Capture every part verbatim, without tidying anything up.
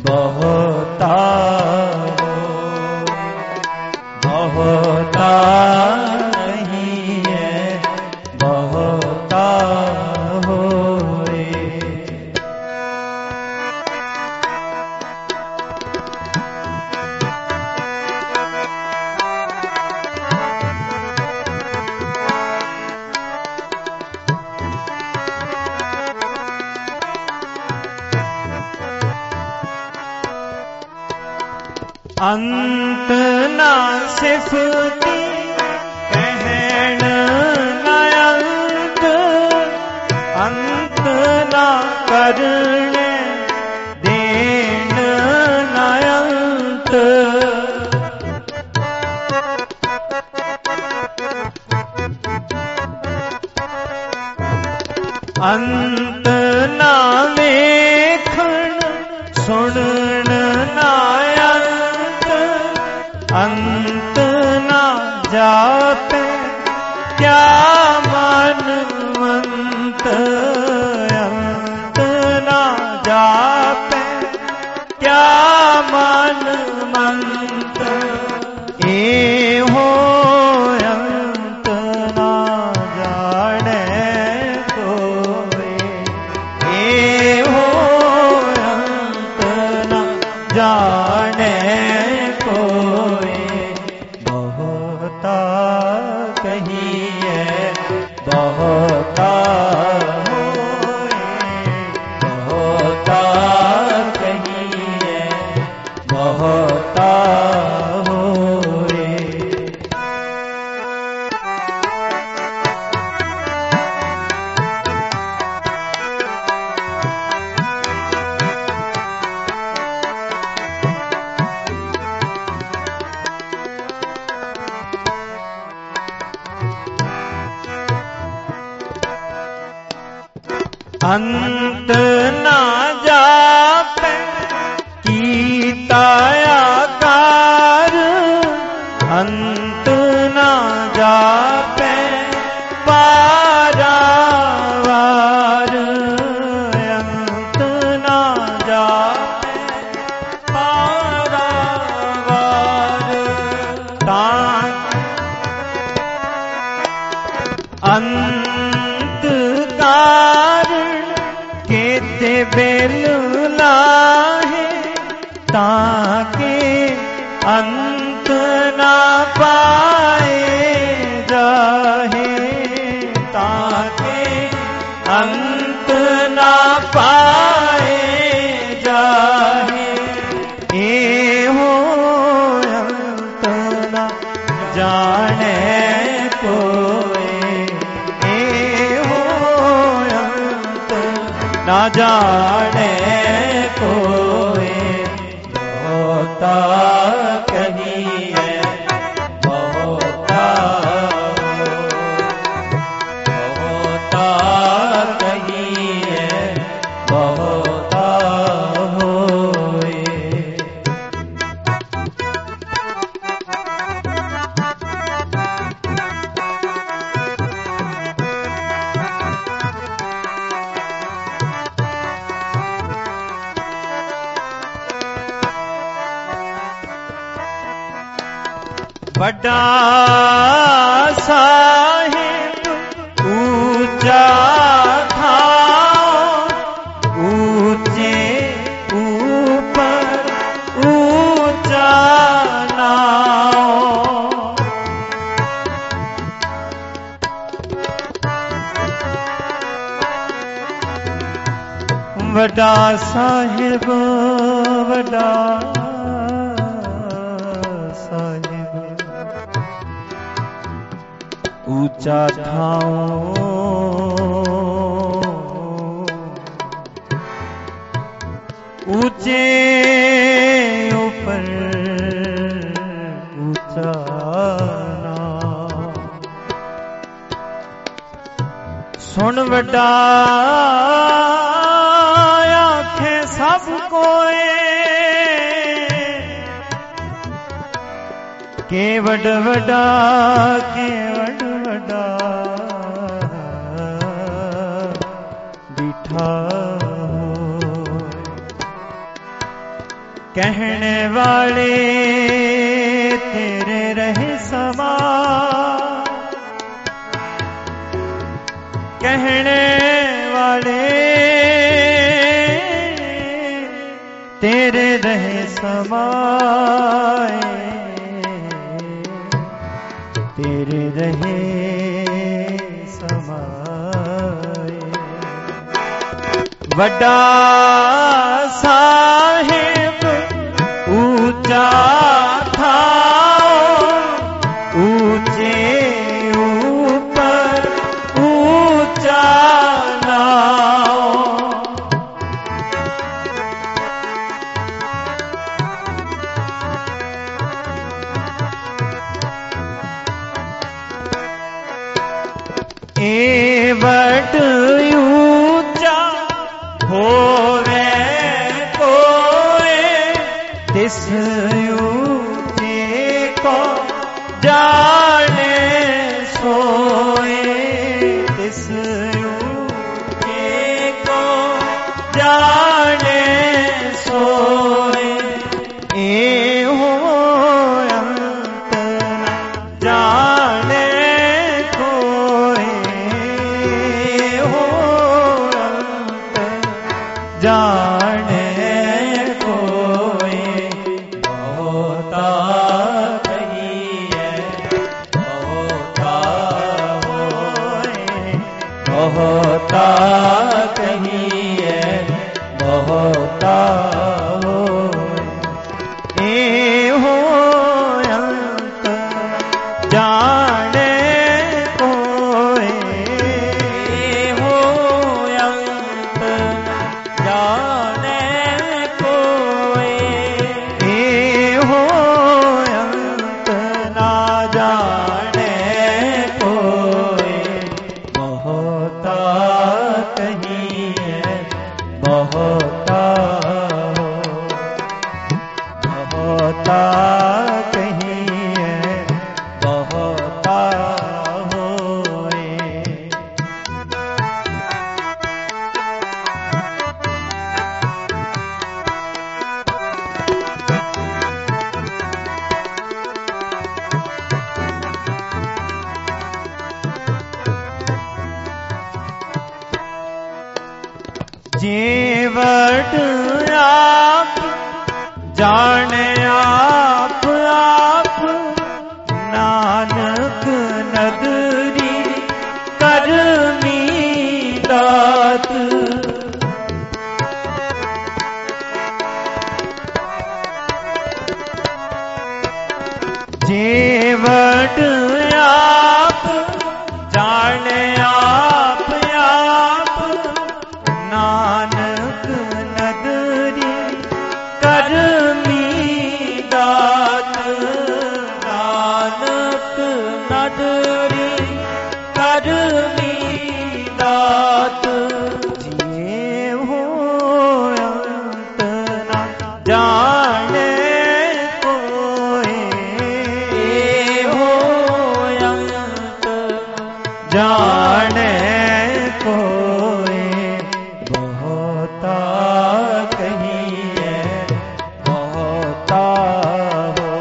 बहुता हो, बहुता नहीं है, बहुता होए। अंत ना सिफती कहण न अंत, अंत ना करण देन न अंत। अंत ना लेखन सुनन ना अंत ना जापे क्या मन मंत, अंत ना जापे क्या मन मंत। ए हो अंत ना जाने कोई, ए हो अंत ना जाने बहुता होए, बहुता कहिए, बहुता होए। अंत ना जापे कीता आकार, अंत ना जापे पारावार, अंत ना जापे पारावार। तान अंत कारण केते बेल लाहे, ताके अंत ना पाए जाहे, ताके अंत ना पाए जाहे। ए हो अंत ना जाने कोई, ए हो अंत ना जाने कोई। बहुता कहिए, बहुता हो, बहुता कहिए, बहुता होए। बड़ा साहिब ऊंचा था, ऊंचे ऊपर ऊंचा नाव। बड़ा साहिब बड़ा ऊंचा ठाओ, ऊंचे ऊपर ऊंचा नाम। सुन वड्डा आखे सब कोए, के वड वडा के वड वडा बिठा कहने वाले तेरे रहे समा, कहने वाले तेरे रहे समाए, तेरे रहे समाए। वड्डा साहिब ऊंचा था, ऊंचे ऊपर ऊंचा नाओ। ए वट ऊंचा होवे कोई, तिस ऊंचे को जाने सोए, तिस ऊंचे को जाने सोए। ए हो अंत न जाने कोई, हो अंत जाने कोई। बहुता कहिए बहुता होए, बहुता कहिए बहुता होए। ए हो अंत जाने कोई, हो अंत जाने कोई। ए हो अंत ना जाने कोई। बहुता कहिए बहुता हो, बहुता कहिए बहुता होए। जेवट आप जाने आप आप, नानक नदरी करमी दात। जेवट आप जाने आप आप, नानक नदरी करमी दात। नानक नदरी करमी दात। जिए हो अंत न जाने कोई, हो अंत जाने कोई। बहुता कहिए बहुता हो,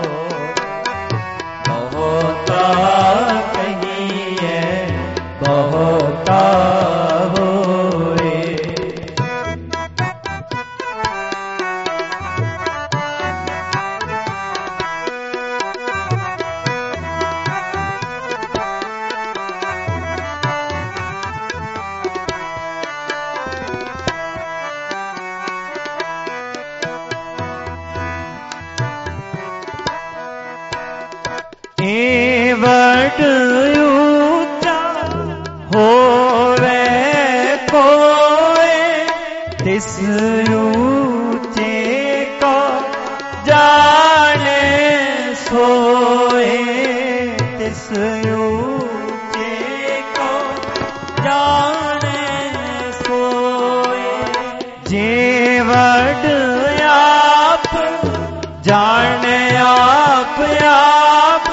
बहुता कहिए बहुता होए। ए वट ऊंचा होवे कोई, तिस ऊंचे को जाने सोए, तिस ऊंचे को जाने सोए। जेवट आप जाने आप आप,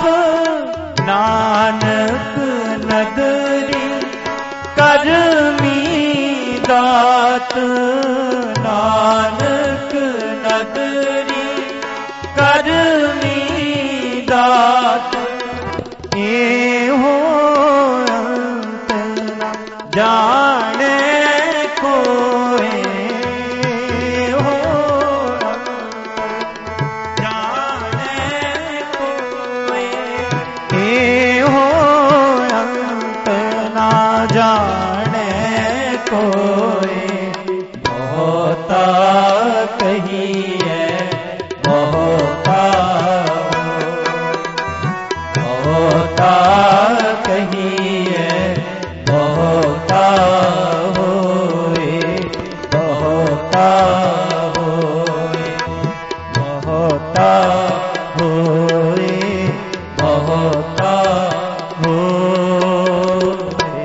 नानक नदरी करमी दात। नानक नदरी करनी दात ये हो अंत न जाने कोई हो जाने कोई ये हो अंत न जाने कोई बहुता कहिए बहुता बहुता कहिए बहुता होए बहुता होए बहुता होए बहुता होए।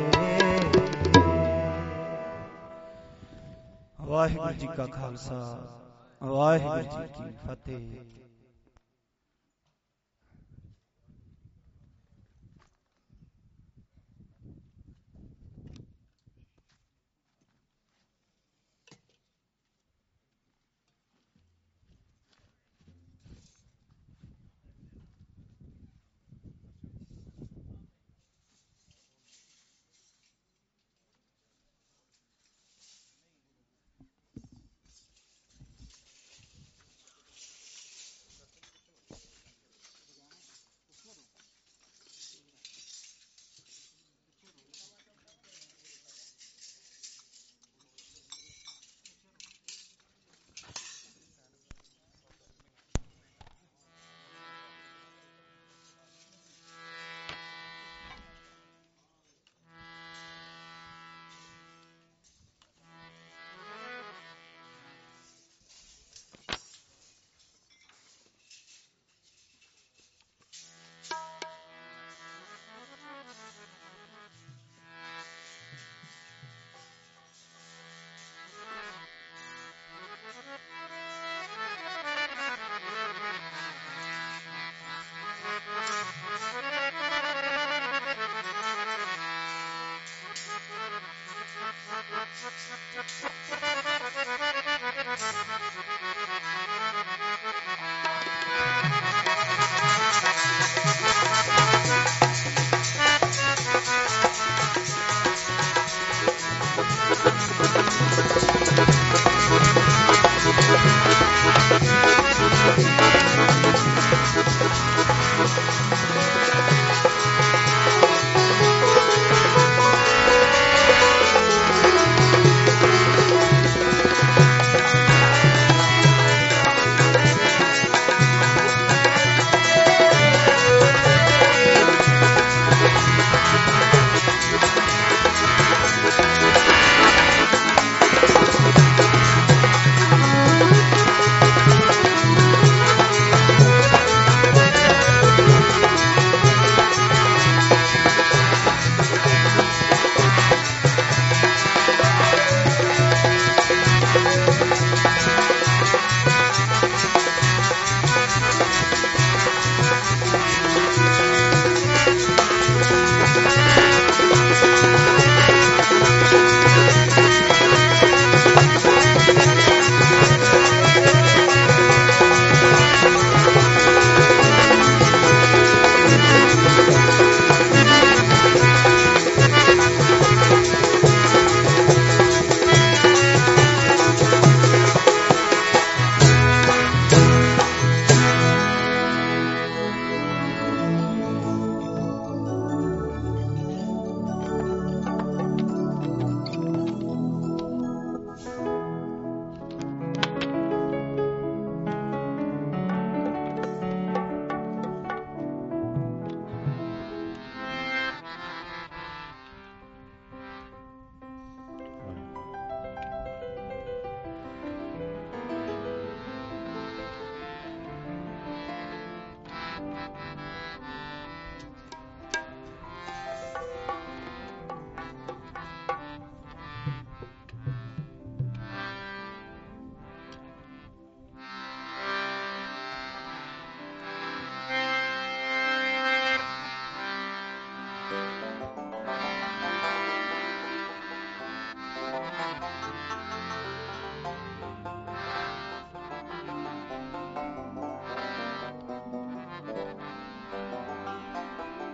वाहिगुरु जी का खालसा वाहिगुरु जी की फतेह।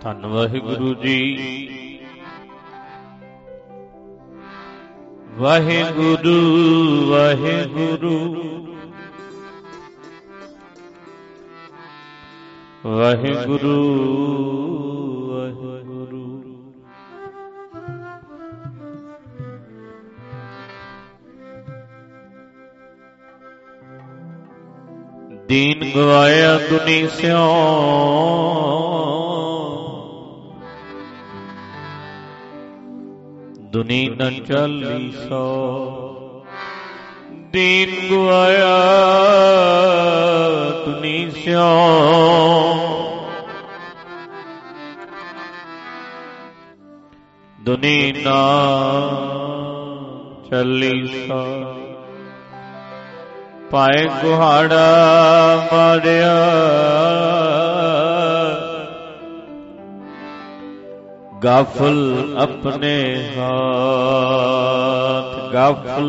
ਧੰਨ ਵਾਹਿਗੁਰੂ ਜੀ। ਵਾਹਿਗੁਰੂ ਵਾਹਿਗੁਰੂ ਵਾਹਿਗੁਰੂ ਵਾਹਿਗੁਰੂ। ਦੀਨ ਗਵਾਇਆ ਦੁਨੀ ਸਿਓ ਦੁਨੀ ਨ ਚਾਲੀ ਸੌ। ਦੀਨ ਗਵਾਇਆ ਦੁਨੀ ਸਿਓ ਦੁਨੀ ਨ ਚਾਲੀ ਸੌ। ਪਾਏ ਗੁਹਾੜਾ ਮਾਰਿਆ गाफल अपने हाथ गाफल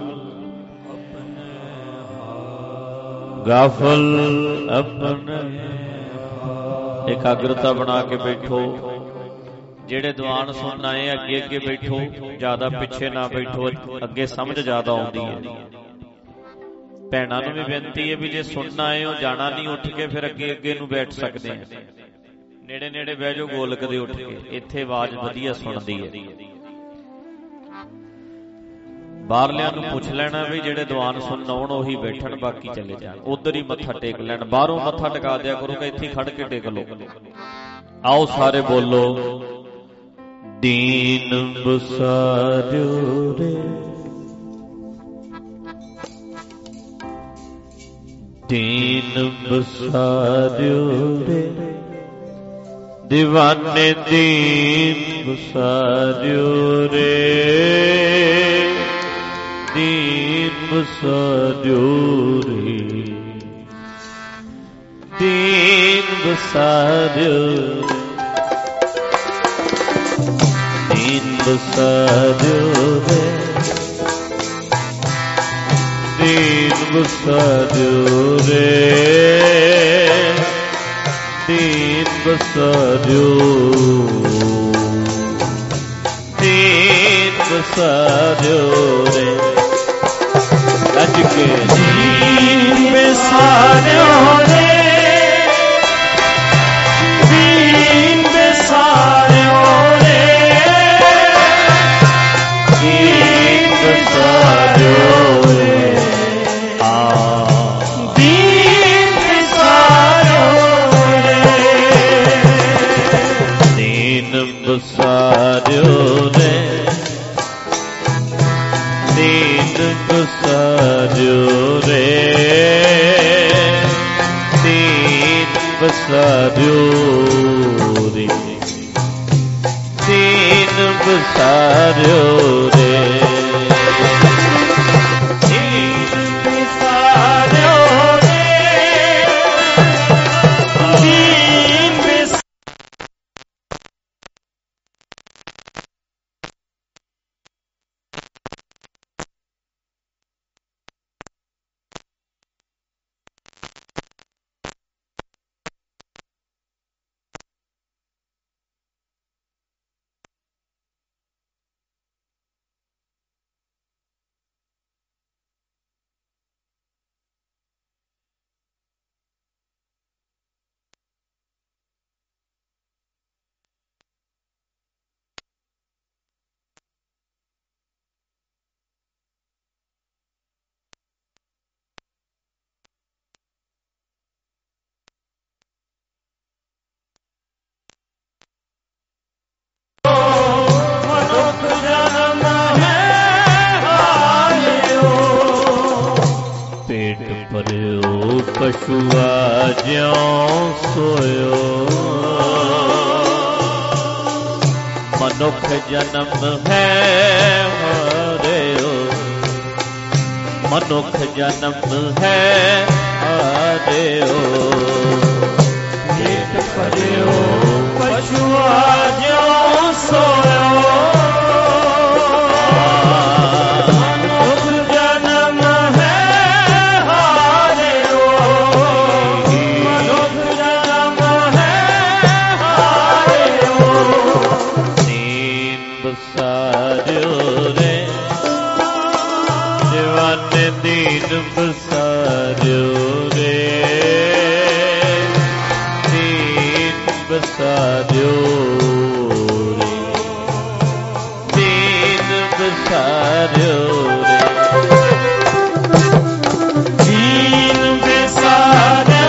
गाफल अपने। एकाग्रता बना के बैठो। जेड़े दीवान सुन आए अगे अगे बैठो, ज्यादा पिछे ना बैठो, अगे समझ ज्यादा आउंदी है। भैणां नूं भी बेनती है भी जे सुनना आए हो जाना नहीं, उठ के फिर अगे अगे नूं बैठ सकते हैं। नेड़े नेड़े बह जाओ गोलक दे उठ के, इत्थे आवाज वधिया सुनदी है। बाहरलियां नूं पुछ लेना भी जेड़े दीवान सुनन आउण ओही बैठण, बाकी चले जाण। उधर ही मत्था टेक लैण, बाहरों मत्था टिका दिया करो कि इत्थे खड़ के टेक लो। आओ सारे बोलो। दीन बसारियो रे दीन बसारियो रे दीवाने दीन बसारियो रे दीन बसारियो रे दीन बसारियो दीन बसारियो रे दीन बसारियो रे दीन बसारियो दीन बसारियो रे। अज के दीन बसारियो रे दीन बसारियो रे दीन बसारियो रे दीन बसारियो बसारियो रे दीन बसारियो रे दीन बसारियो रे दीन बसारियो रे दीन बसारियो रे दीन बस पशुआ ज्यों सोयो मनुख जन्म है हरियो मनुख जन्म है हरियो पेट भरियो पशुआ ज्यों सोयो Hare बसारो रे दीन बसारो रे दीन बसारो रे दीन बसारो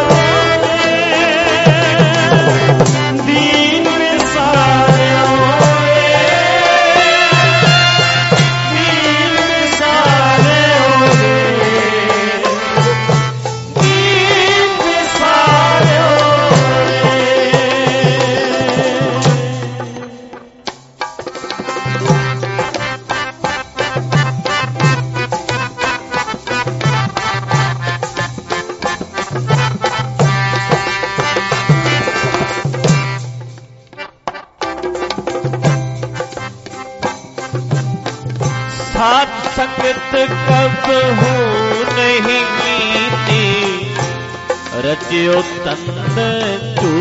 साथ संगत कब हो नहीं कीती रचियो तंद तू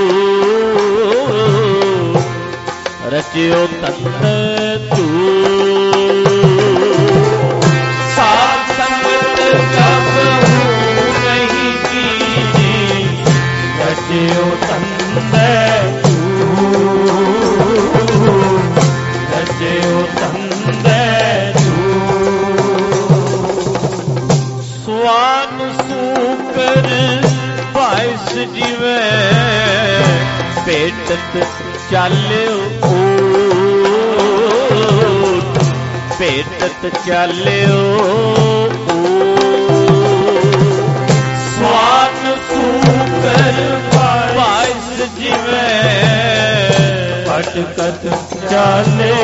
रचियो तंद तू साथ संगत कब हो नहीं कीती रचियो तंद तू रचियो तंद स्वान सूकर बाईस जीवे पेटत चाले ऊठ पेटत चाले स्वान सूकर बाईस जीवे पटकत चाले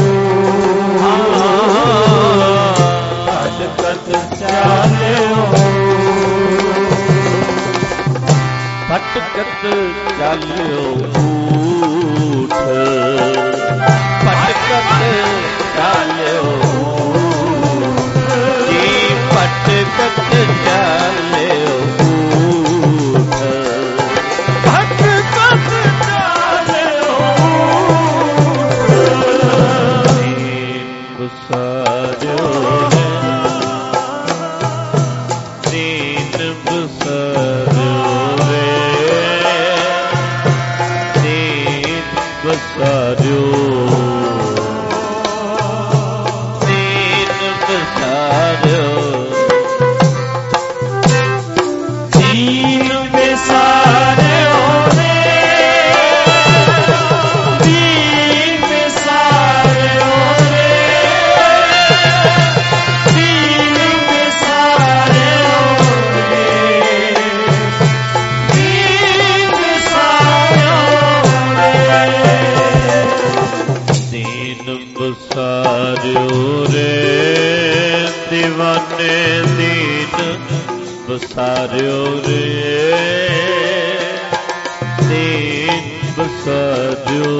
पटकत चाले पटकत चालो ऊठ पटकत चालो जी पटकत चालो ऊठ पटकत चालो दीन बसारो दीन बसारो बसारो दीन बसारो दीन बसारो रे दीन बसारो रे दीन बसारो रे दीन बसारो दीन बसारो रे दीवाने दीन बसारो रे दीन बसारो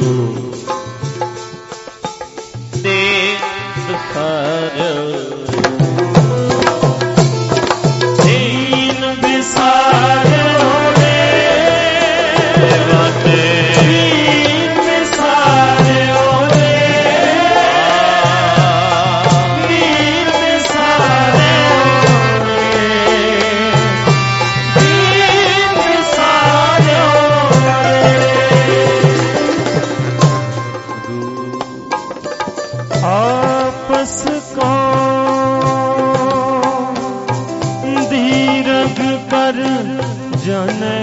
दीन बसारो दीन बसारो रे दीवाने आपस को धीरज कर जने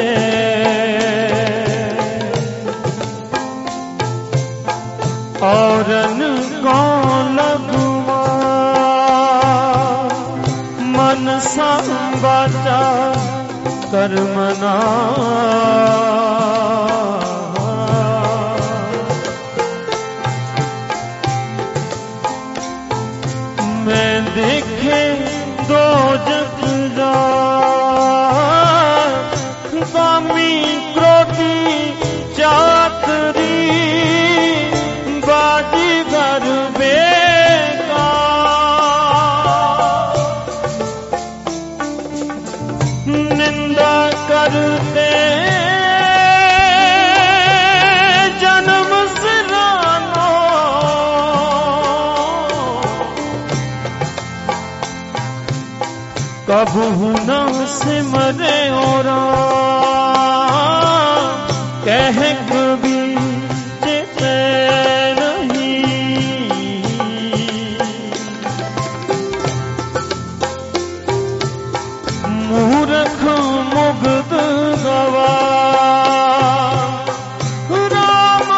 औरन को लगुआ मन संबाचा कर्मना मैं देखे दो जग स्वामी क्रोधी चातरी बाजी घर बेका निंदा करते जन्म सिरानो कबहू न सिमरे और कह कभी चेते नहीं, मूर्ख मुग्ध गवा राम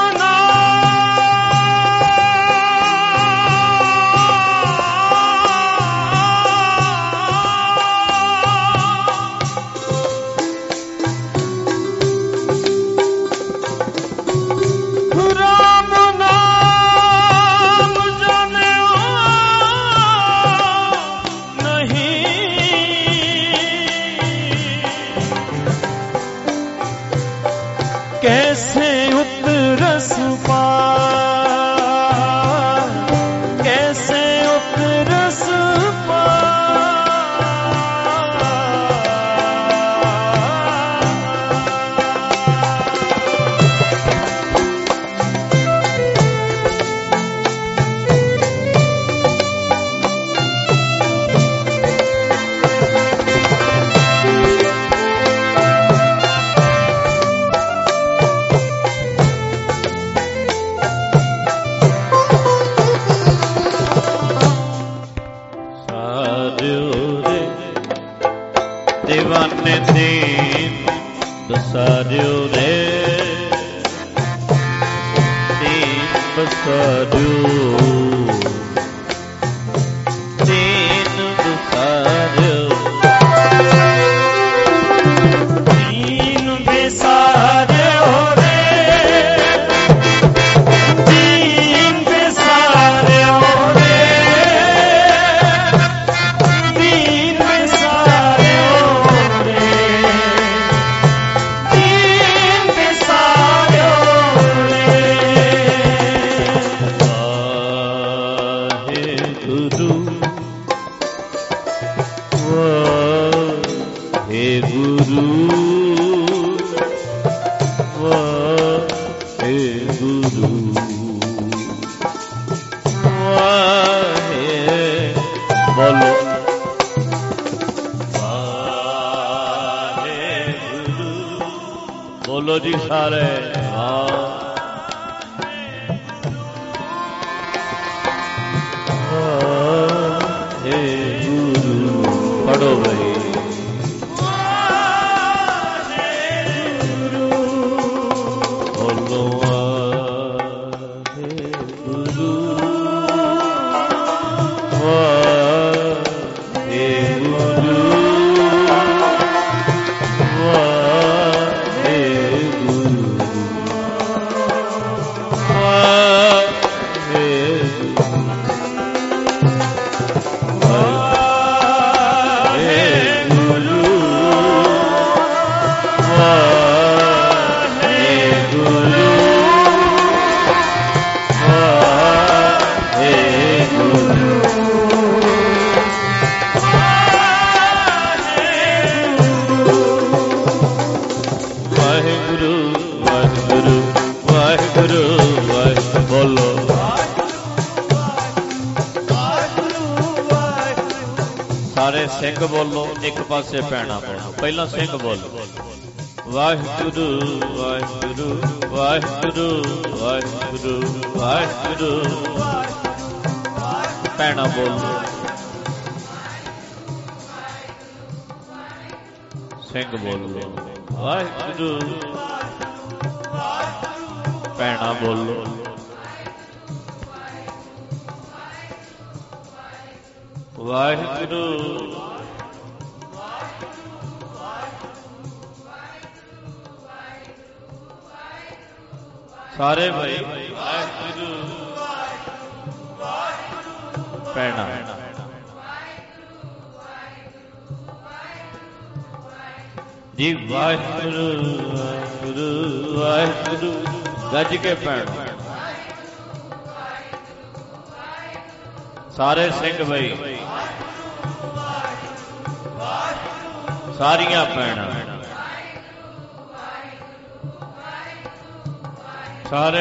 कैसे उतरस पार, कैसे उतरस दीवाने दीन बसारियो रे, दीन बसारियो, दीन बसारियो, दीन बसारियो रे, दीन बसारियो रे, दीन बसारियो बोलो जी सारे हे गुरु पढ़ो भाई बोलो हे गुरु हे गुरु सारे सिंह बोलो एक पासे पैना बोलो पहला सिंह बोलो वाहिगुरु वाहिगुरु वाहिगुरु वाहिगुरु वाहिगुरु पैना बोलो सिंह बोलो वाहिगुरु पैना बोलो वाहिगुरु सारे भाई वाहिगुरु पैना जी वाहिगुरु वाहिगुरु वाहिगुरु गज के पैना सारे सिंह भाई सारियां पैना सारे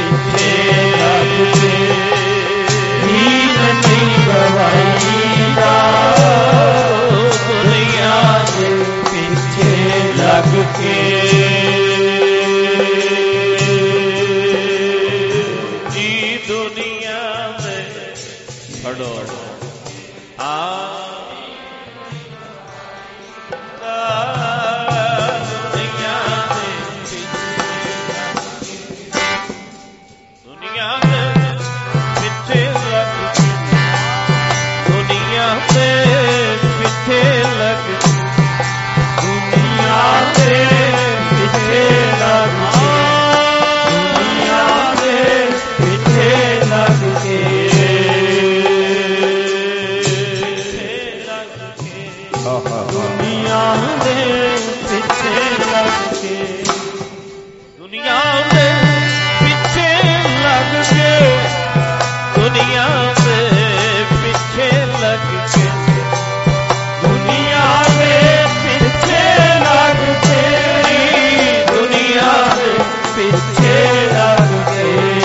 ਦੇ ਪਿੱਛੇ ਲੱਗ ਕੇ ਦੁਨੀਆ ਦੇ ਪਿੱਛੇ ਲੱਗ ਕੇ ਦੁਨੀਆ ਦੇ ਪਿੱਛੇ ਲੱਗ ਕੇ ਦੁਨੀਆ ਦੇ ਪਿੱਛੇ ਲੱਗ ਕੇ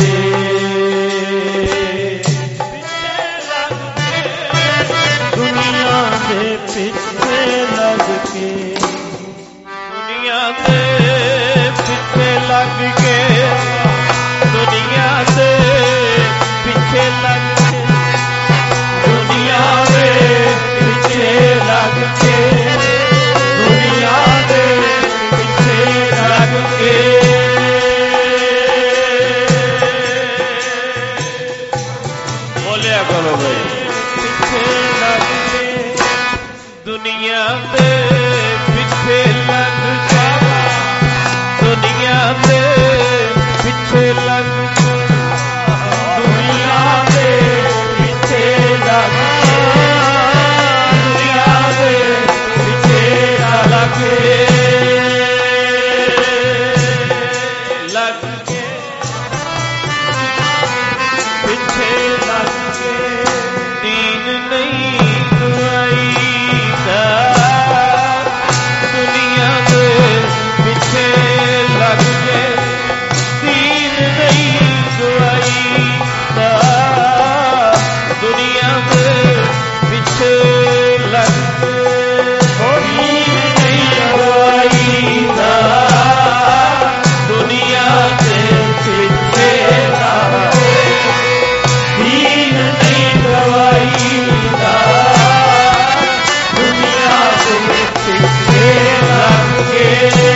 ਦੁਨੀਆ ਦੇ ਪਿੱਛੇ ਲੱਗ ਕੇ ਦੁਨੀਆ ਦੇ ਪਿੱਛੇ ਲੱਗ ਕੇ ਦੁਨੀਆ ਦੇ ਪਿੱਛੇ ਲੱਗ ਕੇ ਦੁਨੀਆ ਦੇ ਪਿੱਛੇ ਲੱਗ ਕੇ ਦੁਨੀਆ ਦੇ ਪਿੱਛੇ ਲੱਗ ਕੇ ਬੋਲਿਆ ਕਰੋ ਬਈ ਪਿੱਛੇ ਲੱਗ ਕੇ ਦੁਨੀਆ ਦੇ ਪਿੱਛੇ ਲੱਗ ਕੇ ਦੁਨੀਆ ਦੇ ਪਿੱਛੇ ਲੱਗ ਕੇ ਦੁਨੀਆ ਦੇ ਪਿੱਛੇ ਲੱਗ ਕੇ ਦੁਨੀਆ ਦੇ ਪਿੱਛੇ ਲੱਗ ਕੇ ਲੱਗ ਕੇ ਪਿੱਛੇ ਲੱਗ ਕੇ ਦੀਨ ਨਹੀਂ ਦੁਆਈ ਦਾ ਦੁਨੀਆ ਦੇ ਪਿੱਛੇ ਲੱਗ ਕੇ ਦੀਨ ਨਹੀਂ ਦੁਆਈ ਦਾ ਦੁਨੀਆ ਦੇ ਪਿੱਛੇ ਲੱਗ ਕੇ ਦੀਨ ਨਹੀਂ ਦੁਆਈ ਦਾ ਦੁਨੀਆ ਦੇ ਪਿੱਛੇ ਲੱਗ ਕੇ ਦੀਨ ਨਹੀਂ ਦੁਆਈ ਦਾ ਦੁਨੀਆ ਦੇ ਪਿੱਛੇ ਲੱਗ ਕੇ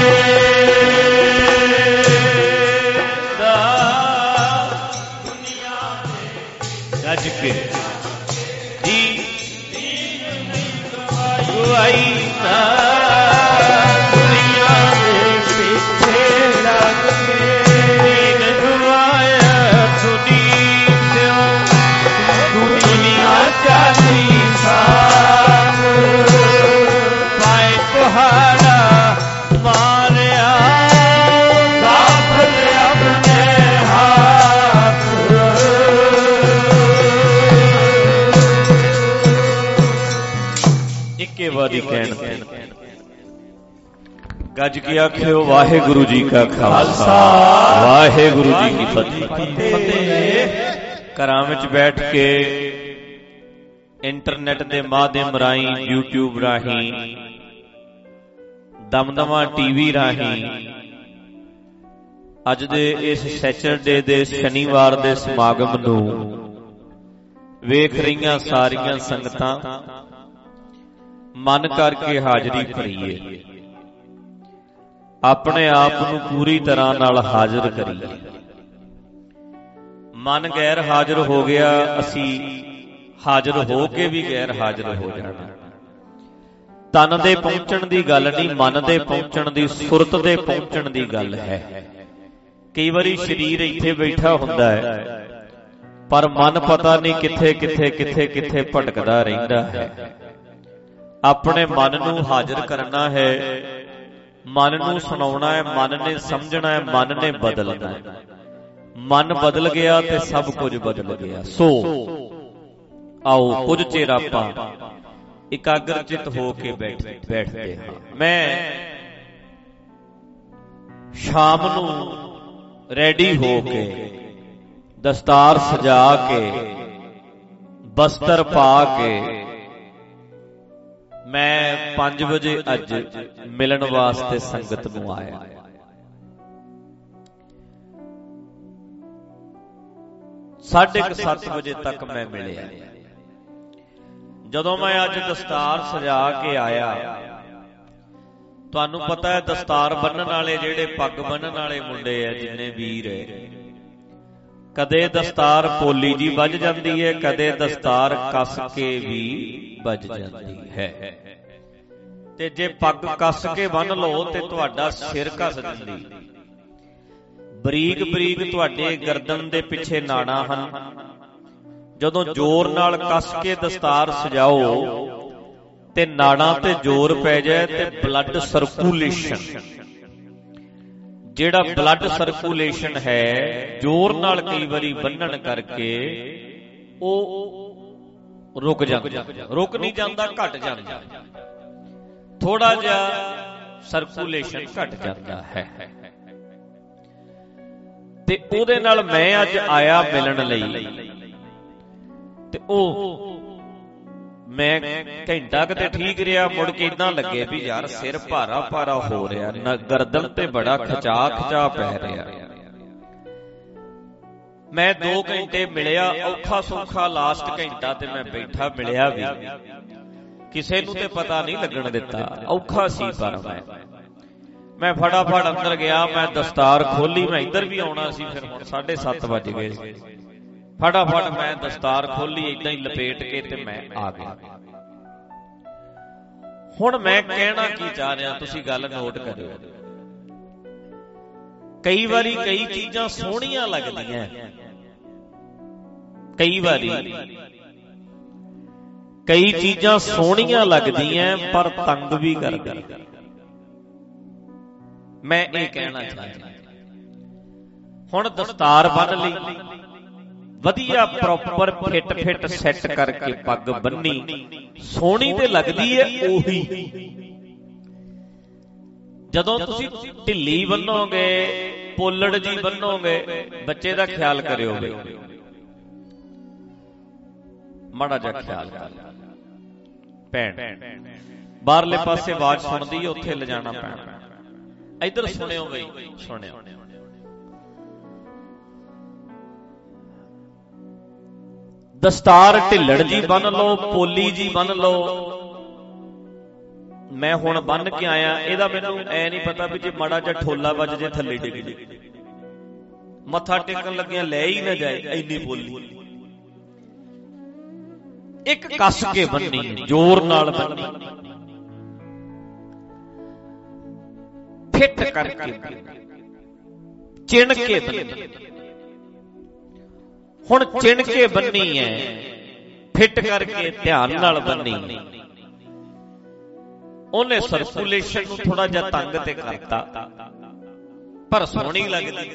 ਦਾ ਦੁਨੀਆ ਦੇ ਗੱਜ ਕੇ ਦੀ ਦੁਆਈ ਦਾ ਦੁਨੀਆ ਦੇ ਪਿੱਛੇ ਲੱਗ ਕੇ ਦੀਨ ਦੁਆਇਆ ਦੁਨੀਆ ਦੁਨੀਆ ਚਾਹੀ ਸਾਥ ਪਾਏ ਤੁਹਾਡਾ ਮਾਰਿਆ ਕਾਫਲ ਆਪਣੇ ਹੱਥ ਇੱਕੇ ਵਾਰੀ ਕਹਿਣ ਤੇ ਗੱਜ ਕੇ ਆਖਿਓ ਵਾਹਿਗੁਰੂ ਜੀ ਕਾ ਖਾਲਸਾ ਵਾਹਿਗੁਰੂ ਜੀ ਕੀ ਫਤਿਹ। ਘਰਾਂ ਵਿੱਚ ਬੈਠ ਕੇ ਇੰਟਰਨੈਟ ਦੇ ਮਾਧਿਅਮ ਰਾਹੀਂ YouTube ਰਾਹੀਂ ਦਮਦਮਾ ਟੀਵੀ ਰਾਹੀਂ ਅੱਜ ਦੇ ਇਸ ਸੈਚਰਡੇ ਦੇ ਸ਼ਨੀਵਾਰ ਦੇ ਸਮਾਗਮ ਨੂੰ ਵੇਖ ਰਹੀਆਂ ਸਾਰੀਆਂ ਸੰਗਤਾਂ ਮਨ ਕਰਕੇ ਹਾਜ਼ਰੀ ਭਰੀਏ, ਆਪਣੇ ਆਪ ਨੂੰ ਪੂਰੀ ਤਰ੍ਹਾਂ ਨਾਲ ਹਾਜ਼ਰ ਕਰੀਏ। ਮਨ ਗੈਰ ਹਾਜ਼ਰ ਹੋ ਗਿਆ, ਅਸੀਂ ਹਾਜ਼ਰ ਹੋ ਕੇ ਵੀ ਗੈਰ ਹਾਜ਼ਰ ਹੋ ਜਾਣਾ। ਤਨ ਦੇ ਪਹੁੰਚਣ ਦੀ ਗੱਲ ਨਹੀਂ, ਮਨ ਦੇ ਪਹੁੰਚਣ ਦੀ, ਸੁਰਤ ਦੇ ਪਹੁੰਚਣ ਦੀ ਗੱਲ ਹੈ। ਕਈ ਵਾਰੀ ਸਰੀਰ ਇੱਥੇ ਬੈਠਾ ਹੁੰਦਾ ਹੈ ਪਰ ਮਨ ਪਤਾ ਨਹੀਂ ਕਿੱਥੇ ਕਿੱਥੇ ਕਿੱਥੇ ਕਿੱਥੇ ਭਟਕਦਾ ਰਹਿੰਦਾ ਹੈ। ਆਪਣੇ ਮਨ ਨੂੰ ਹਾਜ਼ਰ ਕਰਨਾ ਹੈ, ਮਨ ਨੂੰ ਸੁਣਾਉਣਾ ਹੈ, ਮਨ ਨੇ ਸਮਝਣਾ ਹੈ, ਮਨ ਨੇ ਬਦਲਣਾ ਹੈ। ਮਨ ਬਦਲ ਗਿਆ ਤੇ ਸਭ ਕੁਝ ਬਦਲ ਗਿਆ। ਸੋ ਆਓ ਕੁਝ ਚਿਰ ਆਪਾਂ ਇਕਾਗਰਚਿਤ ਹੋ ਕੇ ਬੈਠ ਬੈਠਦੇ ਹਾਂ। ਮੈਂ ਸ਼ਾਮ ਨੂੰ ਰੈਡੀ ਹੋ ਕੇ, ਦਸਤਾਰ ਸਜਾ ਕੇ, ਬਸਤਰ ਪਾ ਕੇ ਮੈਂ ਪੰਜ ਵਜੇ ਅੱਜ ਮਿਲਣ ਵਾਸਤੇ ਸੰਗਤ ਨੂੰ ਆਇਆ। ਸਾਢੇ ਕੁ ਸੱਤ ਵਜੇ ਤੱਕ ਮੈਂ ਮਿਲਿਆ। ਜਦੋਂ ਮੈਂ ਅੱਜ ਦਸਤਾਰ ਸਜਾ ਕੇ ਆਇਆ, ਤੁਹਾਨੂੰ ਪਤਾ ਹੈ ਦਸਤਾਰ ਬੰਨਣ ਵਾਲੇ ਜਿਹੜੇ ਪੱਗ ਬੰਨਣ ਵਾਲੇ ਮੁੰਡੇ ਆ, ਜਿੰਨੇ ਵੀਰ ਹੈ, ਕਦੇ ਦਸਤਾਰ ਪੋਲੀ ਜੀ ਵੱਜ ਜਾਂਦੀ ਹੈ, ਕਦੇ ਦਸਤਾਰ ਕੱਸ ਕੇ ਵੀ ਵੱਜ ਜਾਂਦੀ ਹੈ। ਤੇ ਜੇ ਪੱਗ ਕੱਸ ਕੇ ਬੰਨ ਲਓ ਤੇ ਤੁਹਾਡਾ ਸਿਰ ਘਸ ਜਾਂਦੀ। ਬਰੀਕ ਬਰੀਕ ਤੁਹਾਡੇ ਗਰਦਨ ਦੇ ਪਿੱਛੇ ਨਾੜਾਂ ਹਨ। ਜਦੋਂ ਜ਼ੋਰ ਨਾਲ ਕੱਸ ਕੇ ਦਸਤਾਰ ਸਜਾਓ ਤੇ ਨਾੜਾਂ ਤੇ ਜ਼ੋਰ ਪੈ ਜਾਏ ਤੇ ਬਲੱਡ ਸਰਕੂਲੇਸ਼ਨ ਜਿਹੜਾ ਬਲੱਡ ਸਰਕੂਲੇਸ਼ਨ ਹੈ ਜ਼ੋਰ ਨਾਲ ਕਈ ਵਾਰੀ ਬੰਨਣ ਕਰਕੇ ਉਹ ਰੁਕ ਜਾਂਦਾ, ਰੁਕ ਨਹੀਂ ਜਾਂਦਾ, ਘਟ ਜਾਂਦਾ, ਥੋੜਾ ਜਿਹਾ ਸਰਕੂਲੇਸ਼ਨ ਘਟ ਜਾਂਦਾ ਹੈ। ਤੇ ਉਹਦੇ ਨਾਲ ਮੈਂ ਅੱਜ ਆਇਆ ਮਿਲਣ ਲਈ, ਤੇ ਉਹ ਮੈਂ ਘੰਟਾ ਕਿਤੇ ਠੀਕ ਰਿਹਾ, ਮੁੜ ਕੇ ਇਦਾਂ ਲੱਗੇ ਵੀ ਯਾਰ ਸਿਰ ਭਾਰਾ ਭਾਰਾ ਹੋ ਰਿਹਾ, ਨਾ ਗਰਦਨ ਤੇ ਬੜਾ ਖਚਾ ਖਚਾ ਪੈ ਰਿਹਾ। ਮੈਂ ਦੋ ਘੰਟੇ ਮਿਲਿਆ, ਔਖਾ ਸੌਖਾ ਲਾਸਟ ਘੰਟਾ ਤੇ ਮੈਂ ਬੈਠਾ ਮਿਲਿਆ ਵੀ, ਕਿਸੇ ਨੂੰ ਤੇ ਪਤਾ ਨਹੀਂ ਲੱਗਣ ਦਿੱਤਾ, ਔਖਾ ਸੀ। ਪਰ ਮੈਂ ਮੈਂ ਫਟਾਫਟ ਅੰਦਰ ਗਿਆ, ਮੈਂ ਦਸਤਾਰ ਖੋਲੀ, ਮੈਂ ਇੱਧਰ ਵੀ ਆਉਣਾ ਸੀ, ਫਿਰ ਹੁਣ ਸਾਢੇ ਸੱਤ ਵੱਜ ਗਏ। ਫਟਾਫਟ ਮੈਂ ਦਸਤਾਰ ਖੋਲੀ, ਏਦਾਂ ਹੀ ਲਪੇਟ ਕੇ ਤੇ ਮੈਂ ਆ ਗਿਆ। ਹੁਣ ਮੈਂ ਕਹਿਣਾ ਕੀ ਚਾਹ ਰਿਹਾ, ਤੁਸੀਂ ਗੱਲ ਨੋਟ ਕਰਿਓ। ਕਈ ਵਾਰੀ ਕਈ ਚੀਜ਼ਾਂ ਸੋਹਣੀਆਂ ਲੱਗਦੀਆਂ, ਕਈ ਵਾਰੀ ਕਈ ਚੀਜ਼ਾਂ ਸੋਹਣੀਆਂ ਲੱਗਦੀਆਂ ਪਰ ਤੰਗ ਵੀ ਕਰਦੀਆਂ। ਮੈਂ ਇਹ ਕਹਿਣਾ ਚਾਹੁੰਦਾ, ਹੁਣ ਦਸਤਾਰ ਬੰਨ ਲਈ, ਵਧੀਆ ਪ੍ਰੋਪਰ ਫਿੱਟ ਫਿੱਟ ਸੈੱਟ ਕਰਕੇ ਪੱਗ ਬੰਨੀ, ਸੋਹਣੀ ਤੇ ਲੱਗਦੀ ਹੈ ਉਹੀ। ਜਦੋਂ ਤੁਸੀਂ ਢਿੱਲੀ ਬੰਨੋਗੇ, ਪੋਲੜ ਜੀ ਬੰਨੋਗੇ, ਬੱਚੇ ਦਾ ਖਿਆਲ ਕਰਿਓ, ਮਾੜਾ ਜਿਹਾ ਖਿਆਲ ਕਰ। ਭੈਣ ਬਾਹਰਲੇ ਪਾਸੇ ਆਵਾਜ਼ ਸੁਣਦੀ, ਉੱਥੇ ਲਿਜਾਣਾ ਪੈਣਾ। ਇੱਧਰ ਸੁਣਿਓ ਬਈ, ਸੁਣਿਓ। ਦਸਤਾਰ ਢਿੱਲੜ ਜੀ ਬੰਨ ਲਓ, ਪੋਲੀ ਜੀ ਬੰਨ ਲਓ। ਮੈਂ ਹੁਣ ਬੰਨ ਕੇ ਆਇਆ, ਇਹਦਾ ਮੈਨੂੰ ਐ ਨਹੀਂ ਪਤਾ ਵੀ ਜੇ ਮਾੜਾ ਜਿਹਾ ਠੋਲਾ ਵੱਜ ਜੇ ਥੱਲੇ ਡਿੱਗ ਜੇ, ਮੱਥਾ ਟੇਕਣ ਲੱਗਿਆ ਲੈ ਹੀ ਨਾ ਜਾਏ, ਇੰਨੀ ਪੋਲੀ। ਇੱਕ ਕੱਸ ਕੇ ਬੰਨੀ, ਜ਼ੋਰ ਨਾਲ ਬੰਨੀ, ਫਿੱਟ ਕਰਕੇ, ਚਿਣ ਕੇ ਬੰਨੀ। ਹੁਣ ਚਿਣ ਕੇ ਬੰਨੀ ਹੈ, ਫਿੱਟ ਕਰਕੇ ਧਿਆਨ ਨਾਲ ਬੰਨੀ, ਉਹਨੇ ਸਰਕੂਲੇਸ਼ਨ ਨੂੰ ਥੋੜਾ ਜਿਹਾ ਤੰਗ ਤੇ ਕਰਤਾ, ਪਰ ਸੋਹਣੀ ਲੱਗਦੀ।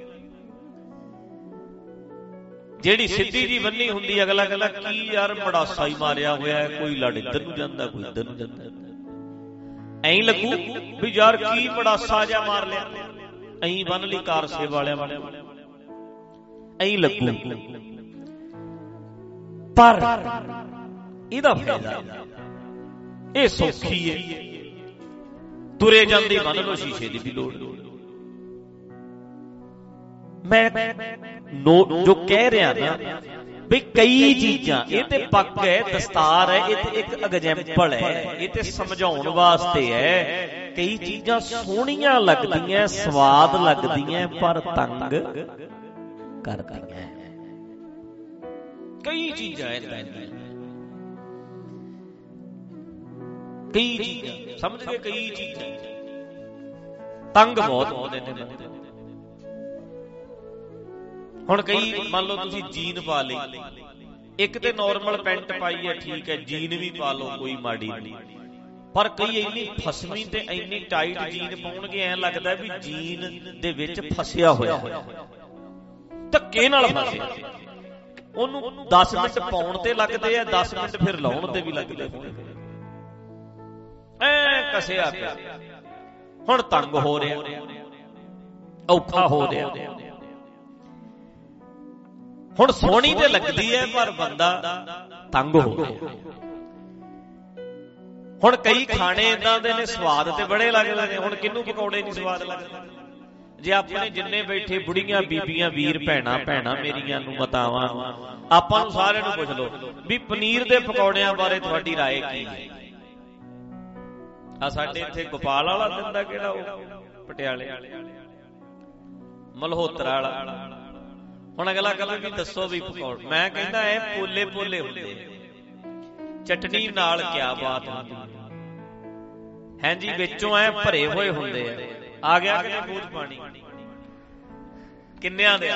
ਜਿਹੜੀ ਸਿੱਧੀ ਜੀ ਬੰਨੀ ਹੁੰਦੀ, ਅਗਲਾ ਕਹਿੰਦਾ ਕੀ ਯਾਰ ਮੜਾਸਾ ਹੀ ਮਾਰਿਆ ਹੋਇਆ ਹੈ, ਕੋਈ ਲੜ ਇੱਧਰ ਨੂੰ ਜਾਂਦਾ, ਕੋਈ ਇੱਧਰ ਨੂੰ ਜਾਂਦਾ, ਐਂ ਲੱਗੂ ਵੀ ਯਾਰ ਕੀ ਮੜਾਸਾ ਜਿਹਾ ਮਾਰ ਲਿਆ। ਐਂ ਬੰਨ ਲਈ ਕਾਰ ਸੇਵ ਵਾਲਿਆਂ ਵਾਲੇ, ਐਂ ਲੱਗੂ। ਪਰ ਇਹਦਾ ਫਾਇਦਾ, ਇਹ ਸੌਖੀ ਹੈ, ਤੁਰੇ ਜਾਂਦੀ ਬੰਨ ਲੋ, ਸ਼ੀਸ਼ੇ ਦੀ ਵੀ ਲੋੜ। ਮੈਂ ਜੋ ਕਹਿ ਰਿਹਾ ਨਾ ਵੀ ਕਈ ਚੀਜ਼ਾਂ, ਇਹ ਤੇ ਪੱਗ ਹੈ, ਦਸਤਾਰ ਹੈ, ਇਹ ਤੇ ਇੱਕ ਐਗਜ਼ੈਂਪਲ ਹੈ, ਇਹ ਤੇ ਸਮਝਾਉਣ ਵਾਸਤੇ ਹੈ। ਕਈ ਚੀਜ਼ਾਂ ਸੋਹਣੀਆਂ ਲੱਗਦੀਆਂ, ਸਵਾਦ ਲੱਗਦੀਆਂ, ਪਰ ਤੰਗ ਕਰਦੀਆਂ। ਕਈ ਚੀਜ਼ਾਂ ਏਦਾਂ ਦੀਆਂ, ਕਈ ਚੀਜ਼ਾਂ ਸਮਝ ਗਏ, ਕਈ ਚੀਜ਼ਾਂ ਤੰਗ ਬਹੁਤ ਆਉਂਦੇ ਨੇ ਬੰਦੇ। ਹੁਣ ਕਈ ਮੰਨ ਲਓ ਤੁਸੀਂ ਜੀਨ ਪਾ ਲਈ, ਇੱਕ ਤੇ ਨੋਰਮਲ ਪੈਂਟ ਪਾਈ ਹੈ, ਠੀਕ ਹੈ, ਜੀਨ ਵੀ ਪਾ ਲਓ, ਕੋਈ ਮਾੜੀ ਨਹੀਂ। ਪਰ ਕਈ ਇੰਨੀ ਫਸਵੀਂ ਤੇ ਇੰਨੀ ਟਾਈਟ ਜੀਨ ਪਾਉਣਗੇ, ਐਂ ਲੱਗਦਾ ਵੀ ਜੀਨ ਦੇ ਵਿੱਚ ਫਸਿਆ ਹੋਇਆ, ਧੱਕੇ ਨਾਲ ਫਸਿਆ। ਉਹਨੂੰ ਦਸ ਮਿੰਟ ਪਾਉਣ ਤੇ ਲੱਗਦੇ ਆ, ਦਸ ਮਿੰਟ ਫਿਰ ਲਾਉਣ ਤੇ ਵੀ ਲੱਗਦੇ, ਐ ਕਸਿਆ ਪਿਆ। ਹੁਣ ਤੰਗ ਹੋ ਰਿਹਾ, ਔਖਾ ਹੋ ਰਿਹਾ। ਹੁਣ ਸੋਹਣੀ ਤੇ ਲੱਗਦੀ ਹੈ, ਪਰ ਬੰਦਾ ਤੰਗ ਹੋ ਰਿਹਾ। ਹੁਣ ਕਈ ਖਾਣੇ ਏਦਾਂ ਦੇ ਨੇ, ਸਵਾਦ ਤੇ ਬੜੇ ਲੱਗਦੇ ਨੇ। ਹੁਣ ਕਿਹਨੂੰ ਪਕੌੜੇ ਨਹੀਂ ਸਵਾਦ ਲੱਗਦੇ? ਜੇ ਆਪਣੇ ਜਿੰਨੇ ਬੈਠੇ ਬੁੜੀਆਂ, ਬੀਬੀਆਂ, ਵੀਰ, ਭੈਣਾਂ ਭੈਣਾਂ ਮੇਰੀਆਂ ਨੂੰ, ਮਤਾਵਾਂ, ਆਪਾਂ ਨੂੰ ਸਾਰਿਆਂ ਨੂੰ ਪੁੱਛ ਲਓ ਵੀ ਪਨੀਰ ਦੇ ਪਕੌੜਿਆਂ ਬਾਰੇ ਤੁਹਾਡੀ ਰਾਏ ਕੀ ਹੈ? ਆ ਸਾਡੇ ਇੱਥੇ ਗੋਪਾਲ ਵਾਲਾ ਦਿੰਦਾ, ਕਿਹੜਾ ਉਹ ਪਟਿਆਲੇ ਮਲਹੋਤਰਾ ਵਾਲਾ। ਹੁਣ ਅਗਲਾ ਕਹਿੰਦਾ ਵੀ ਦੱਸੋ ਵੀ ਪਕੌੜੇ, ਮੈਂ ਕਹਿੰਦਾ ਇਹ ਪੋਲੇ ਪੋਲੇ ਹੁੰਦੇ, ਚਟਨੀ ਨਾਲ ਕਿਆ ਬਾਤ ਹੁੰਦੀ ਹੈ ਜੀ, ਵਿੱਚੋਂ ਐ ਭਰੇ ਹੋਏ ਹੁੰਦੇ ਆ। ਆ ਗਿਆ ਕਿ ਨਹੀਂ ਬੂਝ ਪਾਣੀ? ਕਿੰਨਿਆਂ ਦੇ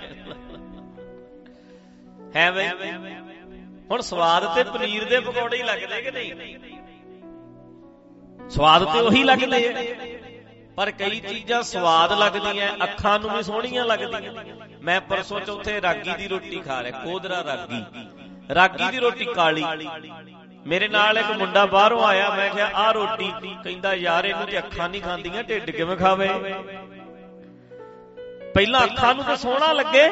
ਹੈ ਬਈ? ਹੁਣ ਸਵਾਦ ਤੇ ਪਨੀਰ ਦੇ ਪਕੌੜੇ ਹੀ ਲੱਗਦੇ ਕਿ ਨਹੀਂ? ਸਵਾਦ ਤੇ ਉਹੀ ਲੱਗਦੇ ਆ। ਪਰ ਕਈ ਚੀਜ਼ਾਂ ਸਵਾਦ ਲੱਗਦੀਆਂ, ਅੱਖਾਂ ਨੂੰ ਵੀ ਸੋਹਣੀਆਂ ਲੱਗਦੀਆਂ। ਮੈਂ ਪਰਸੋਂ ਚੌਥੇ ਰਾਗੀ ਦੀ ਰੋਟੀ ਖਾ ਰਿਹਾ, ਕੋਦਰਾ ਰਾਗੀ, ਰਾਗੀ ਦੀ ਰੋਟੀ ਕਾਲੀ। ਮੇਰੇ ਨਾਲ ਇੱਕ ਮੁੰਡਾ ਬਾਹਰੋਂ ਆਇਆ, ਮੈਂ ਕਿਹਾ ਆਹ ਰੋਟੀ, ਕਹਿੰਦਾ ਯਾਰ ਇਹਨੂੰ ਤੇ ਅੱਖਾਂ ਨਹੀਂ ਖਾਂਦੀਆਂ, ਢਿੱਡ ਕਿਵੇਂ ਖਾਵੇ? ਪਹਿਲਾਂ ਅੱਖਾਂ ਨੂੰ ਤਾਂ ਸੋਹਣਾ ਲੱਗੇ,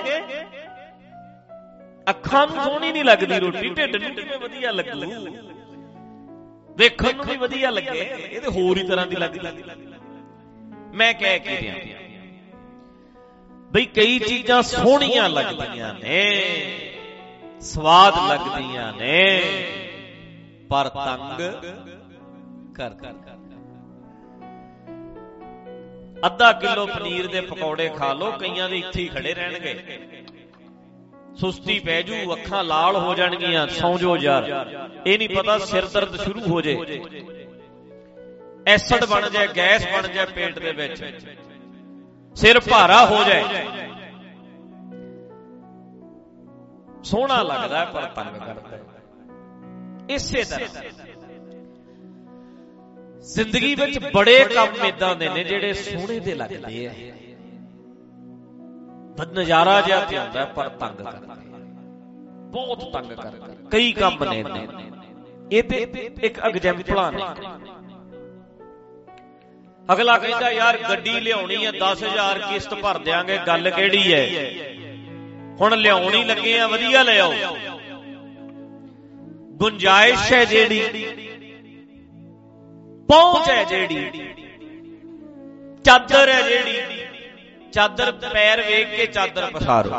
ਅੱਖਾਂ ਨੂੰ ਸੋਹਣੀ ਨਹੀਂ ਲੱਗਦੀ ਰੋਟੀ, ਢਿੱਡ ਨੂੰ ਕਿਵੇਂ ਵਧੀਆ ਲੱਗੂ? ਵੇਖਣ ਨੂੰ ਵੀ ਵਧੀਆ ਲੱਗੇ, ਇਹ ਤੇ ਹੋਰ ਹੀ ਤਰ੍ਹਾਂ ਦੀ ਲੱਗਦੀ। ਮੈਂ ਕਹਿ ਕੇ ਰਿਹਾ ਬਈ ਕਈ ਚੀਜ਼ਾਂ ਸੋਹਣੀਆਂ ਲੱਗਦੀਆਂ ਨੇ, ਸਵਾਦ ਲੱਗਦੀਆਂ ਨੇ, ਪਰ ਤੰਗ ਕਰ ਕਰ। ਅੱਧਾ ਕਿਲੋ ਪਨੀਰ ਦੇ ਪਕੌੜੇ ਖਾ ਲੋ, ਕਈਆਂ ਦੇ ਇੱਥੇ ਹੀ ਖੜੇ ਰਹਿਣਗੇ, ਸੁਸਤੀ ਪੈ ਜੂ, ਅੱਖਾਂ ਲਾਲ ਹੋ ਜਾਣਗੀਆਂ, ਸੌਂ ਜੋ ਯਾਰ। ਇਹ ਨਹੀਂ ਪਤਾ ਸਿਰ ਦਰਦ ਸ਼ੁਰੂ ਹੋ ਜੇ, ਐਸਿਡ ਬਣ ਜਾਏ, ਗੈਸ ਬਣ ਜਾਏ ਪੇਟ ਦੇ ਵਿੱਚ, ਸਿਰ ਭਾਰਾ ਹੋ ਜਾਏ। ਸੋਹਣਾ ਲੱਗਦਾ ਪਰ ਤੰਗ ਕਰਦਾ। ਇਸੇ ਤਰ੍ਹਾਂ ਜ਼ਿੰਦਗੀ ਵਿੱਚ ਬੜੇ ਕੰਮ ਏਦਾਂ ਦੇ ਨੇ ਜਿਹੜੇ ਸੋਹਣੇ ਦੇ ਲੱਗਦੇ ਆ, ਨਜ਼ਾਰਾ ਜਿਹਾ ਤੇ ਆਉਂਦਾ, ਪਰ ਤੰਗ ਕਰਦਾ, ਬਹੁਤ ਤੰਗ ਕਰਦਾ। ਕਈ ਕੰਮ ਨੇ ਇਹ ਤੇ ਇੱਕ ਐਗਜ਼ਾਮਪਲਾਂ ਨੇ। ਅਗਲਾ ਕਹਿੰਦਾ ਯਾਰ ਗੱਡੀ ਲਿਆਉਣੀ ਹੈ, ਦਸ ਹਜ਼ਾਰ ਕਿਸ਼ਤ ਭਰ ਦਿਆਂਗੇ, ਗੱਲ ਕਿਹੜੀ ਹੈ? ਹੁਣ ਲਿਆਉਣੀ ਲੱਗੇ ਆ, ਵਧੀਆ ਲੈ ਆਓ। ਗੁੰਜਾਇਸ਼ ਹੈ ਜਿਹੜੀ, ਪਹੁੰਚ ਹੈ ਜਿਹੜੀ, ਚਾਦਰ ਹੈ ਜਿਹੜੀ, ਚਾਦਰ ਪੈਰ ਵੇਖ ਕੇ ਚਾਦਰ ਪਸਾਰੋ।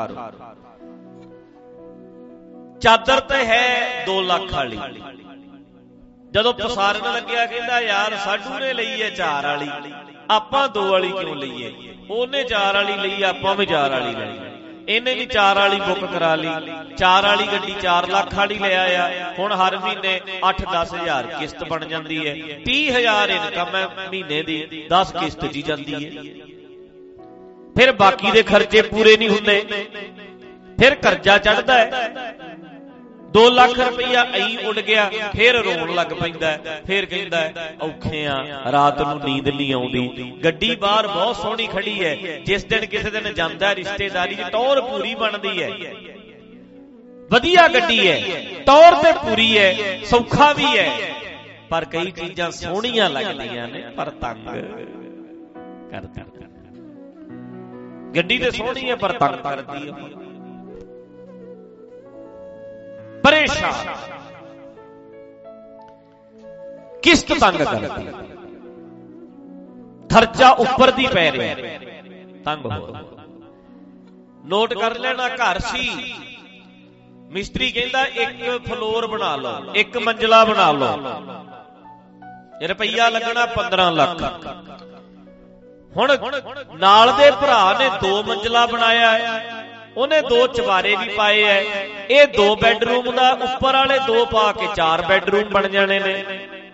ਚਾਦਰ ਤੇ ਹੈ ਦੋ ਲੱਖ ਵਾਲੀ, ਜਦੋਂ ਪਸਾਰਨ ਲੱਗਿਆ ਕਹਿੰਦਾ ਯਾਰ ਸਾਡੂ ਨੇ ਲਈ ਹੈ ਚਾਰ ਵਾਲੀ, ਆਪਾਂ ਦੋ ਵਾਲੀ ਕਿਉਂ ਲਈਏ? ਉਹਨੇ ਚਾਰ ਵਾਲੀ ਲਈ, ਆਪਾਂ ਵੀ ਚਾਰ ਵਾਲੀ ਲਈ। ਇਹਨੇ ਵੀ ਚਾਰ ਵਾਲੀ ਬੁੱਕ ਕਰਾ ਲਈ, ਚਾਰ ਵਾਲੀ ਗੱਡੀ ਚਾਰ ਲੱਖ ਵਾਲੀ ਲੈ ਆਇਆ। ਹੁਣ ਹਰ ਮਹੀਨੇ ਅੱਠ ਦਸ ਹਜ਼ਾਰ ਕਿਸ਼ਤ ਬਣ ਜਾਂਦੀ ਹੈ, ਤੀਹ ਹਜ਼ਾਰ ਇਨਕਮ ਹੈ ਮਹੀਨੇ ਦੀ, ਦਸ ਕਿਸ਼ਤ ਜੀ ਜਾਂਦੀ ਹੈ। ਫਿਰ ਬਾਕੀ ਦੇ ਖਰਚੇ ਪੂਰੇ ਨਹੀਂ ਹੁੰਦੇ, ਫਿਰ ਕਰਜ਼ਾ ਚੜ੍ਹਦਾ ਹੈ, ਦੋ ਲੱਖ ਰੁਪਈਆ ਐਂ ਉੱਡ ਗਿਆ, ਫਿਰ ਰੋਣ ਲੱਗ ਪੈਂਦਾ, ਫਿਰ ਕਹਿੰਦਾ ਔਖੇ ਆ, ਰਾਤ ਨੂੰ ਨੀਂਦ ਨਹੀਂ ਆਉਂਦੀ। ਗੱਡੀ ਬਾਹਰ ਬਹੁਤ ਸੋਹਣੀ ਖੜੀ ਹੈ, ਜਿਸ ਦਿਨ ਕਿਸੇ ਦਿਨ ਜਾਂਦਾ ਰਿਸ਼ਤੇਦਾਰੀ ਚ ਟੌਰ ਪੂਰੀ ਬਣਦੀ ਹੈ, ਵਧੀਆ ਗੱਡੀ ਹੈ, ਟੌਰ ਤੇ ਪੂਰੀ ਹੈ, ਸੌਖਾ ਵੀ ਹੈ, ਪਰ ਕਈ ਚੀਜ਼ਾਂ ਸੋਹਣੀਆਂ ਲੱਗਦੀਆਂ ਨੇ ਪਰ ਤੰਗ ਕਰਦੀ। ਗੱਡੀ ਤੇ ਸੋਹਣੀ ਹੈ ਪਰ ਤੰਗ ਕਰਦੀ ਹੈ, ਪਰੇਸ਼ਾਨ। ਕਿਸ਼ਤ ਤੰਗ ਕਰਦੀ, ਖਰਚਾ ਉੱਪਰ ਦੀ ਪੈ ਰਿਹਾ, ਤੰਗ ਹੋ। ਨੋਟ ਕਰ ਲੈਣਾ, ਘਰ ਸੀ, ਮਿਸਤਰੀ ਕਹਿੰਦਾ ਇੱਕ ਫਲੋਰ ਬਣਾ ਲਓ, ਇੱਕ ਮੰਜ਼ਲਾ ਬਣਾ ਲਓ, ਰੁਪਈਆ ਲੱਗਣਾ ਪੰਦਰਾਂ ਲੱਖ। ਹੁਣ ਨਾਲ ਦੇ ਭਰਾ ਨੇ ਦੋ ਮੰਜ਼ਲਾ ਬਣਾਇਆ ਹੈ, ਉਹਨੇ ਦੋ ਚਵਾਰੇ ਵੀ ਪਾਏ ਐ, ਇਹ ਦੋ ਬੈਡਰੂਮ ਦਾ, ਉੱਪਰ ਵਾਲੇ ਦੋ ਪਾ ਕੇ ਚਾਰ ਬੈਡਰੂਮ ਬਣ ਜਾਣੇ ਨੇ।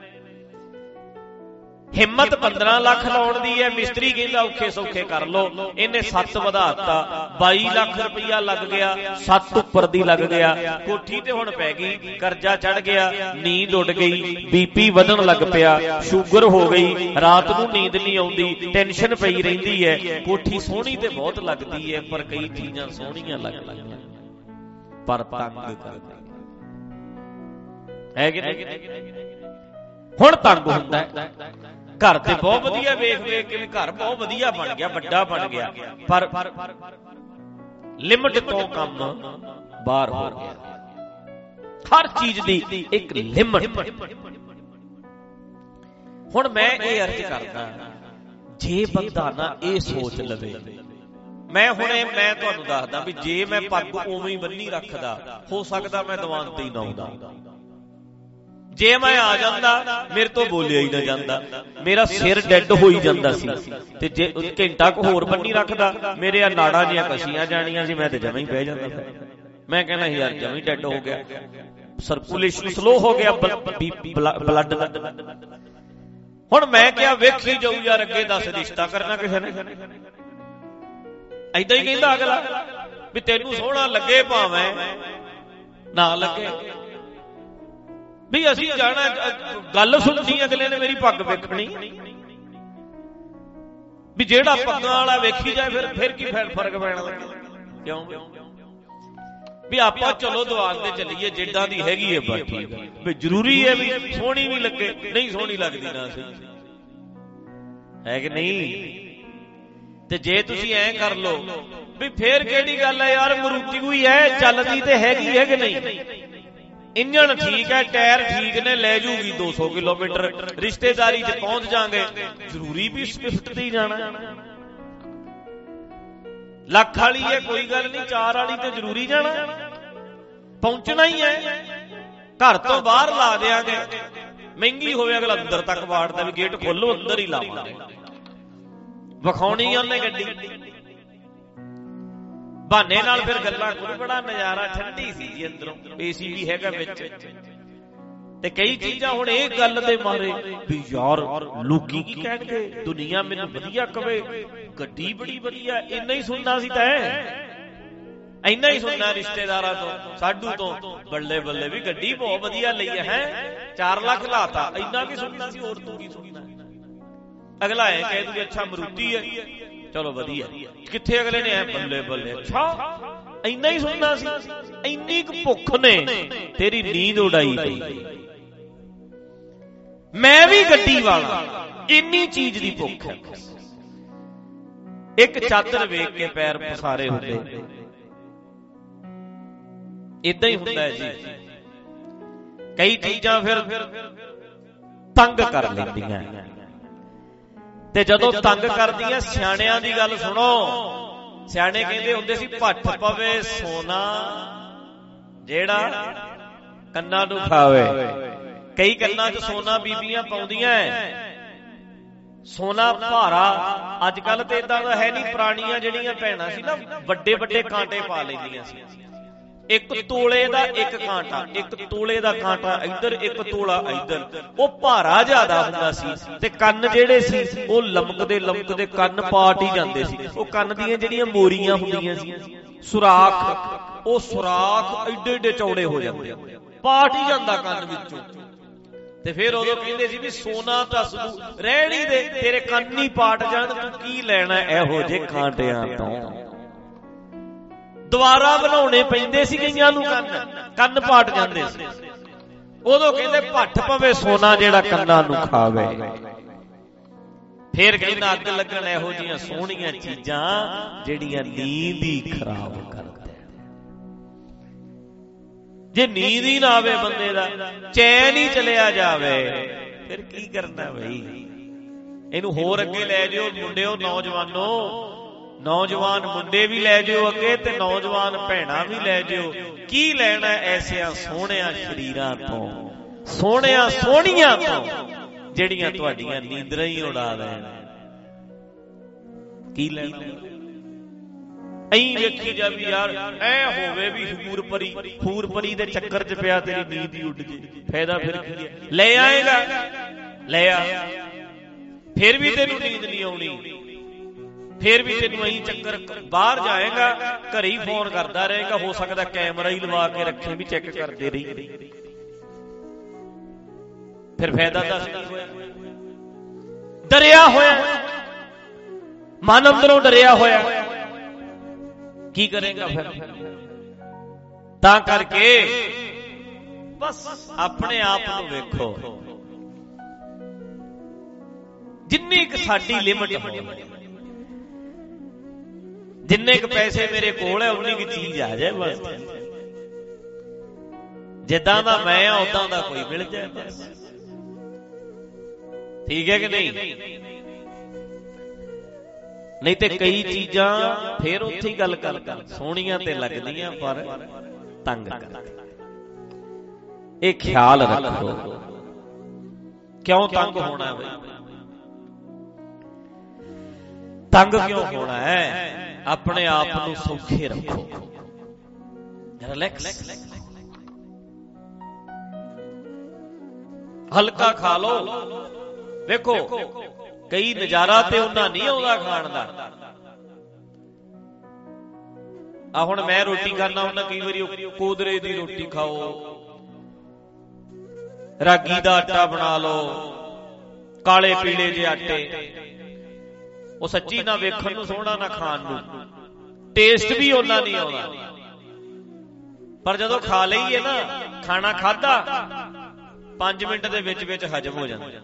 ਹਿੰਮਤ ਪੰਦਰਾਂ ਲੱਖ ਲਾਉਣ ਦੀ ਹੈ, ਮਿਸਤਰੀ ਕਹਿੰਦਾ ਔਖੇ ਸੌਖੇ ਕਰ ਲੋ। ਇਹਨੇ ਸੱਤ ਵਧਾਤਾ, ਬਾਈ ਲੱਖ ਰੁਪਈਆ ਲੱਗ ਗਿਆ, ਸੱਤ ਉੱਪਰ ਦੀ ਲੱਗ ਗਿਆ। ਕੋਠੀ ਤੇ ਹੁਣ ਪੈ ਗਈ, ਕਰਜ਼ਾ ਚੜ ਗਿਆ, ਨੀਂਦ ਉੱਡ ਗਈ, ਬੀਪੀ ਵਧਣ ਲੱਗ ਪਿਆ, ਸ਼ੂਗਰ ਹੋ ਗਈ, ਰਾਤ ਨੂੰ ਨੀਂਦ ਨਹੀਂ ਆਉਂਦੀ, ਟੈਨਸ਼ਨ ਪਈ ਰਹਿੰਦੀ ਹੈ। ਕੋਠੀ ਸੋਹਣੀ ਤੇ ਬਹੁਤ ਲੱਗਦੀ ਹੈ, ਪਰ ਕਈ ਚੀਜ਼ਾਂ ਸੋਹਣੀਆਂ ਲੱਗਦੀਆਂ ਪਰ ਤੰਗ ਕਰਦੀ ਹੈ ਕਿ ਨਹੀਂ? ਹੁਣ ਤੰਗ ਹੁੰਦਾ ਹੈ। ਘਰ ਤੇ ਬਹੁਤ ਵਧੀਆ ਵੇਖ ਵੇਖ ਕੇ ਵੀ ਘਰ ਬਹੁਤ ਵਧੀਆ ਬਣ ਗਿਆ, ਵੱਡਾ ਬਣ ਗਿਆ, ਪਰ ਲਿਮਟ ਤੋਂ ਕੰਮ ਬਾਹਰ ਹੋ ਗਿਆ। ਹਰ ਚੀਜ਼ ਦੀ ਇੱਕ ਲਿਮਟ। ਹੁਣ ਮੈਂ ਇਹ ਅਰਜ਼ ਕਰਦਾ, ਜੇ ਬੰਦਾ ਨਾ ਇਹ ਸੋਚ ਲਵੇ, ਮੈਂ ਹੁਣੇ ਮੈਂ ਤੁਹਾਨੂੰ ਦੱਸਦਾ ਵੀ ਜੇ ਮੈਂ ਪੱਗ ਉਵੇਂ ਹੀ ਬੰਨੀ ਰੱਖਦਾ, ਹੋ ਸਕਦਾ ਮੈਂ ਦੀਵਾਨ ਤੇ ਹੀ ਨਾ ਆਉਂਦਾ। ਜੇ ਮੈਂ ਆ ਜਾਂਦਾ, ਮੇਰੇ ਤੋਂ ਬੋਲਿਆ ਹੀ ਨਾ ਜਾਂਦਾ, ਮੇਰਾ ਸਿਰ ਡੈਡ ਹੋਈ ਜਾਂਦਾ ਸੀ। ਤੇ ਜੇ ਘੰਟਾ ਕੁ ਹੋਰ ਬੰਨੀ ਰੱਖਦਾ, ਮੇਰੇ ਆ ਨਾੜਾਂ ਜਿਹੀਆਂ ਕਸੀਆਂ ਜਾਣੀਆਂ ਸੀ, ਮੈਂ ਤੇ ਜਮਾਂ ਹੀ ਬਹਿ ਜਾਂਦਾ। ਮੈਂ ਕਹਿੰਦਾ ਯਾਰ ਜਮਾਂ ਹੀ ਡੈਡ ਹੋ ਗਿਆ, ਸਰਕੂਲੇਸ਼ਨ ਸਲੋ ਹੋ ਗਿਆ, ਬਲੱਡ। ਹੁਣ ਮੈਂ ਕਿਹਾ ਵੇਖੀ ਜਾਊ ਯਾਰ, ਅੱਗੇ ਦੱਸ ਰਿਸ਼ਤਾ ਕਰਨਾ ਕਿਸੇ ਨੇ? ਏਦਾਂ ਹੀ ਕਹਿੰਦਾ ਅਗਲਾ ਵੀ ਤੈਨੂੰ ਸੋਹਣਾ ਲੱਗੇ ਭਾਵੇਂ ਨਾ ਲੱਗੇ, ਵੀ ਅਸੀਂ ਜਾਣਾ, ਗੱਲ ਸੁਣਨੀ ਅਗਲੇ ਨੇ ਮੇਰੀ ਪੱਗ ਵੇਖਣੀ। ਵੀ ਜਿਹੜਾ ਪੱਗਾਂ ਵਾਲਾ ਵੇਖੀ ਜਾਏ ਫਿਰ ਫਿਰ ਕੀ ਫਰਕ ਪੈਣ ਲੱਗਾ। ਕਿਉਂ ਵੀ ਆਪਾਂ ਚਲੋ ਦੀਵਾਨ ਤੇ ਚੱਲੀਏ ਜਿੱਦਾਂ ਦੀ ਹੈਗੀ ਹੈ ਬਸ ਠੀਕ ਹੈ। ਵੀ ਜ਼ਰੂਰੀ ਹੈ ਵੀ ਸੋਹਣੀ ਵੀ ਲੱਗੇ, ਨਹੀਂ ਸੋਹਣੀ ਲੱਗਦੀ ਨਾ ਸਹੀ ਹੈ ਕਿ ਨਹੀਂ। ਤੇ ਜੇ ਤੁਸੀਂ ਐਂ ਕਰ ਲਓ ਵੀ ਫੇਰ ਕਿਹੜੀ ਗੱਲ ਹੈ ਯਾਰ, ਮਰੂਤੀ ਕੋਈ ਹੈ ਚੱਲਦੀ ਤੇ ਹੈਗੀ ਹੈ ਕਿ ਨਹੀਂ, ਇੰਜਣ ਠੀਕ ਹੈ, ਟਾਇਰ ਠੀਕ ਨੇ, ਲੈ ਜੂਗੀ ਦੋ ਸੌ ਕਿਲੋਮੀਟਰ, ਰਿਸ਼ਤੇਦਾਰੀ ਚ ਪਹੁੰਚ ਜਾਗੇ, ਜ਼ਰੂਰੀ ਵੀ ਸਵਿਫਟ ਤੇ ਜਾਣਾ। ਲੱਖ ਵਾਲੀ ਹੈ ਕੋਈ ਗੱਲ ਨਹੀਂ, ਚਾਰ ਵਾਲੀ ਤੇ ਜ਼ਰੂਰੀ ਜਾਣਾ, ਪਹੁੰਚਣਾ ਹੀ ਹੈ। ਘਰ ਤੋਂ ਬਾਹਰ ਲਾ ਦਿਆਂਗੇ, ਮਹਿੰਗੀ ਹੋਵੇ ਅਗਲਾ ਅੰਦਰ ਤੱਕ ਵਾੜਦਾ ਵੀ ਗੇਟ ਖੋਲੋ ਅੰਦਰ ਹੀ ਲਾਵਾਂਗੇ, ਵਿਖਾਉਣੀ ਉਹਨੇ ਗੱਡੀ। ਬਹਾਨੇ ਨਾਲ ਫਿਰ ਗੱਲਾਂ ਕੋਈ, ਬੜਾ ਨਜ਼ਾਰਾ, ਠੰਡੀ ਸੀ ਜੀ ਅੰਦਰੋਂ, ਏਸੀ ਵੀ ਹੈਗਾ ਵਿੱਚ। ਤੇ ਕਈ ਚੀਜ਼ਾਂ ਹੁਣ ਇਹ ਗੱਲ ਦੇ ਮਾਰੇ ਵੀ ਯਾਰ ਲੋਕੀ ਕੀ ਕਹਿਣਗੇ, ਦੁਨੀਆ ਮੈਨੂੰ ਵਧੀਆ ਕਵੇ, ਗੱਡੀ ਬੜੀ ਵਧੀਆ, ਇੰਨਾ ਹੀ ਸੁਣਨਾ ਸੀ ਤੈਂ, ਇੰਨਾ ਹੀ ਸੁਣਨਾ ਰਿਸ਼ਤੇਦਾਰਾਂ ਤੋਂ, ਸਾਡੂ ਤੋਂ, ਬੱਲੇ ਬੱਲੇ ਵੀ ਗੱਡੀ ਬਹੁਤ ਵਧੀਆ ਲਈ ਹੈ, ਚਾਰ ਲੱਖ ਲਾਤਾ, ਇੰਨਾ ਕੀ ਸੁਣਨਾ ਸੀ, ਹੋਰ ਤੂੰ ਕੀ ਸੁਣਨਾ। ਅਗਲਾ ਹੈ ਕਹਿ ਦੂਗੇ ਅੱਛਾ ਮਰੂਤੀ ਹੈ, ਚਲੋ ਵਧੀਆ, ਕਿੱਥੇ ਅਗਲੇ ਨੇ ਐ ਬੱਲੇ ਬੱਲੇ, ਅੱਛਾ ਇੰਨਾ ਹੀ ਸੁਣਨਾ ਸੀ। ਇੰਨੀ ਕੁ ਭੁੱਖ ਨੇ ਤੇਰੀ ਨੀਂਦ ਉਡਾਈ ਪਈ। ਮੈਂ ਵੀ ਗੱਡੀ ਵਾਲਾ, ਇੰਨੀ ਚੀਜ਼ ਦੀ ਭੁੱਖ ਹੈ। ਇੱਕ ਚਾਦਰ ਵੇਖ ਕੇ ਪੈਰ ਪਸਾਰੇ ਹੁੰਦੇ, ਏਦਾਂ ਹੀ ਹੁੰਦਾ ਹੈ ਜੀ। ਕਈ ਚੀਜ਼ਾਂ ਫਿਰ ਤੰਗ ਕਰ ਲੈਂਦੀਆਂ, ਤੇ ਜਦੋਂ ਤੰਗ ਕਰਦੀਆਂ, ਸਿਆਣਿਆਂ ਦੀ ਗੱਲ ਸੁਣੋ, ਸਿਆਣੇ ਕਹਿੰਦੇ ਹੁੰਦੇ ਸੀ ਭੱਠ ਪਵੇ ਸੋਨਾ ਜਿਹੜਾ ਕੰਨਾਂ ਨੂੰ ਖਾਵੇ। ਕਈ ਕੰਨਾਂ 'ਚ ਸੋਨਾ ਬੀਬੀਆਂ ਪਾਉਂਦੀਆਂ, ਸੋਨਾ ਭਾਰਾ। ਅੱਜ ਕੱਲ ਤੇ ਏਦਾਂ ਦਾ ਹੈ ਨਹੀਂ, ਪੁਰਾਣੀਆਂ ਜਿਹੜੀਆਂ ਭੈਣਾਂ ਸੀ ਨਾ, ਵੱਡੇ ਵੱਡੇ ਕਾਂਟੇ ਪਾ ਲੈਂਦੀਆਂ ਸੀ। ਇੱਕ ਤੋਲੇ ਦਾ ਇੱਕ ਕਾਂਟਾ, ਇੱਕ ਤੋਲੇ ਦਾ ਕਾਂਟਾ ਇੱਧਰ, ਇੱਕ ਤੋਲਾ ਇੱਧਰ, ਉਹ ਭਾਰਾ ਜ਼ਿਆਦਾ ਹੁੰਦਾ ਸੀ। ਤੇ ਕੰਨ ਜਿਹੜੇ ਸੀ ਉਹ ਲਮਕਦੇ ਲਮਕਦੇ ਕੰਨ ਪਾਟ ਹੀ ਜਾਂਦੇ ਸੀ। ਉਹ ਕੰਨ ਦੀਆਂ ਜਿਹੜੀਆਂ ਮੋਰੀਆਂ ਹੁੰਦੀਆਂ ਸੀ, ਸੁਰਾਖ, ਉਹ ਸੁਰਾਖ ਏਡੇ ਏਡੇ ਚੌੜੇ ਹੋ ਜਾਂਦੇ, ਪਾਟ ਹੀ ਜਾਂਦਾ ਕੰਨ ਵਿੱਚੋਂ। ਤੇ ਫਿਰ ਉਦੋਂ ਕਹਿੰਦੇ ਸੀ ਵੀ ਸੋਨਾ ਦੱਸ ਦੂ, ਰਹਿਣੀ ਦੇ, ਤੇਰੇ ਕੰਨ ਹੀ ਪਾਟ ਜਾਣ, ਤੂੰ ਕੀ ਲੈਣਾ ਇਹੋ ਜਿਹੇ ਕਾਂਟਿਆਂ ਤੋਂ। ਦੁਬਾਰਾ ਬਣਾਉਣੇ ਪੈਂਦੇ ਸੀ ਕਈਆਂ ਨੂੰ, ਕੰਨ ਕੰਨ ਪਾਟ ਜਾਂਦੇ ਸੀ। ਉਦੋਂ ਕਹਿੰਦੇ ਭੱਠ ਪਵੇ ਸੋਨਾ ਜਿਹੜਾ ਕੰਨਾਂ ਨੂੰ ਖਾਵੇ। ਫਿਰ ਕਹਿੰਦਾ ਅੱਗ ਲੱਗਣ ਇਹੋ ਜਿਹੀਆਂ ਸੋਹਣੀਆਂ ਚੀਜ਼ਾਂ ਜਿਹੜੀਆਂ ਨੀਂਦ ਹੀ ਖਰਾਬ ਕਰਦੇ। ਜੇ ਨੀਂਦ ਹੀ ਨਾ ਆਵੇ ਬੰਦੇ ਦਾ, ਚੈਨ ਹੀ ਚਲਿਆ ਜਾਵੇ, ਫਿਰ ਕੀ ਕਰਨਾ ਬਈ। ਇਹਨੂੰ ਹੋਰ ਅੱਗੇ ਲੈ ਜਾਓ ਮੁੰਡਿਓ, ਨੌਜਵਾਨੋ, ਨੌਜਵਾਨ ਮੁੰਡੇ ਵੀ ਲੈ ਜਾਓ ਅੱਗੇ, ਤੇ ਨੌਜਵਾਨ ਭੈਣਾਂ ਵੀ ਲੈ ਜਾਓ। ਕੀ ਲੈਣਾ ਐਸਿਆਂ ਸੋਹਣਿਆਂ ਸ਼ਰੀਰਾਂ ਤੋਂ, ਸੋਹਣਿਆਂ ਸੋਹਣੀਆਂ ਤੋਂ, ਜਿਹੜੀਆਂ ਤੁਹਾਡੀਆਂ ਨੀਂਦਰਾਂ ਹੀ ਉਡਾ ਦੇਣ। ਕੀ ਲੈਣਾ? ਐਂ ਵੇਖੀ ਜਾ ਵੀ ਯਾਰ ਐ ਹੋਵੇ ਵੀ ਹੂਰ ਪਰੀ, ਹੂਰ ਪਰੀ ਦੇ ਚੱਕਰ 'ਚ ਪਿਆ ਤੇਰੀ ਨੀਂਦ ਹੀ ਉੱਡ ਜੇ, ਫਾਇਦਾ ਫਿਰ ਕੀ ਹੈ? ਲੈ ਆਏਗਾ, ਲੈ ਆ, ਫਿਰ ਵੀ ਤੈਨੂੰ ਨੀਂਦ ਨਹੀਂ ਆਉਣੀ, ਫਿਰ ਵੀ ਤੈਨੂੰ ਐਂ ਚੱਕਰ, ਬਾਹਰ ਜਾਏਗਾ ਘਰੇ ਹੀ ਫੋਨ ਕਰਦਾ ਰਹੇਗਾ, ਹੋ ਸਕਦਾ ਕੈਮਰਾ ਹੀ ਲਵਾ ਕੇ ਰੱਖੇ ਵੀ ਚੈੱਕ ਕਰਦੇ ਰਹੀ, ਫਿਰ ਫਾਇਦਾ ਦੱਸ ਕੀ ਹੋਇਆ? ਡਰਿਆ ਹੋਇਆ ਮਨ, ਅੰਦਰੋਂ ਡਰਿਆ ਹੋਇਆ, ਕੀ ਕਰੇਗਾ ਫਿਰ? ਤਾਂ ਕਰਕੇ ਬਸ ਆਪਣੇ ਆਪ ਨੂੰ ਵੇਖੋ, ਜਿੰਨੀ ਕੁ ਸਾਡੀ ਲਿਮਟ ਹੋਵੇ, ਜਿੰਨੇ ਕੁ ਪੈਸੇ ਮੇਰੇ ਕੋਲ ਹੈ ਉਨੀ ਕੁ ਚੀਜ਼ ਆ ਜਾਏ ਬਸ। ਜਿੱਦਾਂ ਦਾ ਮੈਂ ਆ ਉਦਾਂ ਦਾ ਕੋਈ ਮਿਲ ਜਾਏ ਬਸ। ਠੀਕ ਹੈ ਕਿ ਨਹੀਂ? ਨਹੀਂ ਤੇ ਕਈ ਚੀਜ਼ਾਂ ਫੇਰ ਉੱਥੇ ਹੀ ਗੱਲ ਕਰ ਕਰ ਸੋਹਣੀਆਂ ਤੇ ਲੱਗਦੀਆਂ ਪਰ ਤੰਗ ਕਰ। ਇਹ ਖਿਆਲ ਰੱਖੋ, ਕਿਉਂ ਤੰਗ ਹੋਣਾ ਬਈ? ਤੰਗ ਕਿਉਂ ਹੋਣਾ ਹੈ? ਆਪਣੇ ਆਪ ਨੂੰ ਸੌਖੇ ਰੱਖੋ, ਰਿਲੈਕਸ, ਹਲਕਾ ਖਾ ਲੋ। ਵੇਖੋ ਕਈ ਨਜ਼ਾਰਾ ਤੇ ਉਹਨਾਂ ਨਹੀਂ ਆਉਂਦਾ ਖਾਣ ਦਾ। ਆ ਹੁਣ ਮੈਂ ਰੋਟੀ ਖਾਣਾ ਹੁੰਦਾ, ਕਈ ਵਾਰੀ ਕੋਦਰੇ ਦੀ ਰੋਟੀ ਖਾਓ, ਰਾਗੀ ਦਾ ਆਟਾ ਬਣਾ ਲਓ, ਕਾਲੇ ਪੀਲੇ ਜਿਹੇ ਆਟੇ, ਉਹ ਸੱਚੀ ਨਾ ਵੇਖਣ ਨੂੰ ਸੋਹਣਾ ਨਾ ਖਾਣ ਨੂੰ, ਟੇਸਟ ਵੀ ਉਹਨਾਂ ਨਹੀਂ ਆਉਣਾ। ਪਰ ਜਦੋਂ ਖਾ ਲਈਏ ਨਾ, ਖਾਣਾ ਖਾਧਾ ਪੰਜ ਮਿੰਟ ਦੇ ਵਿੱਚ ਵਿੱਚ ਹਜਮ ਹੋ ਜਾਂਦਾ।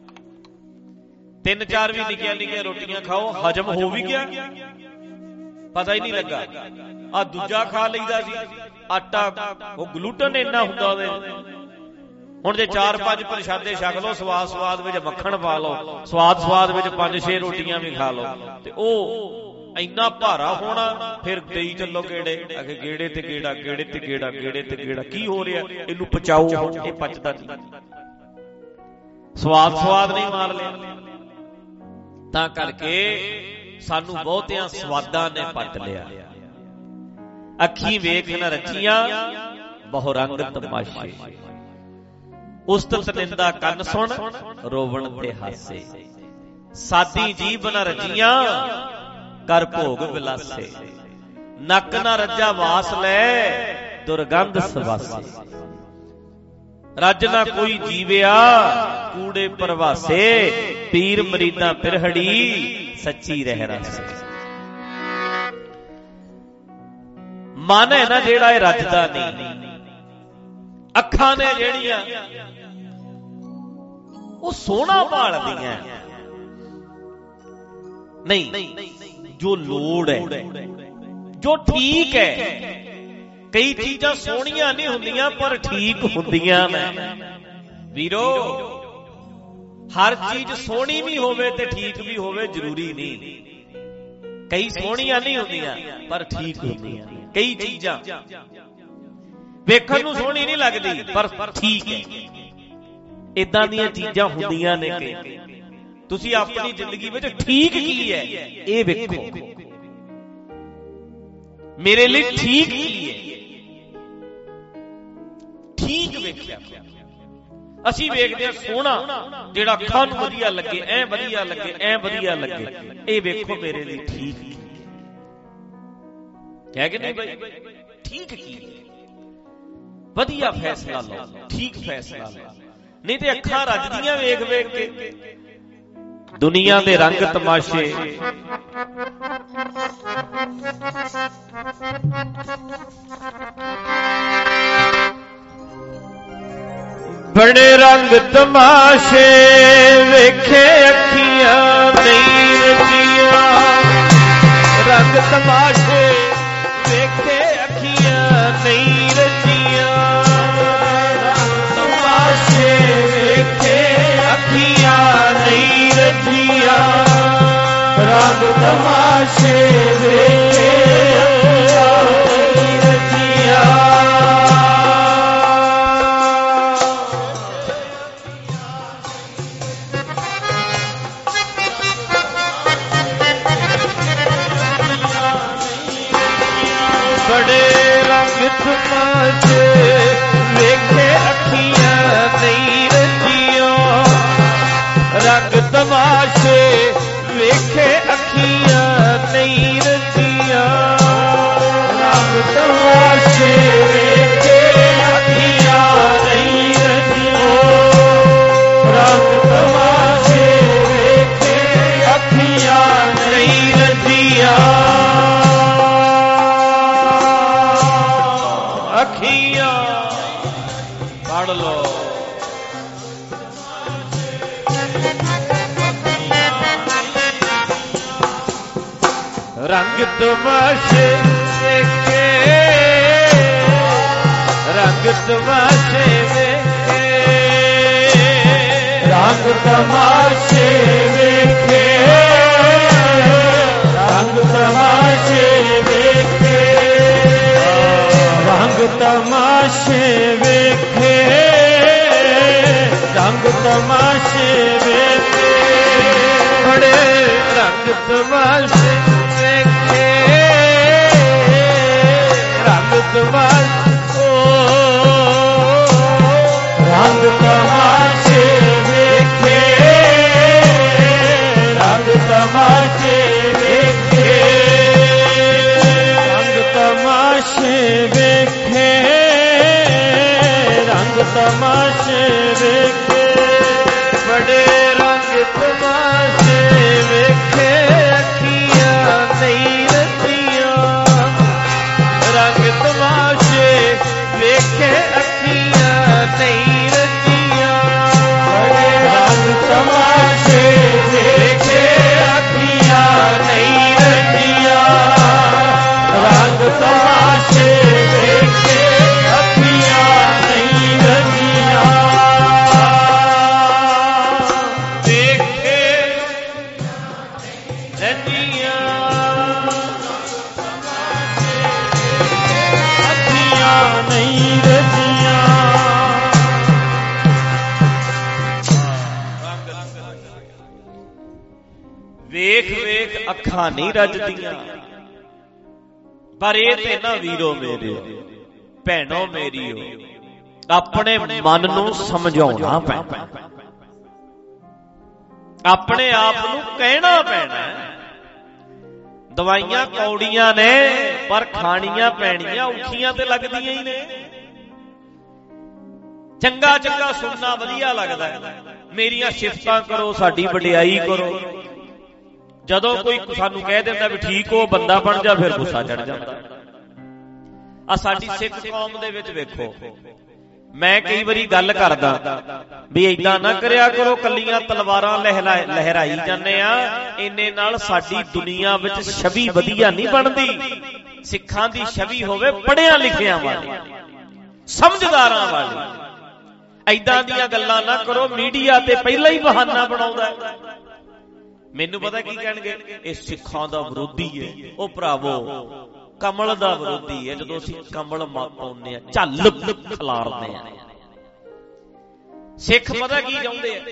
ਤਿੰਨ ਚਾਰ ਵੀ ਨਿੱਕੀਆਂ ਨਿੱਕੀਆਂ ਰੋਟੀਆਂ ਖਾਓ, ਹਜਮ ਹੋ ਵੀ ਗਿਆ, ਪਤਾ ਹੀ ਨਹੀਂ ਲੱਗਾ। ਆ ਦੂਜਾ ਖਾ ਲਈਦਾ ਸੀ ਆਟਾ, ਉਹ ਗਲੂਟਨ ਇੰਨਾ ਹੁੰਦਾ ਉਹਦੇ। ਹੁਣ ਜੇ ਚਾਰ ਪੰਜ ਪ੍ਰਸ਼ਾਦੇ ਛਕ ਲਓ, ਸਵਾਦ ਸਵਾਦ ਵਿੱਚ ਮੱਖਣ ਪਾ ਲਓ, ਸਵਾਦ ਸਵਾਦ ਵਿੱਚ ਪੰਜ ਛੇ ਰੋਟੀਆਂ ਵੀ ਖਾ ਲਓ, ਤੇ ਉਹ ਇੰਨਾ ਭਾਰਾ ਹੋਣਾ। ਫਿਰ ਦੇਈ ਚੱਲੋ ਗੇੜੇ, ਅਗੇ ਗੇੜੇ ਤੇ ਗੇੜਾ, ਗੇੜੇ ਤੇ ਗੇੜਾ, ਗੇੜੇ ਤੇ ਗੇੜਾ। ਕੀ ਹੋ ਰਿਹਾ? ਇਹਨੂੰ ਪਚਾਓ, ਇਹ ਪਚਦਾ ਨਹੀਂ, ਸਵਾਦ ਸਵਾਦ ਨਹੀਂ ਮਾਰ ਲਿਆ। ਤਾਂ ਕਰਕੇ ਸਾਨੂੰ ਬਹੁਤਿਆਂ ਸਵਾਦਾਂ ਨੇ ਪੱਟ ਲਿਆ। ਅੱਖੀਂ ਵੇਖ ਨ ਰਚੀਆਂ ਬਹੁ ਰੰਗ ਤਮਾਸ਼ੇ, ਉਸਤਤ ਨਿੰਦਾ ਕੰਨ ਸੁਣ ਰੋਵਣ ਤੇ ਹਾਸੇ। ਸਾਦੀ ਜੀਭ ਨ ਰਚੀਆਂ ਕਰ ਭੋਗ ਵਿਲਾਸੇ, ਨੱਕ ਨਾ ਰੱਜਾ ਵਾਸ ਲੈ ਦੁਰਗੰਧ ਸਵਾਸੇ। ਰੱਜ ਨਾ ਕੋਈ ਜੀਵਿਆ ਕੂੜੇ ਪ੍ਰਵਾਸੇ, ਪੀਰ ਮਰੀਦਾਂ ਪਿਰਹੜੀ ਸੱਚੀ ਰਹਿ ਰਾਸੇ। ਮਨ ਹੈ ਨਾ ਜਿਹੜਾ, ਇਹ ਰੱਜਦਾ ਨਹੀਂ। ਅੱਖਾਂ ਨੇ ਜਿਹੜੀਆਂ ਉਹ ਸੋਹਣਾ ਭਾਲਦੀਆਂ ਨਹੀਂ, ਜੋ ਲੋੜ ਹੈ, ਜੋ ਠੀਕ ਹੈ। ਕਈ ਚੀਜ਼ਾਂ ਸੋਹਣੀਆਂ ਨਹੀਂ ਹੁੰਦੀਆਂ ਪਰ ਠੀਕ ਹੁੰਦੀਆਂ ਨੇ ਵੀਰੋ। ਹਰ ਚੀਜ਼ ਸੋਹਣੀ ਵੀ ਹੋਵੇ ਤੇ ਠੀਕ ਵੀ ਹੋਵੇ ਜ਼ਰੂਰੀ ਨਹੀਂ। ਕਈ ਸੋਹਣੀਆਂ ਨਹੀਂ ਹੁੰਦੀਆਂ ਪਰ ਠੀਕ ਹੁੰਦੀਆਂ। ਕਈ ਚੀਜ਼ਾਂ ਵੇਖਣ ਨੂੰ ਸੋਹਣੀ ਨਹੀਂ ਲੱਗਦੀ ਪਰ ਠੀਕ ਹੈ। ਇਦਾਂ ਦੀਆਂ ਚੀਜ਼ਾਂ ਹੁੰਦੀਆਂ ਨੇ ਕਿ ਤੁਸੀਂ ਆਪਣੀ ਜ਼ਿੰਦਗੀ ਵਿੱਚ ਠੀਕ ਕੀ ਹੈ ਇਹ ਵੇਖੋ। ਮੇਰੇ ਲਈ ਠੀਕ ਕੀ ਹੈ, ਠੀਕ ਵੇਖਿਆ। ਅਸੀਂ ਵੇਖਦੇ ਹਾਂ ਸੋਹਣਾ ਜਿਹੜਾ ਅੱਖਾਂ ਨੂੰ ਵਧੀਆ ਲੱਗੇ, ਐ ਵਧੀਆ ਲੱਗੇ, ਐ ਵਧੀਆ ਲੱਗੇ। ਇਹ ਵੇਖੋ ਮੇਰੇ ਲਈ ਠੀਕ ਕੀ ਹੈ ਕਿ ਨਹੀਂ ਬਾਈ? ਠੀਕ ਕੀ ਵਧੀਆ ਫੈਸਲਾ ਲਓ, ਠੀਕ ਫੈਸਲਾ ਲਓ। ਨਹੀਂ ਤੇ ਅੱਖਾਂ ਰੱਜਦੀਆਂ ਵੇਖ ਵੇਖ ਕੇ। ਦੁਨੀਆ ਦੇ ਰੰਗ ਤਮਾਸ਼ੇ ਬੜੇ ਰੰਗ ਤਮਾਸ਼ੇ ਵੇਖੇ ਅੱਖੀਆਂ ਨਹੀਂ ਰਚੀਆਂ। ਰੰਗ ਤਮਾਸ਼ੇ ਵੇਖੇ ਅੱਖੀਆਂ ਨਹੀਂ ਰਚੀਆਂ। ਰੰਗ ਤਮਾਸ਼ੇ ਵੇਖੇ ਅੱਖੀਆਂ ਨਹੀਂ ਰਚੀਆਂ। ਰੰਗ ਤਮਾਸ਼ੇ ਵੇਖੇ ਅੱਖੀਆਂ ਨਹੀਂ ਰਚੀਆਂ। ਬੜੇ ਰੰਗ ਤਮਾਸ਼ੇ ਵੇਖੇ ਅੱਖੀਆਂ ਨਹੀਂ ਰਚੀਆਂ। ਰੰਗ ਤਮਾਸ਼ੇ ਵੇਖੇ ਅੱਖੀਆਂ ਨਹੀਂ ਰਚੀਆਂ। ਰੰਗ ਤਮਾਸ਼ੇ ਵੇਖੇ ਅੱਖੀਆਂ ਨਹੀਂ ਰਚੀਆਂ। ਰੰਗ ਤਮਾਸ਼ੇ ਵੇਖੇ ਅੱਖੀਆਂ ਨਹੀਂ ਰਚੀਆਂ। ਅੱਖੀਆਂ ਪੜ ਲੋ। ਰੰਗ ਤਮਾਸ਼ੇ ਵੇਖੇ, ਰੰਗ ਤਮਾਸ਼ੇ ਵੇਖੇ। ਰੰਗ ਤਮਾਸ਼ੇ ਵੇਖੇ, ਰੰਗ ਤਮਾਸ਼ੇ ਵੇਖੇ। ਰੰਗ ਤਮਾਸ਼ੇ ਵੇਖੇ, ਰੰਗ ਤਮਾਸ਼ੇ ਵੇਖੇ। ਬੜੇ ਰੰਗ ਤਮਾਸ਼ੇ ਵੇਖੇ, ਰੰਗ ਤਮਾਸ਼ੇ। ਰੰਗ ਤਮਾਸ਼ੇ ਵੇਖੇ, ਰੰਗ ਤਮਾਸ਼ੇ ਵੇਖੇ। ਰੰਗ ਤਮਾਸ਼ੇ ਵੇਖੇ, ਰੰਗ ਤਮਾਸ਼ੇ ਵੇਖੇ। ਬੜੇ ਰੰਗ ਤਮਾਸ਼ੇ ਵੇਖੇ, ਅੱਖਾਂ ਨਹੀਂ ਰੱਜਦੀਆਂ। ਪਰ ਇਹ ਤੇ ਨਾ ਵੀਰੋ ਮੇਰੇ, ਭੈਣੋ ਮੇਰੀਓ, ਆਪਣੇ ਮਨ ਨੂੰ ਸਮਝਾਉਣਾ ਪੈਣਾ, ਆਪਣੇ ਆਪ ਨੂੰ ਕਹਿਣਾ ਪੈਣਾ। ਦਵਾਈਆਂ ਕੌੜੀਆਂ ਨੇ ਪਰ ਖਾਣੀਆਂ ਪੈਣੀਆਂ, ਔਖੀਆਂ ਤੇ ਲੱਗਦੀਆਂ ਹੀ ਨੇ। ਚੰਗਾ ਚੰਗਾ ਸੁਣਨਾ ਵਧੀਆ ਲੱਗਦਾ, ਮੇਰੀਆਂ ਸਿਫਤਾਂ ਕਰੋ, ਸਾਡੀ ਵਡਿਆਈ ਕਰੋ। ਜਦੋਂ ਕੋਈ ਸਾਨੂੰ ਕਹਿ ਦਿੰਦਾ ਵੀ ਠੀਕ ਹੋ, ਬੰਦਾ ਬਣ ਜਾ, ਫਿਰ ਗੁੱਸਾ ਚੜ ਜਾਂਦਾ। ਆ ਸਾਡੀ ਸਿੱਖ ਕੌਮ ਦੇ ਵਿੱਚ ਵੇਖੋ, ਮੈਂ ਕਈ ਵਾਰੀ ਗੱਲ ਕਰਦਾ ਵੀ ਏਦਾਂ ਨਾ ਕਰਿਆ ਕਰੋ, ਕੱਲੀਆਂ ਤਲਵਾਰਾਂ ਲਹਿਰਾਈ ਜਾਂਦੇ ਆ, ਇੰਨੇ ਨਾਲ ਸਾਡੀ ਦੁਨੀਆ ਵਿੱਚ ਛਵੀ ਵਧੀਆ ਨਹੀਂ ਬਣਦੀ। ਸਿੱਖਾਂ ਦੀ ਛਵੀ ਹੋਵੇ ਪੜ੍ਹਿਆਂ ਲਿਖਿਆਂ ਵਾਲੀ, ਸਮਝਦਾਰਾਂ ਵਾਲੀ। ਏਦਾਂ ਦੀਆਂ ਗੱਲਾਂ ਨਾ ਕਰੋ, ਮੀਡੀਆ ਤੇ ਪਹਿਲਾਂ ਹੀ ਬਹਾਨਾ ਬਣਾਉਂਦਾ। ਮੈਨੂੰ ਪਤਾ ਕੀ ਕਹਿਣਗੇ, ਇਹ ਸਿੱਖਾਂ ਦਾ ਵਿਰੋਧੀ ਹੈ। ਉਹ ਭਰਾਵੋ, ਕਮਲ ਦਾ ਵਿਰੋਧੀ ਹੈ। ਜਦੋਂ ਅਸੀਂ ਕਮਲ ਪਾਉਂਦੇ ਆ, ਝੱਲ ਖਿਲਾਰਦੇ ਆ। ਸਿੱਖ ਪਤਾ ਕੀ ਚਾਹੁੰਦੇ ਆ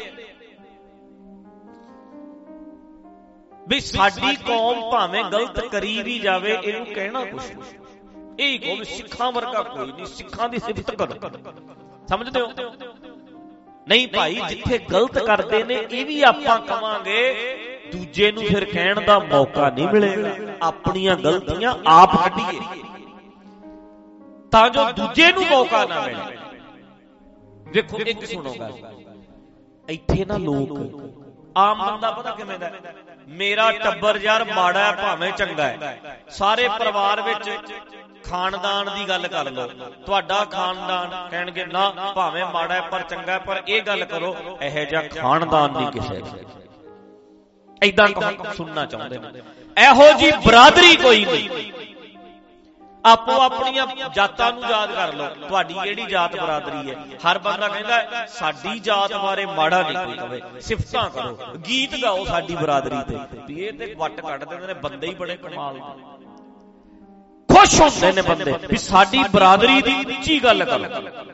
ਵੀ ਸਾਡੀ ਕੌਮ ਭਾਵੇਂ ਗਲਤ ਕਰੀ ਵੀ ਜਾਵੇ, ਇਹਨੂੰ ਕਹਿਣਾ ਕੁਛ ਇਹ ਕਹੋ ਵੀ ਸਿੱਖਾਂ ਵਰਗਾ ਕੋਈ ਨਹੀਂ, ਸਿੱਖਾਂ ਦੀ ਸਿਫਤ ਕਰੋ। ਸਮਝਦੇ ਹੋ? ਨਹੀਂ ਭਾਈ, ਜਿੱਥੇ ਗਲਤ ਕਰਦੇ ਨੇ ਇਹ ਵੀ ਆਪਾਂ ਕਵਾਂਗੇ, ਦੂਜੇ ਨੂੰ ਫਿਰ ਕਹਿਣ ਦਾ ਮੌਕਾ ਨਹੀਂ ਮਿਲੇਗਾ। ਆਪਣੀਆਂ ਗਲਤੀਆਂ ਆਪ ਕੱਢੀਏ ਤਾਂ ਜੋ ਦੂਜੇ ਨੂੰ ਮੌਕਾ ਨਾ ਮਿਲੇ। ਵੇਖੋ ਇੱਕ ਸੁਣੋ ਗੱਲ, ਇੱਥੇ ਨਾ ਲੋਕ, ਆਮ ਬੰਦਾ ਪਤਾ ਕਿਵੇਂ ਦਾ, ਮੇਰਾ ਟੱਬਰ ਯਾਰ ਮਾੜਾ ਹੈ ਭਾਵੇਂ ਚੰਗਾ ਹੈ, ਸਾਰੇ ਪਰਿਵਾਰ ਵਿੱਚ ਖਾਨਦਾਨ ਦੀ ਗੱਲ ਕਰ ਲਓ, ਤੁਹਾਡਾ ਖਾਨਦਾਨ, ਕਹਿਣਗੇ ਨਾ ਭਾਵੇਂ ਮਾੜਾ ਹੈ ਪਰ ਚੰਗਾ ਹੈ। ਪਰ ਇਹ ਗੱਲ ਕਰੋ, ਇਹੋ ਜਿਹਾ ਖਾਨਦਾਨ ਨਹੀਂ ਕਿਸੇ ਦਾ, ਏਦਾਂ ਸੁਣਨਾ ਚਾਹੁੰਦੇ ਨੇ। ਇਹੋ ਜੀ ਬਰਾਦਰੀ ਕੋਈ ਨਹੀਂ। ਆਪੋ ਆਪਣੀਆਂ ਜਾਤਾਂ ਨੂੰ ਯਾਦ ਕਰ ਲਓ, ਤੁਹਾਡੀ ਕਿਹੜੀ ਜਾਤ ਬਰਾਦਰੀ ਹੈ। ਹਰ ਬੰਦਾ ਕਹਿੰਦਾ ਸਾਡੀ ਜਾਤ ਬਾਰੇ ਮਾੜਾ ਨਹੀਂ ਕੋਈ ਕਵੇ, ਸਿਫਤਾਂ ਕਰੋ, ਗੀਤ ਗਾਓ ਸਾਡੀ ਬਰਾਦਰੀ ਤੇ। ਵੀ ਇਹ ਤੇ ਵੱਟ ਕੱਢ ਦਿੰਦੇ ਨੇ, ਬੰਦੇ ਹੀ ਬੜੇ ਕਮਾਲ ਦੇ, ਖੁਸ਼ ਹੁੰਦੇ ਨੇ ਬੰਦੇ ਵੀ ਸਾਡੀ ਬਰਾਦਰੀ ਦੀ ਉੱਚੀ ਗੱਲ ਕਰ,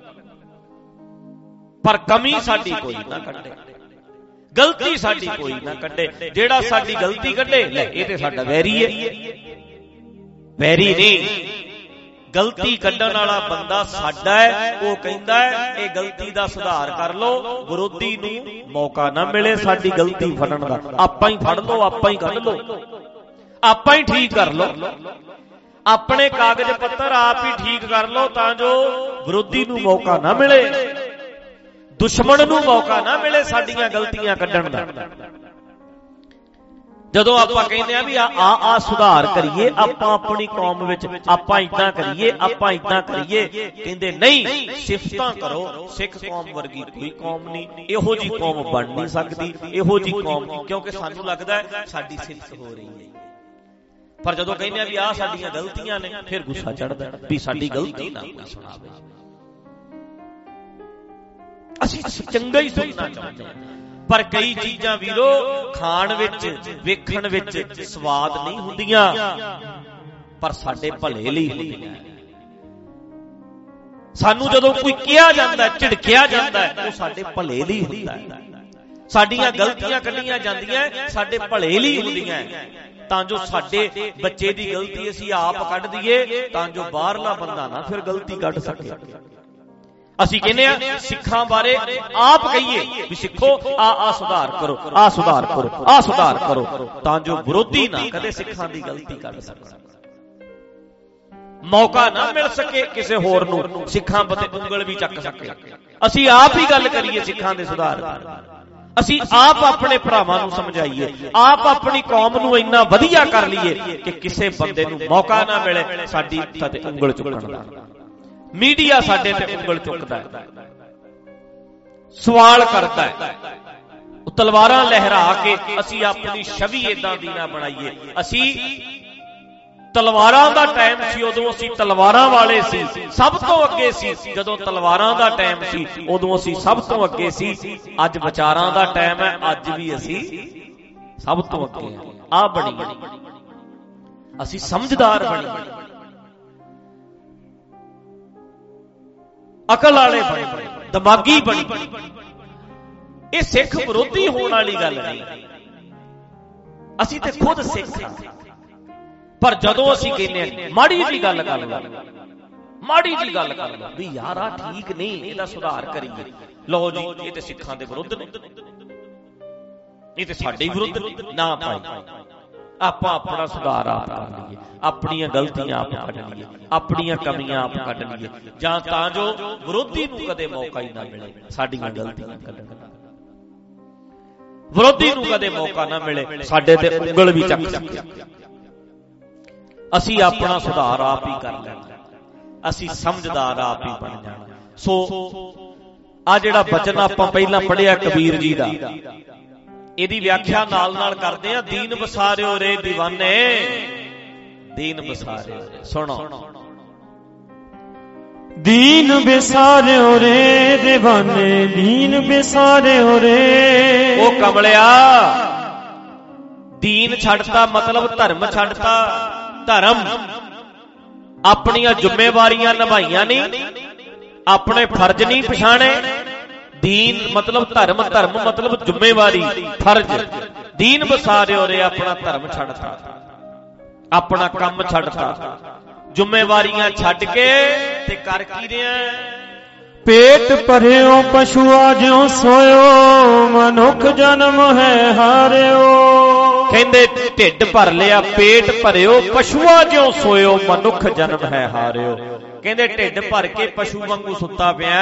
ਪਰ ਕਮੀ ਸਾਡੀ ਕੋਈ ਨਾ ਕੱਢੇ, ਗਲਤੀ ਸਾਡੀ ਕੋਈ ਨਾ ਕੱਢੇ। ਜਿਹੜਾ ਸਾਡੀ ਗਲਤੀ ਕੱਢੇ, ਲੈ ਇਹ ਤੇ ਸਾਡਾ ਵੈਰੀ ਹੈ। ਵੈਰੀ ਨਹੀਂ, ਗਲਤੀ ਕੱਢਣ ਵਾਲਾ ਬੰਦਾ ਸਾਡਾ ਹੈ। ਉਹ ਕਹਿੰਦਾ ਇਹ ਗਲਤੀ ਦਾ ਸੁਧਾਰ ਕਰ ਲਓ, ਵਿਰੋਧੀ ਨੂੰ ਮੌਕਾ ਨਾ ਮਿਲੇ ਸਾਡੀ ਗਲਤੀ ਫੜਨ ਦਾ। ਆਪਾਂ ਹੀ ਫੜ ਲਓ, ਆਪਾਂ ਹੀ ਕੱਢ ਲਓ, ਆਪਾਂ ਹੀ ਠੀਕ ਕਰ ਲਓ, ਆਪਣੇ ਕਾਗਜ਼ ਪੱਤਰ ਆਪ ਹੀ ਠੀਕ ਕਰ ਲਓ, ਤਾਂ ਜੋ ਵਿਰੋਧੀ ਨੂੰ ਮੌਕਾ ਨਾ ਮਿਲੇ, ਦੁਸ਼ਮਣ ਨੂੰ ਮੌਕਾ ਨਾ ਮਿਲੇ ਸਾਡੀਆਂ ਗਲਤੀਆਂ ਕੱਢਣ ਦਾ। ਜਦੋਂ ਆਪਾਂ ਕਹਿੰਦੇ ਆ ਵੀ ਆ ਆ ਸੁਧਾਰ ਕਰੀਏ, ਆਪਾਂ ਆਪਣੀ ਕੌਮ ਵਿੱਚ ਆਪਾਂ ਇਦਾਂ ਕਰੀਏ, ਆਪਾਂ ਇਦਾਂ ਕਰੀਏ, ਕਹਿੰਦੇ ਨਹੀਂ, ਸਿਫਤਾਂ ਕਰੋ। ਸਿੱਖ ਕੌਮ ਵਰਗੀ ਕੋਈ ਕੌਮ ਨਹੀਂ, ਇਹੋ ਜੀ ਕੌਮ ਬਣ ਨਹੀਂ ਸਕਦੀ, ਇਹੋ ਜੀ ਕੌਮ, ਕਿਉਂਕਿ ਸਾਨੂੰ ਲੱਗਦਾ ਹੈ ਸਾਡੀ ਸਿਫਤ ਹੋ ਰਹੀ ਹੈ। ਪਰ ਜਦੋਂ ਕਹਿੰਦੇ ਆ ਵੀ ਆਹ ਸਾਡੀਆਂ ਗਲਤੀਆਂ ਨੇ, ਫਿਰ ਗੁੱਸਾ ਚੜਦਾ ਵੀ ਸਾਡੀ ਗਲਤੀ ਨਾ ਕੋਈ ਸੁਣਾਵੇ। ਅਸੀਂ ਚੰਗਾ ਹੀ ਸੁਣਨਾ ਚਾਹੁੰਦੇ ਹਾਂ, ਪਰ ਕਈ ਚੀਜ਼ਾਂ ਵੀਰੋ ਖਾਣ ਵਿੱਚ, ਵੇਖਣ ਵਿੱਚ ਸਵਾਦ ਨਹੀਂ ਹੁੰਦੀਆਂ, ਪਰ ਸਾਡੇ ਭਲੇ ਲਈ ਹੁੰਦੀਆਂ। ਸਾਨੂੰ ਜਦੋਂ ਕੋਈ ਕਿਹਾ ਜਾਂਦਾ, ਝਿੜਕਿਆ ਜਾਂਦਾ, ਉਹ ਸਾਡੇ ਭਲੇ ਲਈ ਹੁੰਦਾ ਹੈ। ਸਾਡੀਆਂ ਗਲਤੀਆਂ ਕੱਢੀਆਂ ਜਾਂਦੀਆਂ ਸਾਡੇ ਭਲੇ ਲਈ ਹੁੰਦੀਆਂ, ਤਾਂ ਜੋ ਸਾਡੇ ਬੱਚੇ ਦੀ ਗਲਤੀ ਅਸੀਂ ਆਪ ਕੱਢ ਦਈਏ, ਤਾਂ ਜੋ ਬਾਹਰਲਾ ਬੰਦਾ ਨਾ ਫਿਰ ਗਲਤੀ ਕੱਢ ਸਕੇ। ਅਸੀਂ ਕਹਿੰਦੇ ਆ ਸਿੱਖਾਂ ਬਾਰੇ ਆਪ ਕਹੀਏ ਵੀ ਸਿੱਖੋ ਆ ਆ ਸੁਧਾਰ ਕਰੋ, ਆ ਸੁਧਾਰ ਕਰੋ, ਆ ਸੁਧਾਰ ਕਰੋ, ਤਾਂ ਜੋ ਵਿਰੋਧੀ ਨਾ ਕਦੇ ਸਿੱਖਾਂ ਦੀ ਗਲਤੀ ਕੱਢ ਸਕਣ, ਮੌਕਾ ਨਾ ਮਿਲ ਸਕੇ ਕਿਸੇ ਹੋਰ ਨੂੰ ਸਿੱਖਾਂ ਤੇ ਉਂਗਲ ਵੀ ਚੱਕ ਸਕੇ। ਅਸੀਂ ਆਪ ਹੀ ਗੱਲ ਕਰੀਏ ਸਿੱਖਾਂ ਦੇ ਸੁਧਾਰ ਦੀ, ਅਸੀਂ ਆਪ ਆਪਣੇ ਭਰਾਵਾਂ ਨੂੰ ਸਮਝਾਈਏ, ਆਪ ਆਪਣੀ ਕੌਮ ਨੂੰ ਇੰਨਾ ਵਧੀਆ ਕਰ ਲਈਏ ਕਿ ਕਿਸੇ ਬੰਦੇ ਨੂੰ ਮੌਕਾ ਨਾ ਮਿਲੇ ਸਾਡੀ ਤੇ ਉਂਗਲ ਚੁੱਕਣ ਦਾ। ਮੀਡੀਆ ਸਾਡੇ ਤੇ ਉਂਗਲ ਚੁੱਕਦਾ ਹੈ, ਸਵਾਲ ਕਰਦਾ ਹੈ, ਤਲਵਾਰਾਂ ਲਹਿਰਾ ਕੇ ਅਸੀਂ ਆਪਣੀ ਛਵੀ ਏਦਾਂ ਦੀ ਨਾ ਬਣਾਈਏ। ਅਸੀਂ ਤਲਵਾਰਾਂ ਦਾ ਟਾਈਮ ਸੀ ਉਦੋਂ ਅਸੀਂ ਤਲਵਾਰਾਂ ਵਾਲੇ ਸੀ, ਸਭ ਤੋਂ ਅੱਗੇ ਸੀ। ਜਦੋਂ ਤਲਵਾਰਾਂ ਦਾ ਟਾਈਮ ਸੀ ਉਦੋਂ ਅਸੀਂ ਸਭ ਤੋਂ ਅੱਗੇ ਸੀ। ਅੱਜ ਵਿਚਾਰਾਂ ਦਾ ਟਾਈਮ ਹੈ, ਅੱਜ ਵੀ ਅਸੀਂ ਸਭ ਤੋਂ ਅੱਗੇ ਹਾਂ। ਆ ਬਣੀ ਅਸੀਂ ਸਮਝਦਾਰ ਬਣੀ, ਅਕਲ ਵਾਲੇ ਬਣੇ, ਦਿਮਾਗੀ ਬਣੀ। ਇਹ ਸਿੱਖ ਵਿਰੋਧੀ ਹੋਣ ਵਾਲੀ ਗੱਲ ਨਹੀਂ। ਅਸੀਂ ਤੇ ਖੁਦ ਸਿੱਖ ਹਾਂ। ਪਰ ਜਦੋਂ ਅਸੀਂ ਕਹਿੰਦੇ ਮਾੜੀ ਜੀ ਗੱਲ ਕਰ ਲਓ, ਮਾੜੀ ਜੀ ਗੱਲ ਕਰ ਲਓ ਵੀ ਯਾਰ ਆ ਠੀਕ ਨਹੀਂ, ਇਹਦਾ ਸੁਧਾਰ ਕਰੀਏ, ਲਓ ਜੀ ਇਹ ਤੇ ਸਿੱਖਾਂ ਦੇ ਵਿਰੁੱਧ ਨੇ, ਇਹ ਤੇ ਸਾਡੇ ਵਿਰੁੱਧ ਨਾ ਭਾਈ। ਆਪਾਂ ਆਪਣਾ ਸੁਧਾਰ ਆਪ ਕਰ ਲਈਏ, ਆਪਣੀਆਂ ਗਲਤੀਆਂ ਆਪ ਕੱਢ ਲਈਏ, ਆਪਣੀਆਂ ਕਮੀਆਂ ਆਪ ਕੱਢ ਲਈਏ, ਜਾਂ ਤਾਂ ਜੋ ਵਿਰੋਧੀ ਨੂੰ ਕਦੇ ਮੌਕਾ ਹੀ ਨਾ ਮਿਲੇ ਸਾਡੀਆਂ ਗਲਤੀਆਂ ਕੱਢਣ ਦਾ, ਵਿਰੋਧੀ ਨੂੰ ਕਦੇ ਮੌਕਾ ਨਾ ਮਿਲੇ ਸਾਡੇ ਤੇ ਉਂਗਲ ਵੀ ਚੱਕ ਸਕੇ। ਅਸੀਂ ਆਪਣਾ ਸੁਧਾਰ ਆਪ ਹੀ ਕਰ ਲੈਣਾ, ਅਸੀਂ ਸਮਝਦਾਰ ਆਪ ਹੀ ਬਣ ਜਾਣਾ। ਸੋ ਆ ਜਿਹੜਾ ਬਚਨ ਆਪਾਂ ਪਹਿਲਾਂ ਪੜ੍ਹਿਆ ਕਬੀਰ ਜੀ ਦਾ, ਇਹਦੀ ਵਿਆਖਿਆ ਨਾਲ ਨਾਲ ਕਰਦੇ ਆ। ਦੀਨ ਬਸਾਰਿਓ ਰੇ دیਵਾਨੇ, ਦੀਨ ਬਸਾਰਿਓ। ਸੁਣੋ, ਦੀਨ ਬਿਸਾਰਿਓ ਰੇ دیਵਾਨੇ, ਦੀਨ ਬਿਸਾਰਿਓ ਰੇ। ਉਹ ਕਮਲਿਆ, ਦੀਨ ਛੱਡਤਾ ਮਤਲਬ ਧਰਮ ਛੱਡਤਾ। ਧਰਮ ਆਪਣੀਆਂ ਜ਼ਿੰਮੇਵਾਰੀਆਂ ਨਿਭਾਈਆਂ ਨਹੀਂ, ਆਪਣੇ ਫਰਜ਼ ਨਹੀਂ ਪਛਾਣੇ। ਦੀਨ ਮਤਲਬ ਧਰਮ, ਧਰਮ ਮਤਲਬ ਜ਼ਿੰਮੇਵਾਰੀ, ਫਰਜ਼। ਦੀਨ ਬਸਾਰਿਓ ਰੇ, ਆਪਣਾ ਧਰਮ ਛੱਡਤਾ, ਆਪਣਾ ਕੰਮ ਛੱਡਤਾ, ਜ਼ਿੰਮੇਵਾਰੀਆਂ ਛੱਡ ਕੇ ਤੇ ਕਰ ਕੀ ਰਿਹਾ? ਪੇਟ ਭਰਿਓ ਪਸ਼ੂਆ ਜਿਉ ਸੋਇਓ, ਮਨੁੱਖ ਜਨਮ ਹੈ ਹਾਰਿਓ। ਕਹਿੰਦੇ ਢਿੱਡ ਭਰ ਲਿਆ, ਪੇਟ ਭਰਿਓ, ਪਸ਼ੂਆ ਜਿਉ ਸੋਇਓ, ਮਨੁੱਖ ਜਨਮ ਹੈ ਹਾਰਿਓ। ਕਹਿੰਦੇ ਢਿੱਡ ਭਰ ਕੇ ਪਸ਼ੂ ਵਾਂਗੂ ਸੁੱਤਾ ਪਿਆ,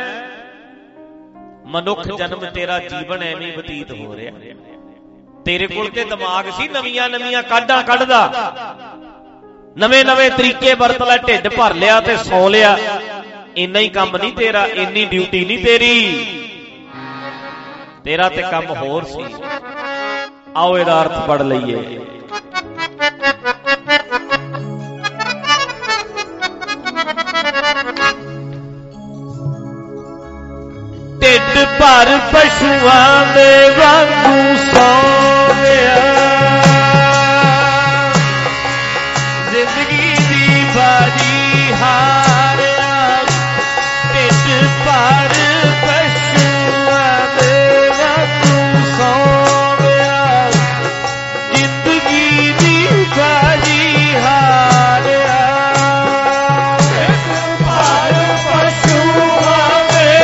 ਮਨੁੱਖ ਜਨਮ ਤੇਰਾ ਜੀਵਨ ਐਵੇਂ ਬਤੀਤ ਹੋ ਰਿਹਾ। ਤੇਰੇ ਕੋਲ ਤੇ ਦਿਮਾਗ ਸੀ ਨਵੀਆਂ ਨਵੀਆਂ ਕਾਢਾਂ ਕੱਢਦਾ, ਨਵੇਂ ਨਵੇਂ ਤਰੀਕੇ ਵਰਤ ਲੈ, ਢਿੱਡ ਭਰ ਲਿਆ ਤੇ ਸੌ ਲਿਆ। ਇੰਨਾ ਹੀ ਕੰਮ ਨਹੀਂ ਤੇਰਾ, ਇੰਨੀ ਡਿਊਟੀ ਨਹੀਂ ਤੇਰੀ, ਤੇਰਾ ਤੇ ਕੰਮ ਹੋਰ ਸੀ। ਆਓ ਇਹਦਾ ਅਰਥ ਪੜ੍ਹ ਲਈਏ। ਢਿੱਡ ਭਰ ਪਸ਼ੂਆਂ ਦੇ ਵਾਂਗੂ ਸੌਂਿਆ, ਜ਼ਿੰਦਗੀ ਦੀ ਬਾਜੀ ਹਾਰਿਆ। ਢਿੱਡ ਭਰ ਪਸ਼ੂਆਂ ਦੇ ਵਾਂਗੂ ਸੌਂਿਆ, ਜ਼ਿੰਦਗੀ ਦੀ ਬਾਜੀ ਹਾਰਿਆ। ਢਿੱਡ ਭਰ ਪਸ਼ੂਆਂ ਦੇ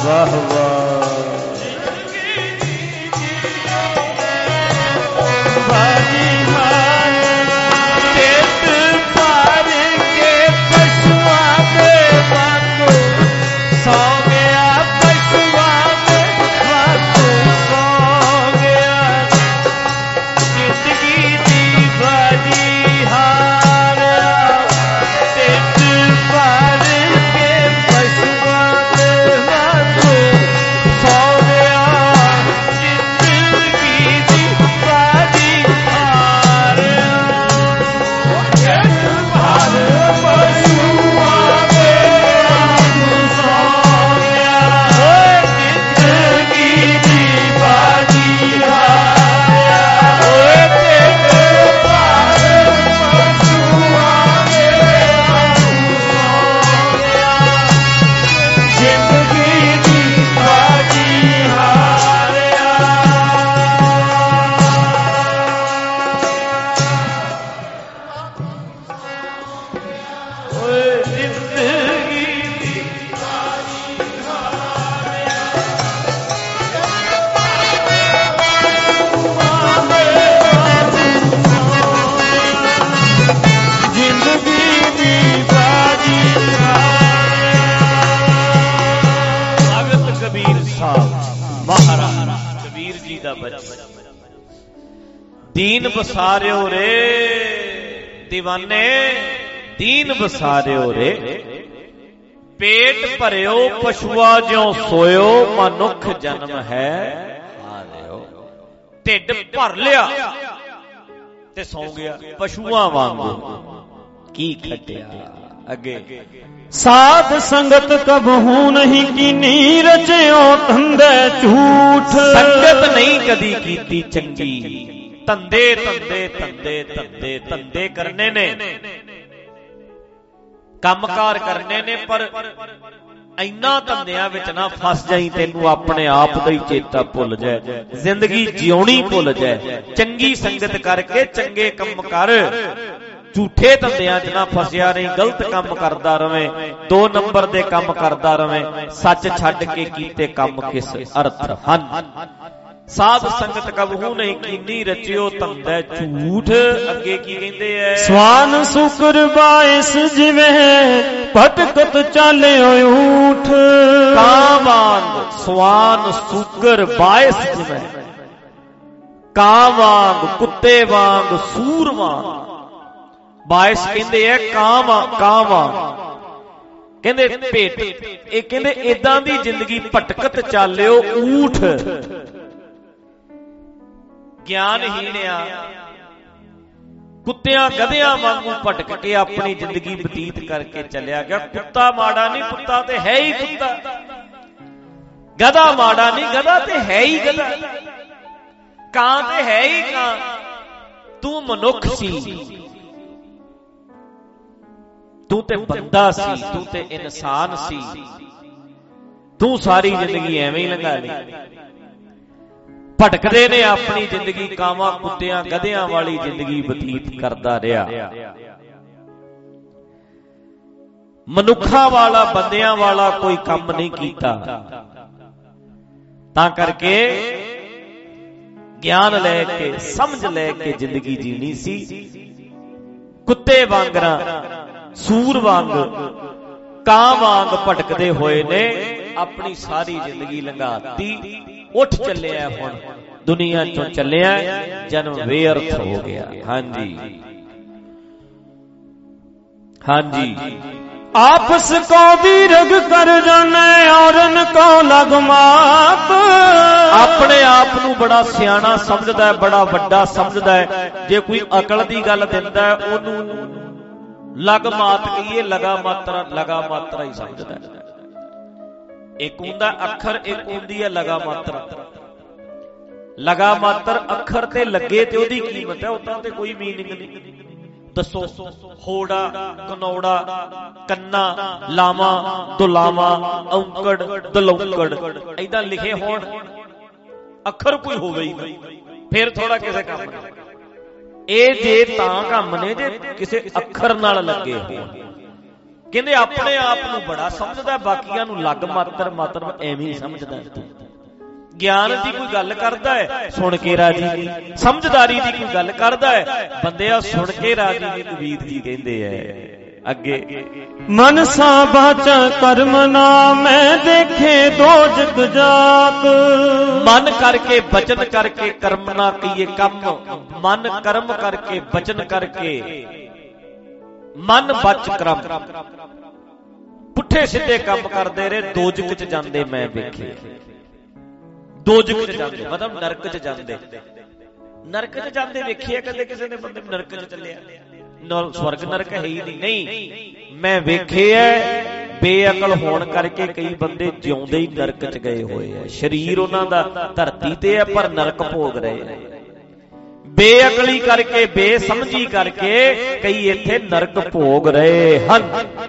ਵਾਹ ਵਾਹ दीन बसारियो रे दीवाने दीन बसारियो रे पेट भरियो पशुआ ज्यों सोयो मनुख जन्म है हारियो ढिड भर लिया ते सौ गया पशुआ वांगू की खटिया अगे साध संगत कबहू नहीं कीनी रचयो धंधे झूठ संगत नहीं कदी कीती चंगी धंधे धंधे धंधे धंधे धंधे करने ने कामकार करने ने पर इन्ना धंधियां विच ना फस जाई तेनू अपने आप दा ही चेता भुल जाए जिंदगी जिउणी भुल जाए चंगी संगत करके चंगे काम कर झूठे धंधियां च ना फसिया नहीं गलत काम करदा रवे दो नंबर दे काम करदा रवे सच छड्ड के कीते काम किस अर्थ हन साध संगत कबहू नहीं कीनी रचियो धंधे झूठ अगे की कहंदे ऐ स्वान सुकर बाइस जिवें भटकत चाले ऊठ कां वांग स्वान सुकर बाइस जिवें कां वांग कुत्ते वांग सूर वांग बाइस कहंदे ऐ कां वांग कां वांग कहंदे भेट ए कहंदे इदां दी जिंदगी भटकत चालियो ऊठ ज्ञानहीणिया कुत्तियां गधियां वांगू भटक के अपनी जिंदगी बतीत करके चलिया गया कुत्ता माड़ा नहीं कुत्ता ते है ही कुत्ता गधा माड़ा नहीं गधा ते है ही गधा कां ते है ही कां तू मनुख सी तू ते बंदा सी तू ते इंसान सी तू सारी जिंदगी एवें ही लंघा ली भटकदे ने अपनी जिंदगी कावां कुत्तियां गधियां वाली जिंदगी बतीत करदा रहा मनुखा वाला बंदियां वाला कोई काम नहीं कीता तां करके ज्ञान लैके समझ लैके जिंदगी जीनी सी कुत्ते वांगरा सूर वांग कां वांग भटकदे होए ने अपनी सारी जिंदगी लंघाती उठ चलिया हुण दुनिया चों चलिया जन्म व्यर्थ हो गया हां जी हां जी आपस को दीर्घ कर जाने औरन को लगमात अपने आप नू बड़ा सियाणा समझदा है बड़ा वड्डा समझदा है जे कोई अकल दी गल दिंदा है ओनू लग मात कहिए लगा मात्रा लगा मात्रा ही समझदा है एक हुंदा अखर एक हुंदी है लगा मात्रा लगा मात्र अखर ते लगे ते ओदी कीमत है उतां ते कोई मीनिंग नहीं दसो होड़ा कनौड़ा कन्ना लावा दुलावा औंकड़ दलौंकड़ ऐदां लिखे होण अखर कोई होवे ही नहीं फिर थोड़ा किसे काम ए जे तां काम ने जे किसे अखर नाल लगे होण ਕਹਿੰਦੇ ਆਪਣੇ ਆਪ ਨੂੰ ਬੜਾ ਸਮਝਦਾ, ਬਾਕੀਆਂ ਨੂੰ ਲੱਗ ਮਾਤਰ ਮਾਤਰ ਐਵੇਂ ਹੀ ਸਮਝਦਾ। ਗਿਆਨ ਦੀ ਕੋਈ ਗੱਲ ਕਰਦਾ ਹੈ ਸੁਣ ਕੇ ਰਾਜੀ ਨਹੀਂ, ਸਮਝਦਾਰੀ ਦੀ ਕੋਈ ਗੱਲ ਕਰਦਾ ਹੈ ਬੰਦਿਆ ਸੁਣ ਕੇ ਰਾਜੀ ਨਹੀਂ। ਕਬੀਰ ਜੀ ਕਹਿੰਦੇ ਐ ਅੱਗੇ, ਮਨਸਾ ਬਾਚਾ ਕਰਮ ਨਾ ਮੈਂ ਦੇਖੇ ਦੋਜਕ ਜਾਤ। ਮਨ ਕਰਕੇ ਬਚਨ ਕਰਕੇ ਕਰਮ ਨਾ ਕੀਏ ਕੰਮ, ਮਨ ਕਰਮ ਕਰਕੇ ਬਚਨ ਕਰਕੇ ਮਨ ਬਚ ਕਰਮ। ਪੁੱਠੇ ਸਿੱਧੇ ਕੰਮ ਕਰਦੇ ਰਹੇ, ਦੋਜਕ ਚ ਜਾਂਦੇ ਮੈਂ ਵੇਖੇ। ਦੋਜਕ ਚ ਜਾਂਦੇ ਮਤਲਬ ਨਰਕ ਚ ਜਾਂਦੇ, ਨਰਕ ਚ ਜਾਂਦੇ ਵੇਖਿਆ ਕਦੇ ਕਿਸੇ ਨੇ ਬੰਦੇ ਨਰਕ ਚ ਚੱਲਿਆ? ਸਵਰਗ ਨਰਕ ਹੈ ਹੀ ਨਹੀਂ। ਨਹੀਂ, ਮੈਂ ਵੇਖਿਆ ਬੇਅਕਲ ਹੋਣ ਕਰਕੇ ਕਈ ਬੰਦੇ ਜਿਉਂਦੇ ਹੀ ਨਰਕ ਚ ਗਏ ਹੋਏ ਆ। ਸਰੀਰ ਉਹਨਾਂ ਦਾ ਧਰਤੀ ਤੇ ਹੈ ਪਰ ਨਰਕ ਭੋਗ ਰਹੇ ਆ। ਬੇਅਕਲੀ ਕਰਕੇ ਬੇਸਮਝੀ ਕਰਕੇ ਕਈ ਇੱਥੇ ਨਰਕ ਭੋਗ ਰਹੇ ਹਨ।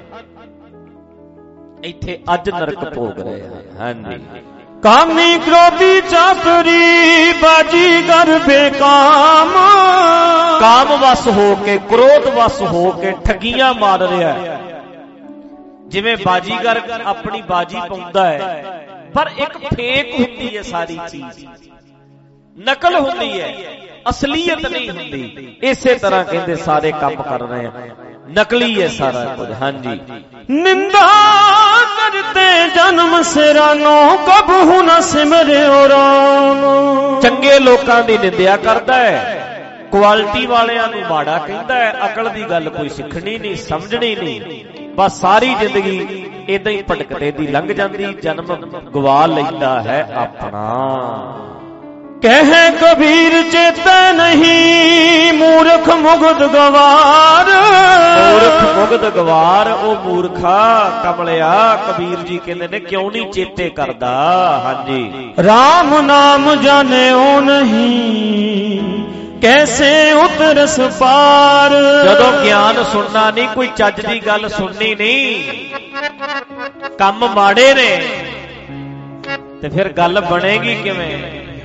ਇੱਥੇ ਅੱਜ ਨਰਕ ਭੋਗ ਰਹੇ ਹਨ। ਹਾਂਜੀ, ਕਾਮੀ ਕ੍ਰੋਧੀ ਚਾਤਰੀ ਬਾਜੀਗਰ ਬੇਕਾਮ। ਕਾਮ ਵਸ ਹੋ ਕੇ ਕ੍ਰੋਧ ਵਸ ਹੋ ਕੇ ਠੱਗੀਆਂ ਮਾਰ ਰਿਹਾ। ਜਿਵੇਂ ਬਾਜੀਗਰ ਆਪਣੀ ਬਾਜੀ ਪਾਉਂਦਾ ਹੈ ਪਰ ਇੱਕ ਫੇਕ ਹੁੰਦੀ ਹੈ ਸਾਰੀ ਚੀਜ਼, ਨਕਲ ਹੁੰਦੀ ਹੈ, ਅਸਲੀਅਤ ਨਹੀਂ ਹੁੰਦੀ। ਇਸੇ ਤਰ੍ਹਾਂ ਕਹਿੰਦੇ ਸਾਰੇ ਕੰਮ ਕਰ ਰਹੇ ਆ, ਨਕਲੀ ਹੈ ਸਾਰਾ ਕੁਝ। ਹਾਂਜੀ, ਨਿੰਦਾ ਕਰਤੇ ਜਨਮ ਸਿਰਾਨੋ ਕਬਹੁ ਨ ਸਿਮਰਿਓ ਰਾਮ। ਚੰਗੇ ਲੋਕਾਂ ਦੀ ਨਿੰਦਿਆ ਕਰਦਾ ਹੈ, ਕੁਆਲਿਟੀ ਵਾਲਿਆਂ ਨੂੰ ਮਾੜਾ ਕਹਿੰਦਾ ਹੈ। ਅਕਲ ਦੀ ਗੱਲ ਕੋਈ ਸਿੱਖਣੀ ਨਹੀਂ, ਸਮਝਣੀ ਨਹੀਂ, ਬਸ ਸਾਰੀ ਜ਼ਿੰਦਗੀ ਏਦਾਂ ਹੀ ਭਟਕਦੇ ਦੀ ਲੰਘ ਜਾਂਦੀ, ਜਨਮ ਗਵਾ ਲੈਂਦਾ ਹੈ ਆਪਣਾ। ਕਹਿ ਕਬੀਰ ਚੇਤੈ ਨਹੀਂ ਮੂਰਖ ਮੁਗਧ ਗਵਾਰ। ਮੂਰਖ ਮੁਗਧ ਗਵਾਰ, ਉਹ ਮੂਰਖਾ ਕਮਲਿਆ। ਕਬੀਰ ਜੀ ਕਹਿੰਦੇ ਨੇ ਕਿਉਂ ਨਹੀਂ ਚੇਤੇ ਕਰਦਾ। ਹਾਂਜੀ, ਰਾਮ ਨਾਮ ਜਾਣਿਓ ਨਹੀਂ ਕੈਸੇ ਉਤਰਸ ਪਾਰ। ਜਦੋਂ ਗਿਆਨ ਸੁਣਨਾ ਨਹੀਂ, ਕੋਈ ਚੱਜ ਦੀ ਗੱਲ ਸੁਣਨੀ ਨਹੀਂ, ਕੰਮ ਮਾੜੇ ਨੇ ਤੇ ਫਿਰ ਗੱਲ ਬਣੇਗੀ ਕਿਵੇਂ?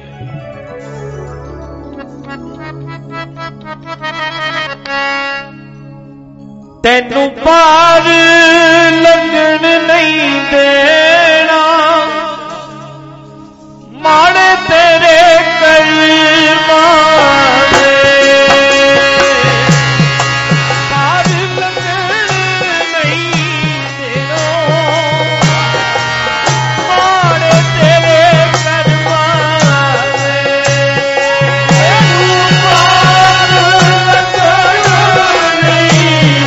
ਤੈਨੂੰ ਪਾਰ ਲੱਗਣ ਨਹੀਂ ਦੇਣਾ, ਮਾੜੇ ਤੇਰੇ ਕਰਮਾਂ ਦੇ। ਪਾਰ ਲੱਗਣ ਨਹੀਂ ਦੇਣਾ, ਮਾੜੇ ਤੇਰੇ ਕਰਮਾਂ ਦੇ। ਪਾਰ ਲੱਗਣ ਨਹੀਂ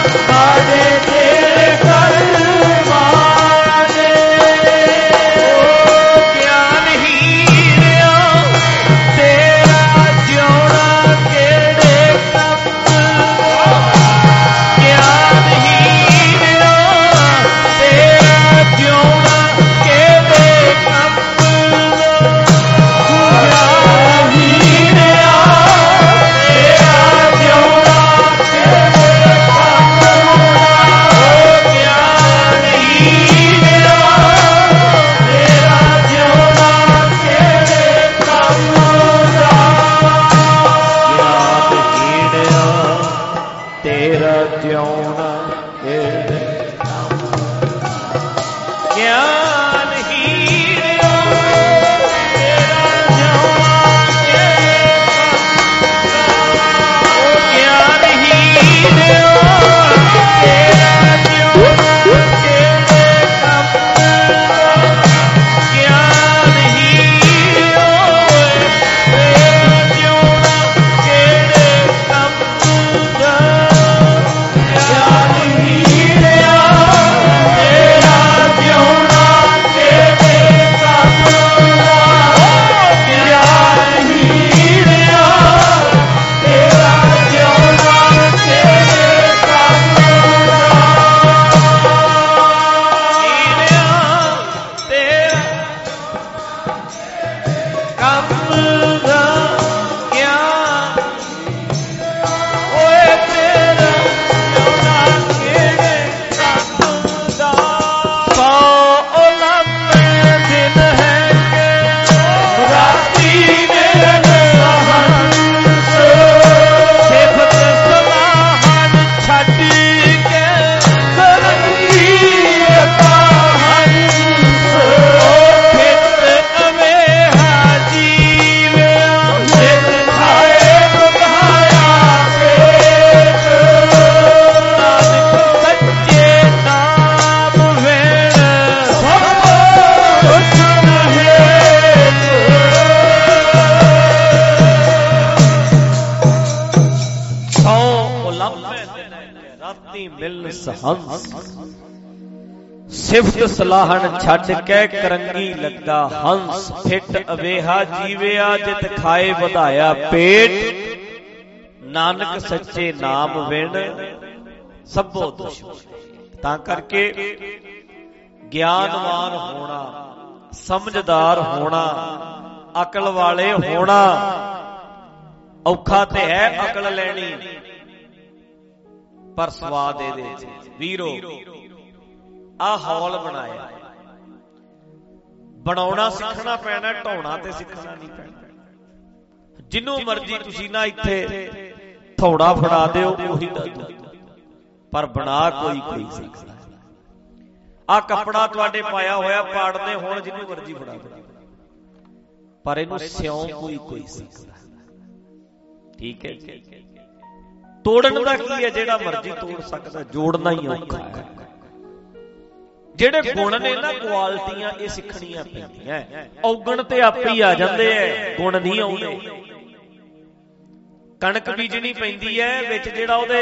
ਕਾਜੇ ਤੇਰੇ ਕਰਮਾਂ ਗਿਆਨ ਹੀਰਿਆ ਤੇਰਾ ਜਿਉਣਾ ਕਿਹੜੇ ਕੰਮ ਗਿਆਨ ਹੀਰਿਆ ਤੇਰਾ ਜਿਉਣਾ ਕਿਹੜੇ ਕੰਮ ਗਿਆਨ ਹੀਰਿਆ ਤੇਰਾ ਜਿਉਣਾ ਕਿਹੜੇ ਕੰਮ ਗਿਆਨ ਹੀਰਿਆ ਤੇਰਾ ਜਿਉਣਾ ਕਿਹੜੇ ਕੰਮ ਦਾ ਗਿਆਨ ਹੀਰਿਆ ਤੇਰਾ ਜਿਉਣਾ ਕਿਹੜੇ ਗਿਆਨ ਹੀਰਿਆ ਤੇਰਾ ਜਿਉਣਾ ਕਿਹੜੇ ਗਿਆਨ ਹੀਰਿਆ ਤੇਰਾ ਜਿਉਣਾ ਕਿਹੜੇ ਕੰਮ ਗਿਆਨ ਹੀਰਿਆ ਤੇਰਾ ਜਿਉਣਾ ਕਿਹੜੇ ਕੰਮ ਦਾ ਗਿਆਨ ਹੀਰਿਆ ਤੇਰਾ ਜਿਉਣਾ ਕਿਹੜੇ ਕੰਮ ਦਾ ਗਿਆਨ ਹੀਰਿਆ ਤੇਰਾ ਜਿਉਣਾ ਕਿਹੜੇ ਕੰਮ ਦਾ ਹੀਰਿਆ ਤੇਰਾ ਕੰਮ ਦਾ ਗਿਆਨ ਓਏ ਤੇਰਾ ਜਿਉਣਾ ਕਿਹੜੇ ਕੰਮ ਦਾ ਸੌ ਲੰਮੇ ਦਿਨ ਹੈਗੇ ਰਾਤੀ ਮੇਰੇ ਹੰਸ ਸਿਫਤ ਸਲਾਹਨ ਛੱਡ ਕੇ ਕਰੰਗੀ ਅਤਾ ਹੰਸ ਖੇਤ ਅਵੇ ਹਾਜੀਵਿਆ ਜਿਤ ਖਾਏ ਬਧਾਇਆ ਪੇਟ ਨਾਨਕ ਸੱਚੇ ਨਾਮ ਵੇਣ ਸਭ ਕੁਛ ਰਹੇ ਸੌ ਲੰਮੇ ਦਿਨ ਰਾਤੀ ਮਿਲ ਸਹੰਸ ਸਿਫਤ ਸਲਾਹਣ ਛੱਡ ਕੇ ਕਰੰਗੀ ਲੱਗਾ ਹੰਸ ਫਿੱਟ ਅਵੇਹਾ ਜੀਵਿਆ ਜਿਤ ਖਾਏ ਵਧਾਇਆ ਪੇਟ ਨਾਨਕ ਸੱਚੇ ਨਾਮ ਵਿਣ ਸਭੋ ਦੁਸ਼ਮਨ ਤਾਂ ਕਰਕੇ ਗਿਆਨਵਾਨ ਹੋਣਾ ਸਮਝਦਾਰ ਹੋਣਾ ਅਕਲ ਵਾਲੇ ਹੋਣਾ ਔਖਾ ਤੇ ਹੈ ਅਕਲ ਲੈਣੀ ਪਰ ਸਵਾਦ ਇਹਦੇ ਵਿੱਚ ਵੀਰੋ ਆ ਹੌਲ ਬਣਾਇਆ ਬਣਾਉਣਾ ਸਿੱਖਣਾ ਪੈਣਾ ਢਾਉਣਾ ਤੇ ਸਿੱਖਣਾ ਨਹੀਂ ਪੈਣਾ ਜਿੰਨੂੰ ਮਰਜ਼ੀ ਤੁਸੀਂ ਨਾ ਇੱਥੇ ਥੋੜਾ ਫੜਾ ਦਿਓ ਉਹੀ ਦੱਸ ਪਰ ਬਣਾ ਕੋਈ ਕੋਈ ਸਕਦਾ ਆ ਕੱਪੜਾ ਤੁਹਾਡੇ ਪਾਇਆ ਹੋਇਆ ਪਾੜਨੇ ਹੋਣ ਜਿੰਨੂੰ ਮਰਜ਼ੀ ਫੜਾ ਦਿਓ ਪਰ ਇਹਨੂੰ ਸਿਉਂ ਕੋਈ ਕੋਈ ਸਕਦਾ ਠੀਕ ਹੈ ਤੋੜਨ ਦਾ ਕੀ ਹੈ ਜਿਹੜਾ ਮਰਜ਼ੀ ਤੋੜ ਸਕਦਾ ਜੋੜਨਾ ਹੀ ਔਖਾ ਹੈ ਜਿਹੜੇ ਗੁਣ ਨੇ ਨਾ ਕੁਆਲਟੀਆਂ ਇਹ ਸਿੱਖਣੀਆਂ ਪੈਂਦੀਆਂ ਔਗਣ ਤੇ ਆਪੇ ਹੀ ਆ ਜਾਂਦੇ ਐ ਗੁਣ ਨਹੀਂ ਆਉਂਦੇ ਕਣਕ ਬੀਜਣੀ ਪੈਂਦੀ ਐ ਵਿੱਚ ਜਿਹੜਾ ਉਹਦੇ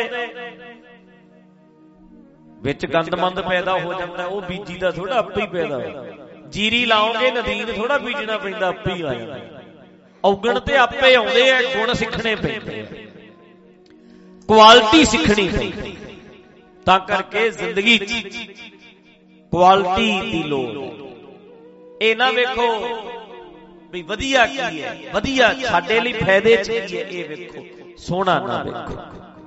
ਵਿੱਚ ਗੰਦਮੰਦ ਪੈਦਾ ਹੋ ਜਾਂਦਾ ਉਹ ਬੀਜੀ ਦਾ ਥੋੜਾ ਆਪੇ ਹੀ ਪੈਦਾ ਹੋਇਆ ਜੀਰੀ ਲਾਓਗੇ ਨਦੀਨ ਥੋੜਾ ਬੀਜਣਾ ਪੈਂਦਾ ਆਪੇ ਹੀ ਆ ਜਾਂਦਾ ਔਗਣ ਤੇ ਆਪੇ ਆਉਂਦੇ ਐ ਗੁਣ ਸਿੱਖਣੇ ਪੈਂਦੇ ਐ ਕੁਆਲਿਟੀ ਸਿੱਖਣੀ ਪੈਂਦੀ ਤਾਂ ਕਰਕੇ ਜ਼ਿੰਦਗੀ 'ਚ ਕੁਆਲਿਟੀ ਦੀ ਲੋੜ ਇਹ ਨਾ ਵੇਖੋ ਵੀ ਵਧੀਆ ਕੀ ਹੈ ਵਧੀਆ ਸਾਡੇ ਲਈ ਫਾਇਦੇ 'ਚ ਕੀ ਹੈ ਇਹ ਵੇਖੋ ਸੋਹਣਾ ਨਾ ਵੇਖੋ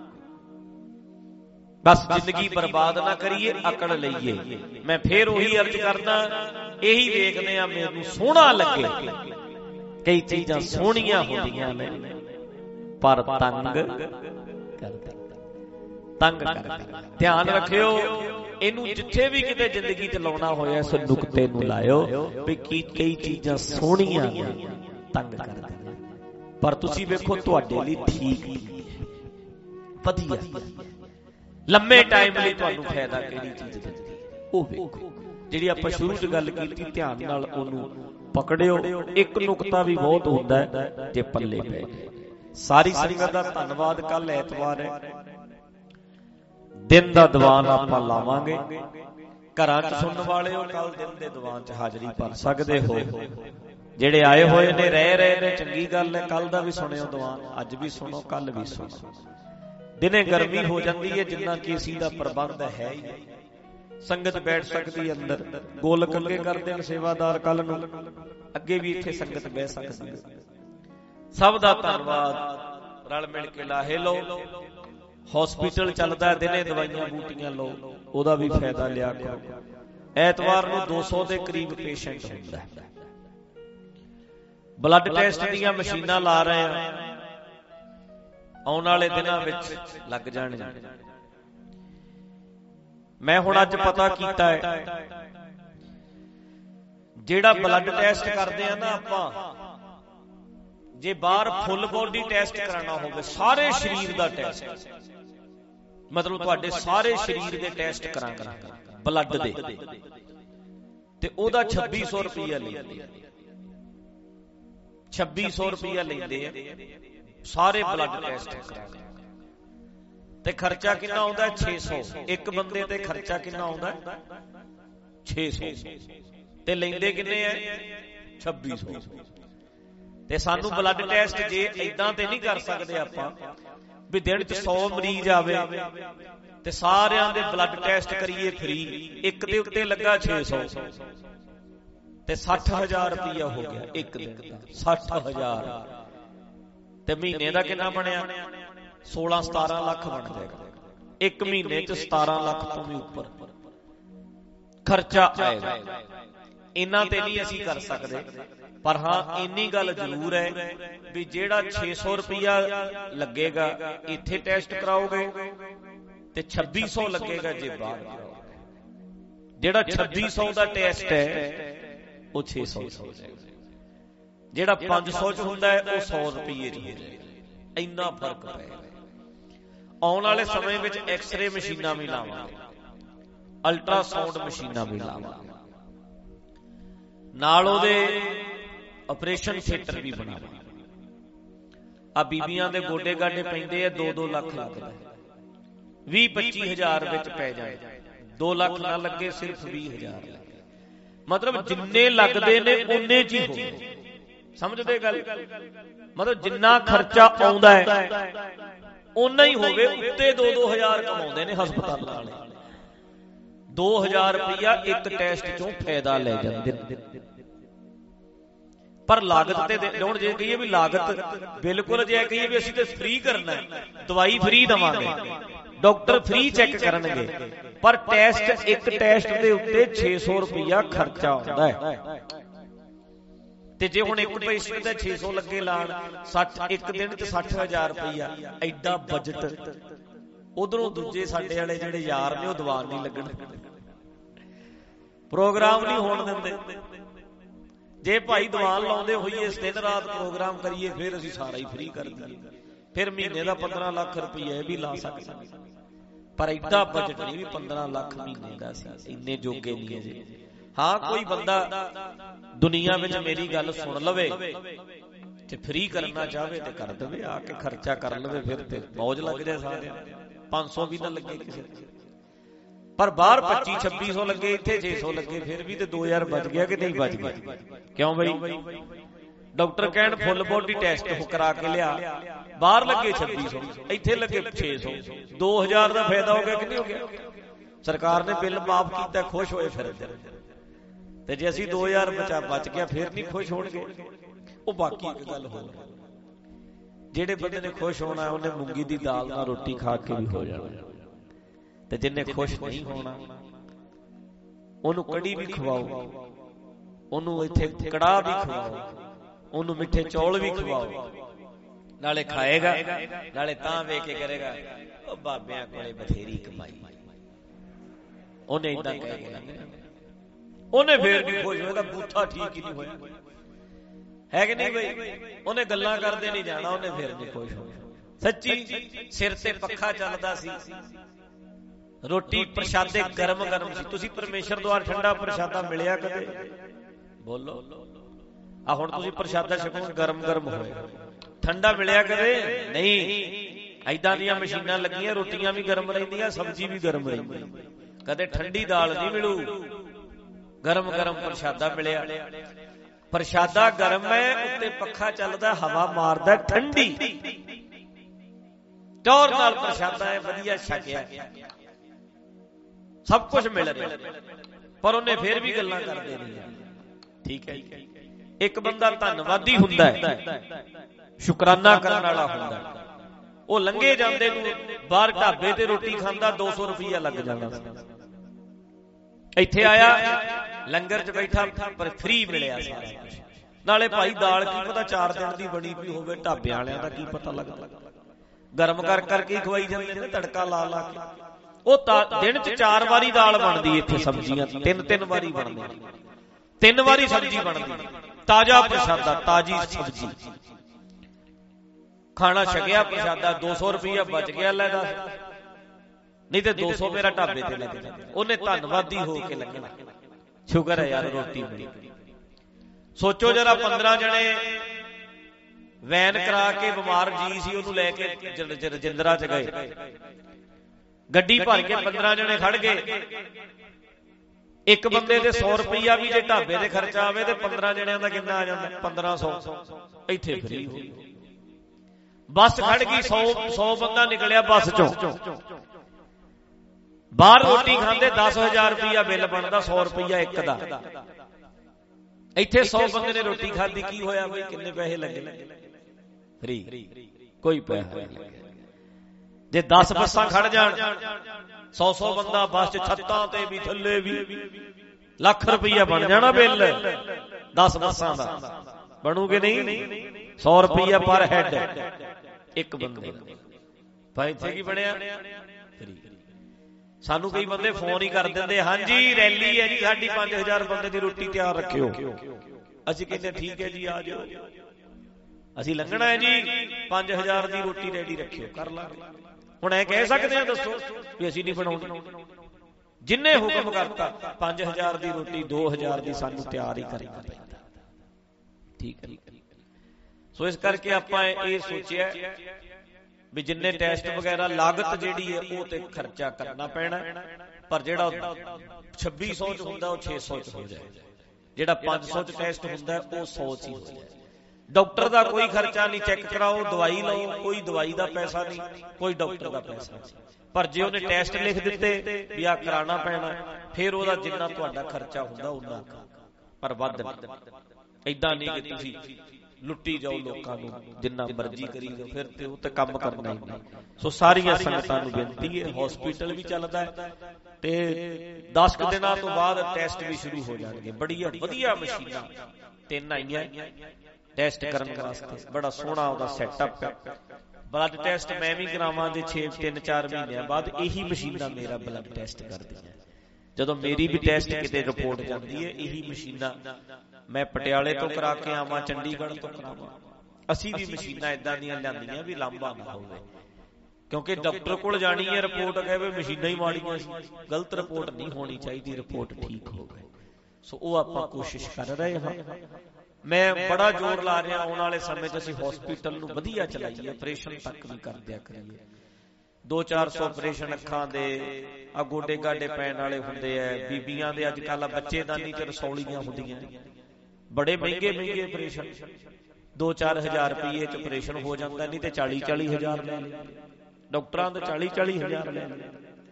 ਬਸ ਜ਼ਿੰਦਗੀ ਬਰਬਾਦ ਨਾ ਕਰੀਏ ਅਕਲ ਲਈਏ ਮੈਂ ਫੇਰ ਉਹੀ ਅਰਜ਼ ਕਰਦਾ ਇਹੀ ਵੇਖਦੇ ਆ ਮੈਨੂੰ ਸੋਹਣਾ ਲੱਗੇ ਕਈ ਚੀਜ਼ਾਂ ਸੋਹਣੀਆਂ ਹੁੰਦੀਆਂ ਨੇ ਪਰ ਤੰਗ ਕਰਦੇ ਤੰਗ ਕਰਦੇ ਧਿਆਨ ਰੱਖਿਓ ਇਹਨੂੰ ਜਿੱਥੇ ਵੀ ਕਿਤੇ ਜ਼ਿੰਦਗੀ 'ਚ ਲਾਉਣਾ ਹੋਇਆ ਇਸ ਨੁਕਤੇ ਨੂੰ ਲਾਇਓ ਵੀ ਕੀ ਕਈ ਚੀਜ਼ਾਂ ਸੋਹਣੀਆਂ ਤੰਗ ਕਰਦੀਆਂ ਪਰ ਤੁਸੀਂ ਵੇਖੋ ਤੁਹਾਡੇ ਲਈ ਠੀਕ ਵਧੀਆ ਲੰਮੇ ਟਾਈਮ ਲਈ ਤੁਹਾਨੂੰ ਫਾਇਦਾ ਕਿਹੜੀ ਚੀਜ਼ ਦਿੰਦੀ ਉਹ ਵੇਖੋ ਜਿਹੜੀ ਆਪਾਂ ਸ਼ੁਰੂ 'ਚ ਗੱਲ ਕੀਤੀ ਧਿਆਨ ਨਾਲ ਉਹਨੂੰ ਪਕੜਿਓ ਇੱਕ ਨੁਕਤਾ ਵੀ ਬਹੁਤ ਹੁੰਦਾ ਹੈ ਜੇ ਪੱਲੇ ਪੈ ਗਏ ਸਾਰੀ ਸੰਗਤ ਦਾ ਧੰਨਵਾਦ ਕੱਲ ਐਤਵਾਰ ਹੈ ਦਿਨ ਦਾ ਦੀਵਾਨ ਆਪਾਂ ਲਾਵਾਂਗੇ। ਘਰਾਂ 'ਚ ਸੁਣਨ ਵਾਲਿਓ ਕੱਲ ਦਿਨ ਦੇ ਦੀਵਾਨ 'ਚ ਹਾਜ਼ਰੀ ਭਰ ਸਕਦੇ ਹੋ। ਜਿਹੜੇ ਆਏ ਹੋਏ ਨੇ ਰਹਿ ਰਹੇ ਨੇ, ਚੰਗੀ ਗੱਲ ਹੈ। ਕੱਲ ਦਾ ਵੀ ਸੁਣਿਓ ਦੀਵਾਨ, ਅੱਜ ਵੀ ਸੁਣੋ, ਕੱਲ ਵੀ ਸੁਣੋ। ਦਿਨੇ ਗਰਮੀ ਹੋ ਜਾਂਦੀ ਹੈ, ਜਿੰਨਾ ਕਿ ਏਸੀ ਦਾ ਪ੍ਰਬੰਧ ਹੈ ਹੀ, ਸੰਗਤ ਬੈਠ ਸਕਦੀ ਅੰਦਰ। ਗੋਲਕ ਅੱਗੇ ਕਰਦੇ ਨੇ ਸੇਵਾਦਾਰ, ਕੱਲ ਨੂੰ ਅੱਗੇ ਵੀ ਇੱਥੇ ਸੰਗਤ ਬਹਿ ਸਕਦੀ ਹੈ। ਸਭ ਦਾ ਧੰਨਵਾਦ। ਰਲ ਮਿਲ ਕੇ ਲਾਹੇ ਲਓ। ਹਸਪੀਟਲ ਚੱਲਦਾ, ਦਿਨੇ ਦਵਾਈਆਂ ਬੂਟੀਆਂ ਲਓ, ਉਹਦਾ ਵੀ ਫਾਇਦਾ ਲਿਆ ਕਰੋ। ਐਤਵਾਰ ਨੂੰ ਦੋ ਸੌ ਦੇ ਕਰੀਬ ਪੇਸ਼ੈਂਟ ਹੁੰਦਾ ਹੈ। ਬਲੱਡ ਟੈਸਟ ਦੀਆਂ ਮਸ਼ੀਨਾਂ ਲਾ ਰਹੇ ਆ, ਆਉਣ ਵਾਲੇ ਦਿਨਾਂ ਵਿੱਚ ਲੱਗ ਜਾਣਗੀਆਂ। ਮੈਂ ਹੁਣ ਅੱਜ ਪਤਾ ਕੀਤਾ ਹੈ, ਜਿਹੜਾ ਬਲੱਡ ਟੈਸਟ ਕਰਦੇ ਆ ਨਾ ਆਪਾਂ, ਜੇ ਬਾਹਰ ਫੁੱਲ ਬੋਡੀ ਟੈਸਟ ਕਰਾਉਣਾ ਹੋਵੇ, ਸਾਰੇ ਸਰੀਰ ਦਾ ਟੈਸਟ, ਮਤਲਬ ਤੁਹਾਡੇ ਸਾਰੇ ਸਰੀਰ ਦੇ ਟੈਸਟ ਕਰਾਂਗੇ ਬਲੱਡ ਦੇ, ਤੇ ਉਹਦਾ ਛੱਬੀ ਸੌ ਰੁਪਇਆ ਲੈਂਦੇ ਆ। ਛੱਬੀ ਸੌ ਰੁਪਇਆ ਲੈਂਦੇ ਆ ਸਾਰੇ ਬਲੱਡ ਟੈਸਟ ਕਰਾਂਗੇ। ਤੇ ਖਰਚਾ ਕਿੰਨਾ ਆਉਂਦਾ? ਛੇ ਸੌ। ਇੱਕ ਬੰਦੇ ਤੇ ਖਰਚਾ ਕਿੰਨਾ ਆਉਂਦਾ? ਛੇ ਸੌ। ਤੇ ਲੈਂਦੇ ਕਿੰਨੇ ਆ? ਛੱਬੀ ਸੌ। ਤੇ ਸਾਨੂੰ ਬਲੱਡ ਟੈਸਟ ਜੇ ਏਦਾਂ ਤੇ ਨਹੀਂ ਕਰ ਸਕਦੇ ਆਪਾਂ ਵੀ ਦਿਨ ਚ ਸੌ ਮਰੀਜ਼ ਆਵੇ ਤੇ ਸਾਰਿਆਂ ਦੇ ਬਲੱਡ ਟੈਸਟ ਕਰੀਏ ਫ੍ਰੀ। ਇੱਕ ਦੇ ਉੱਤੇ ਲੱਗਾ ਛੇ ਸੌ ਤੇ ਸੱਠ ਹਜ਼ਾਰ ਰੁਪਇਆ ਹੋ ਗਿਆ ਇੱਕ ਦਿਨ ਦਾ। ਸੱਠ ਹਜ਼ਾਰ ਤੇ ਮਹੀਨੇ ਦਾ ਕਿੰਨਾ ਬਣਿਆ? ਸੋਲਾਂ ਸਤਾਰਾਂ ਲੱਖ ਬਣ ਜਾਏਗਾ। ਇੱਕ ਮਹੀਨੇ ਚ ਸਤਾਰਾਂ ਲੱਖ ਤੋਂ ਵੀ ਉੱਪਰ ਖਰਚਾ ਆਏਗਾ। ਇਹਨਾਂ ਤੇ ਨਹੀਂ ਅਸੀਂ ਕਰ ਸਕਦੇ, ਪਰ ਹਾਂ ਇੰਨੀ ਗੱਲ ਜ਼ਰੂਰ ਹੈ ਵੀ ਜਿਹੜਾ ਛੇ ਸੌ ਰੁਪਇਆ ਲੱਗੇਗਾ ਇੱਥੇ ਟੈਸਟ ਕਰਾਓਗੇ ਤੇ ਛੱਬੀ ਸੌ ਲੱਗੇਗਾ ਜੇ ਬਾਹਰ ਕਰਾਓਗੇ। ਜਿਹੜਾ ਛੱਬੀ ਸੌ ਦਾ ਟੈਸਟ ਹੈ ਉਹ ਛੇ ਸੌ ਹੋ ਜਾਏਗਾ। ਜਿਹੜਾ ਪੰਜ ਸੌ ਚ ਹੁੰਦਾ ਹੈ ਉਹ ਸੌ ਰੁਪਏ ਚ ਹੋ ਜਾਏਗਾ। ਇੰਨਾ ਫਰਕ ਪਏਗਾ। ਆਉਣ ਵਾਲੇ ਸਮੇਂ ਵਿੱਚ ਐਕਸਰੇ ਮਸ਼ੀਨਾਂ ਵੀ ਲਾਵਾਂਗੇ, ਅਲਟਰਾਸਾਊਂਡ ਮਸ਼ੀਨਾਂ ਵੀ ਲਾਵਾਂਗੇ, ਨਾਲ ਉਹਦੇ ਆਪਰੇਸ਼ਨ ਥੀਏਟਰ ਵੀ ਬਣਾਵਾਂਗੇ। ਆ ਬੀਬੀਆਂ ਦੇ ਗੋਡੇ ਗਾਡੇ ਪੈਂਦੇ ਆ, ਦੋ ਦੋ ਲੱਖ ਲੱਗਦਾ, ਵੀਹ ਪੱਚੀ ਹਜ਼ਾਰ ਵਿੱਚ ਪੈ ਜਾਏ। ਦੋ ਲੱਖ ਨਾ ਲੱਗੇ, ਸਿਰਫ ਵੀਹ ਹਜ਼ਾਰ ਲੱਗੇ। ਮਤਲਬ ਜਿੰਨੇ ਲੱਗਦੇ ਨੇ ਉਨੇ ਚ ਹੀ ਹੋਵੇ। ਸਮਝਦੇ ਗੱਲ? ਮਤਲਬ ਜਿੰਨਾ ਖਰਚਾ ਆਉਂਦਾ ਹੈ ਓਨਾ ਹੀ ਹੋਵੇ। ਉੱਤੇ ਦੋ ਦੋ ਹਜ਼ਾਰ ਕਮਾਉਂਦੇ ਨੇ ਹਸਪਤਾਲ ਵਾਲੇ। ਦੋ ਹਜ਼ਾਰ ਰੁਪਇਆ ਇੱਕ ਟੈਸਟ ਚੋਂ ਫਾਇਦਾ ਲੈ ਜਾਂਦੇ ਨੇ। ਪਰ ਲਾਗਤ ਤੇ ਹੁਣ ਜੇ ਕਹੀਏ ਵੀ ਲਾਗਤ ਬਿਲਕੁਲ, ਜੇ ਕਹੀਏ ਵੀ ਅਸੀਂ ਤੇ ਫ੍ਰੀ ਕਰਨਾ, ਦਵਾਈ ਫ੍ਰੀ ਦੇਵਾਂਗੇ, ਡਾਕਟਰ ਫ੍ਰੀ ਚੈੱਕ ਕਰਨਗੇ, ਪਰ ਟੈਸਟ ਇੱਕ ਟੈਸਟ ਦੇ ਉੱਤੇ ਛੇ ਸੌ ਰੁਪਇਆ ਖਰਚਾ ਆਉਂਦਾ ਹੈ। ਤੇ ਜੇ ਹੁਣ ਇੱਕ ਪੇਸ਼ੈਂਟ ਦਾ ਛੇ ਸੌ ਲੱਗੇ ਲਾਣ, ਸੱਠ ਇੱਕ ਦਿਨ ਚ ਸੱਠ ਹਜ਼ਾਰ ਰੁਪਇਆ, ਐਡਾ ਬਜਟ। ਉਧਰੋਂ ਦੂਜੇ ਸਾਡੇ ਵਾਲੇ ਜਿਹੜੇ ਯਾਰ ਨੇ ਉਹ ਦੀਵਾਨ ਨਹੀਂ ਲੱਗਣ, ਪ੍ਰੋਗਰਾਮ ਨਹੀਂ ਹੋਣ ਦਿੰਦੇ। ਜੇ ਭਾਈ ਦੀਵਾਨ ਲਾਉਂਦੇ ਹੋਈਏ, ਇਸ ਦਿਨ ਰਾਤ ਪ੍ਰੋਗਰਾਮ ਕਰੀਏ, ਫਿਰ ਅਸੀਂ ਸਾਰਾ ਹੀ ਫ੍ਰੀ ਕਰ ਦਈਏ, ਫਿਰ ਮਹੀਨੇ ਦਾ ਪੰਦਰਾਂ ਲੱਖ ਰੁਪਇਆ ਇਹ ਵੀ ਲਾ ਸਕਦੇ। ਪਰ ਐਡਾ ਬਜਟ ਨਹੀਂ ਵੀ ਪੰਦਰਾਂ ਲੱਖ ਮਹੀਨੇ ਦਾ ਸੀ, ਇੰਨੇ ਜੋਗੇ ਨਹੀਂ ਅਜੇ। ਹਾਂ, ਕੋਈ ਬੰਦਾ ਦੁਨੀਆ ਵਿੱਚ ਮੇਰੀ ਗੱਲ ਸੁਣ ਲਵੇ ਤੇ ਫ੍ਰੀ ਕਰਨਾ ਚਾਹਵੇ ਤੇ ਕਰ ਦੇਵੇ, ਆ ਕੇ ਖਰਚਾ ਕਰ ਲਵੇ, ਫਿਰ ਤੇ ਮੌਜ ਲੱਗ ਜਾਏ ਸਾਰੇ। ਪੰਜ ਸੌ ਵੀ ਨਾ ਲੱਗੇ ਕਿਸੇ। ਪਰ ਬਾਹਰ ਪੱਚੀ ਛੱਬੀ ਸੌ ਲੱਗੇ, ਇੱਥੇ ਛੇ ਸੌ ਲੱਗੇ, ਫਿਰ ਵੀ ਤੇ ਦੋ ਹਜ਼ਾਰ ਬਚ ਗਿਆ ਕਿ ਨਹੀਂ ਬਚ ਗਿਆ? ਕਿਉਂ ਬਈ? ਡਾਕਟਰ ਕਹਿਣ ਫੁੱਲ ਬੋਡੀ ਟੈਸਟ ਕਰਾ ਕੇ ਲਿਆ, ਬਾਹਰ ਲੱਗੇ ਛੱਬੀ ਸੌ, ਇੱਥੇ ਲੱਗੇ ਛੇ ਸੌ, ਦੋ ਹਜ਼ਾਰ ਦਾ ਫਾਇਦਾ ਹੋ ਗਿਆ ਕਿ ਨਹੀਂ ਹੋ ਗਿਆ? ਸਰਕਾਰ ਨੇ ਬਿੱਲ ਮਾਫ ਕੀਤਾ, ਖੁਸ਼ ਹੋਏ ਫਿਰਦੇ। ਤੇ ਜੇ ਅਸੀਂ ਦੋ ਹਜ਼ਾਰ ਬਚਾ ਬਚ ਗਿਆ, ਫਿਰ ਨਹੀਂ ਖੁਸ਼ ਹੋਣਗੇ ਉਹ। ਬਾਕੀ ਇੱਕ ਗੱਲ ਹੋਰ, ਜਿਹੜੇ ਬੰਦੇ ਨੇ ਖੁਸ਼ ਹੋਣਾ ਉਹਨੇ ਮੂੰਗੀ ਦੀ ਦਾਲ ਨਾਲ ਰੋਟੀ ਖਾ ਕੇ ਵੀ ਹੋ ਜਾਣਾ, ਤੇ ਜਿੰਨੇ ਖੁਸ਼ ਨਹੀਂ ਹੋਣਾ ਉਹਨੂੰ ਕੜੀ ਵੀ ਖਵਾਓ, ਉਹਨੂੰ ਇੱਥੇ ਕੜਾਹ ਵੀ ਖਵਾਓ, ਉਹਨੂੰ ਮਿੱਠੇ ਚੌਲ ਵੀ ਖਵਾਓ, ਨਾਲੇ ਖਾਏਗਾ ਨਾਲੇ ਤਾਂ ਵੇਖ ਕੇ ਕਰੇਗਾ ਉਹ ਬਾਬਿਆਂ ਕੋਲੇ ਬਥੇਰੀ ਕਮਾਈ। ਉਹਨੇ ਏਦਾਂ ਕਹਿ ਕੇ ਉਹਨੇ ਫੇਰ ਵੀ ਖੁਸ਼ ਹੋਏਗਾ, ਬੂਥਾ ਠੀਕ ਹੀ ਨਹੀਂ ਹੋਇਆ, ਹੈ ਕਿ ਨਹੀਂ ਬਈ? ਉਹਨੇ ਗੱਲਾਂ ਕਰਦੇ ਨਹੀਂ ਜਾਣਾ, ਉਹਨੇ ਫੇਰ ਵੀ ਖੁਸ਼ ਹੋਣਾ। ਸੱਚੀ ਸਿਰ ਤੇ ਪੱਖਾ ਚੱਲਦਾ ਸੀ, ਰੋਟੀ ਪ੍ਰਸ਼ਾਦੇ ਗਰਮ ਗਰਮ ਸੀ। ਤੁਸੀਂ ਪਰਮੇਸ਼ਰ ਦੁਆਰ ਠੰਡਾ ਪ੍ਰਸ਼ਾਦਾ ਮਿਲਿਆ ਕਦੇ? ਬੋਲੋ। ਆ ਹੁਣ ਤੁਸੀਂ ਪ੍ਰਸ਼ਾਦਾ ਛਕੋ, ਗਰਮ ਗਰਮ ਹੋਇਆ। ਠੰਡਾ ਮਿਲਿਆ ਕਦੇ? ਨਹੀਂ। ਐਦਾਂ ਦੀਆਂ ਮਸ਼ੀਨਾਂ ਲੱਗੀਆਂ, ਰੋਟੀਆਂ ਵੀ ਗਰਮ ਰਹਿੰਦੀਆਂ, ਸਬਜ਼ੀ ਵੀ ਗਰਮ ਰਹਿੰਦੀ, ਕਦੇ ਠੰਡੀ ਦਾਲ ਨਹੀਂ ਮਿਲੂ, ਗਰਮ ਗਰਮ ਪ੍ਰਸ਼ਾਦਾ ਮਿਲਿਆ। ਪ੍ਰਸ਼ਾਦਾ ਗਰਮ ਹੈ, ਉੱਤੇ ਪੱਖਾ ਚੱਲਦਾ, ਹਵਾ ਮਾਰਦਾ ਠੰਡੀ, ਟੌਰ ਨਾਲ ਪ੍ਰਸ਼ਾਦਾ ਹੈ, ਵਧੀਆ ਛਕਿਆ, ਸਭ ਕੁਝ ਮਿਲ ਰਿਹਾ, ਪਰ ਉਹਨੇ ਫੇਰ ਵੀ ਗੱਲਾਂ ਕਰਦੇ ਨਹੀਂ। ਠੀਕ ਹੈ, ਇੱਕ ਬੰਦਾ ਧੰਨਵਾਦੀ ਹੁੰਦਾ ਹੈ, ਸ਼ੁਕਰਾਨਾ ਕਰਨ ਵਾਲਾ ਹੁੰਦਾ, ਉਹ ਲੰਘੇ ਜਾਂਦੇ ਨੂੰ ਬਾਹਰ ਢਾਬੇ ਤੇ ਰੋਟੀ ਖਾਂਦਾ, ਦੋ ਸੌ ਰੁਪਈਆ ਲੱਗ ਜਾਂਦਾ। ਇੱਥੇ ਆਇਆ ਲੰਗਰ ਚ ਬੈਠਾ, ਪਰ ਫ੍ਰੀ ਮਿਲਿਆ ਸਾਰਾ ਕੁਝ, ਨਾਲੇ ਭਾਈ ਦਾਲ ਕੀ ਪਤਾ ਚਾਰ ਦਿਨ ਦੀ ਬਣੀ ਵੀ ਹੋਵੇ, ਢਾਬਿਆਂ ਵਾਲਿਆਂ ਦਾ ਕੀ ਪਤਾ ਲੱਗਦਾ, ਗਰਮ ਕਰ ਕਰਕੇ ਖਵਾਈ ਜਾਂਦੇ ਨੇ ਤੜਕਾ ਲਾ ਲਾ ਕੇ। ਉਹ ਦਿਨ ਚ ਚਾਰ ਵਾਰੀ ਦਾਲ ਬਣਦੀ, ਇੱਥੇ ਸਬਜ਼ੀਆਂ ਤਿੰਨ ਤਿੰਨ ਵਾਰੀ ਬਣਦੀਆਂ, ਤਿੰਨ ਵਾਰੀ ਸਬਜ਼ੀ ਬਣਦੀ, ਤਾਜ਼ਾ ਪ੍ਰਸ਼ਾਦਾ, ਤਾਜ਼ੀ ਸਬਜ਼ੀ, ਖਾਣਾ ਛਕਿਆ ਪ੍ਰਸ਼ਾਦਾ, ਦੋ ਸੌ ਰੁਪਈਆ ਬਚ ਗਿਆ, ਲੈ ਦੱਸ, ਨਹੀਂ ਤੇ ਦੋ ਸੌ ਮੇਰਾ ਢਾਬੇ ਤੇ ਲੱਗ ਜਾਂਦਾ। ਉਹਨੇ ਧੰਨਵਾਦੀ ਹੋ ਕੇ ਲੱਗਣਾ, ਸ਼ੁਕਰ ਹੈ ਯਾਰ ਰੋਟੀ ਮਿਲੀ। ਸੋਚੋ ਜਰਾ, ਪੰਦਰਾਂ ਜਣੇ ਵੈਨ ਕਰਾ ਕੇ, ਬਿਮਾਰ ਜੀ ਸੀ, ਉਹਨੂੰ ਲੈ ਕੇ ਰਜਿੰਦਰਾ ਚ ਗਏ, ਗੱਡੀ ਭਰ ਕੇ ਪੰਦਰਾਂ ਜਣੇ ਖੜ ਗਏ, ਇੱਕ ਬੰਦੇ ਤੇ ਸੌ ਰੁਪਈਆ ਵੀ ਜੇ ਢਾਬੇ ਤੇ ਖਰਚਾ ਆਵੇ ਤੇ ਪੰਦਰਾਂ ਜਣਿਆਂ ਦਾ ਕਿੰਨਾ ਆ ਜਾਂਦਾ, ਪੰਦਰਾਂ ਸੌ। ਇੱਥੇ ਫ੍ਰੀ ਹੋ ਗਈ, ਬੱਸ ਖੜ ਗਈ, ਸੌ ਸੌ ਬੰਦਾ ਨਿਕਲਿਆ ਬੱਸ ਚੋਂ, ਬਾਹਰ ਰੋਟੀ ਖਾਂਦੇ ਦਸ ਹਜ਼ਾਰ ਰੁਪਈਆ ਬਿੱਲ ਬਣਦਾ, ਸੌ ਰੁਪਈਆ ਇੱਕ ਦਾ। ਇੱਥੇ ਸੌ ਬੰਦੇ ਨੇ ਰੋਟੀ ਖਾਧੀ, ਕੀ ਹੋਇਆ ਬਈ, ਕਿੰਨੇ ਪੈਸੇ ਲੱਗੇ? ਫ੍ਰੀ, ਕੋਈ ਪੈਸਾ ਨਹੀਂ। ਜੇ ਦਸ ਬੱਸਾਂ ਖੜ ਜਾਣ, ਸੌ ਸੌ ਬੰਦਾ ਬੱਸ ਚ, ਛੱਤਾਂ ਤੇ ਵੀ ਥੱਲੇ ਵੀ, ਲੱਖ ਰੁਪਈਆ ਬਣ ਜਾਣਾ ਬਿੱਲ, ਦਸ ਬੱਸਾਂ ਦਾ ਬਣੂਗੇ ਨਹੀਂ? ਸੌ ਰੁਪਈਆ ਪਰ ਹੈਡ ਇੱਕ ਬੰਦੇ ਦਾ। ਭਾਈ ਇੱਥੇ ਕੀ ਬਣਿਆ? ਫ੍ਰੀ। ਸਾਨੂੰ ਕਈ ਬੰਦੇ ਫੋਨ ਹੀ ਕਰ ਦਿੰਦੇ, ਹਾਂਜੀ ਰੈਲੀ ਹੈ ਜੀ ਸਾਡੀ, ਪੰਜ ਹਜ਼ਾਰ ਬੰਦੇ ਦੀ ਰੋਟੀ ਤਿਆਰ ਰੱਖਿਓ। ਅਸੀਂ ਕਹਿੰਦੇ ਠੀਕ ਹੈ ਜੀ, ਆ ਜਾਓ, ਅਸੀਂ ਲੰਘਣਾ ਹੈ ਜੀ, ਪੰਜ ਹਜ਼ਾਰ ਦੀ ਰੋਟੀ ਰੈਡੀ ਰੱਖਿਓ, ਕਰ ਲਾਂਗੇ। ਹੁਣ ਐ ਕਹਿ ਸਕਦੇ ਆ, ਦੱਸੋ ਵੀ ਅਸੀਂ ਨਹੀਂ ਬਣਾਉਂਦੇ? ਜਿੰਨੇ ਹੁਕਮ ਕਰਤਾ, ਪੰਜ ਹਜ਼ਾਰ ਦੀ ਰੋਟੀ ਦੋ ਹਜ਼ਾਰ ਦੀ ਸਾਨੂੰ ਤਿਆਰ ਹੀ ਕਰਨਾ ਪੈਂਦਾ। ਠੀਕ ਹੈ, ਸੋ ਇਸ ਕਰਕੇ ਆਪਾਂ ਇਹ ਸੋਚਿਆ ਵੀ ਜਿੰਨੇ ਟੈਸਟ ਵਗੈਰਾ ਲਾਗਤ ਜਿਹੜੀ ਹੈ ਉਹ ਤੇ ਖਰਚਾ ਕਰਨਾ ਪੈਣਾ, ਪਰ ਜਿਹੜਾ ਛੱਬੀ ਸੌ ਚ ਹੁੰਦਾ ਉਹ ਛੇ ਸੌ ਚ ਹੋ ਜਾਏ, ਜਿਹੜਾ ਪੰਜ ਸੌ ਚ ਟੈਸਟ ਹੁੰਦਾ ਉਹ ਸੌ ਚ ਹੀ ਹੋ ਜਾਏ। ਡਾਕਟਰ ਦਾ ਕੋਈ ਖਰਚਾ ਨਹੀਂ, ਚੈੱਕ ਕਰਾਓ, ਦਵਾਈ ਲਓ, ਕੋਈ ਦਵਾਈ ਦਾ ਪੈਸਾ ਨਹੀਂ, ਕੋਈ ਡਾਕਟਰ ਦਾ ਪੈਸਾ ਨਹੀਂ। ਪਰ ਜੇ ਉਹਨੇ ਟੈਸਟ ਲਿਖ ਦਿੱਤੇ ਵੀ ਆਹ ਕਰਾਉਣਾ ਪੈਣਾ, ਫਿਰ ਉਹਦਾ ਜਿੰਨਾ ਤੁਹਾਡਾ ਖਰਚਾ ਹੁੰਦਾ ਉਹਨਾਂ, ਪਰ ਵੱਧ ਨਹੀਂ। ਏਦਾਂ ਨਹੀਂ ਕਿ ਤੁਸੀਂ ਲੁੱਟੀ ਜਾਓ ਲੋਕਾਂ ਨੂੰ, ਜਿੰਨਾ ਮਰਜ਼ੀ ਕਰੀ ਜਾਓ, ਫਿਰ ਤੇ ਉਹ ਤੇ ਕੰਮ ਕਰਨਾ ਹੀ ਨਹੀਂ। ਸੋ ਸਾਰੀਆਂ ਸੰਗਤਾਂ ਨੂੰ ਬੇਨਤੀ ਹੈ, ਹਸਪੀਟਲ ਵੀ ਚੱਲਦਾ ਹੈ ਤੇ ਦਸ ਕੁ ਦਿਨਾਂ ਤੋਂ ਬਾਅਦ ਟੈਸਟ ਵੀ ਸ਼ੁਰੂ ਹੋ ਜਾਣਗੇ। ਬੜੀਆਂ ਵਧੀਆ ਮਸ਼ੀਨਾਂ ਤਿੰਨ ਆਈਆਂ ਟੈਸਟ ਕਰਨ ਵਾਸਤੇ, ਬੜਾ ਸੋਹਣਾ ਉਹਦਾ ਸੈਟਅਪ ਹੈ। ਬਲੱਡ ਟੈਸਟ ਮੈਂ ਵੀ ਕਰਾਵਾਂ ਜੇ ਛੇ ਤਿੰਨ ਚਾਰ ਮਹੀਨਿਆਂ ਬਾਅਦ ਇਹੀ ਮਸ਼ੀਨਾਂ ਮੇਰਾ ਬਲੱਡ ਟੈਸਟ ਕਰਦੀਆਂ। ਜਦੋਂ ਮੇਰੀ ਵੀ ਟੈਸਟ ਕਿਤੇ ਰਿਪੋਰਟ ਜਾਂਦੀ ਹੈ, ਇਹੀ ਮਸ਼ੀਨਾਂ ਮੈਂ ਪਟਿਆਲੇ ਤੋਂ ਕਰਾ ਕੇ ਆਵਾਂ, ਚੰਡੀਗੜ੍ਹ ਤੋਂ ਕਰਾਵਾਂ। ਅਸੀਂ ਵੀ ਮਸ਼ੀਨਾਂ ਏਦਾਂ ਦੀਆਂ ਲਿਆਂਦੀਆਂ ਵੀ ਲਾਂਭਾ ਨਾ ਹੋਵੇ, ਕਿਉਂਕਿ ਡਾਕਟਰ ਕੋਲ ਜਾਣੀ ਹੈ, ਰਿਪੋਰਟ ਕਹੇ ਮਸ਼ੀਨਾਂ ਹੀ ਮਾੜੀਆਂ ਸੀ, ਗਲਤ ਰਿਪੋਰਟ ਨਹੀਂ ਹੋਣੀ ਚਾਹੀਦੀ, ਰਿਪੋਰਟ ਠੀਕ ਹੋਵੇ। ਸੋ ਉਹ ਆਪਾਂ ਕੋਸ਼ਿਸ਼ ਕਰ ਰਹੇ ਹਾਂ। ਮੈਂ ਬੜਾ ਜ਼ੋਰ ਲਾ ਰਿਹਾ, ਆਉਣ ਵਾਲੇ ਸਮੇਂ 'ਚ ਅਸੀਂ ਹਸਪੀਟਲ ਨੂੰ ਵਧੀਆ ਚਲਾਈਏ, ਆਪਰੇਸ਼ਨ ਤੱਕ ਵੀ ਕਰ ਦਿਆ ਕਰੀਏ। ਦੋ ਚਾਰ ਸੌ ਆਪਰੇਸ਼ਨ ਅੱਖਾਂ ਦੇ, ਆ ਗੋਡੇ ਗਾਡੇ ਪੈਣ ਵਾਲੇ ਹੁੰਦੇ ਆ, ਬੀਬੀਆਂ ਦੇ ਅੱਜ ਕੱਲ੍ਹ ਬੱਚੇਦਾਨੀ 'ਚ ਰਸੌਲੀਆਂ ਹੁੰਦੀਆਂ, ਬੜੇ ਮਹਿੰਗੇ ਮਹਿੰਗੇ ਆਪਰੇਸ਼ਨ, ਦੋ ਚਾਰ ਹਜ਼ਾਰ ਰੁਪਈਏ 'ਚ ਆਪਰੇਸ਼ਨ ਹੋ ਜਾਂਦਾ, ਨਹੀਂ ਤੇ ਚਾਲੀ ਚਾਲੀ ਹਜ਼ਾਰ ਲੈ ਲੈਂਦੇ ਡਾਕਟਰਾਂ ਦੇ, ਚਾਲੀ ਚਾਲੀ ਹਜ਼ਾਰ ਲੈ ਲੈਂਦੇ।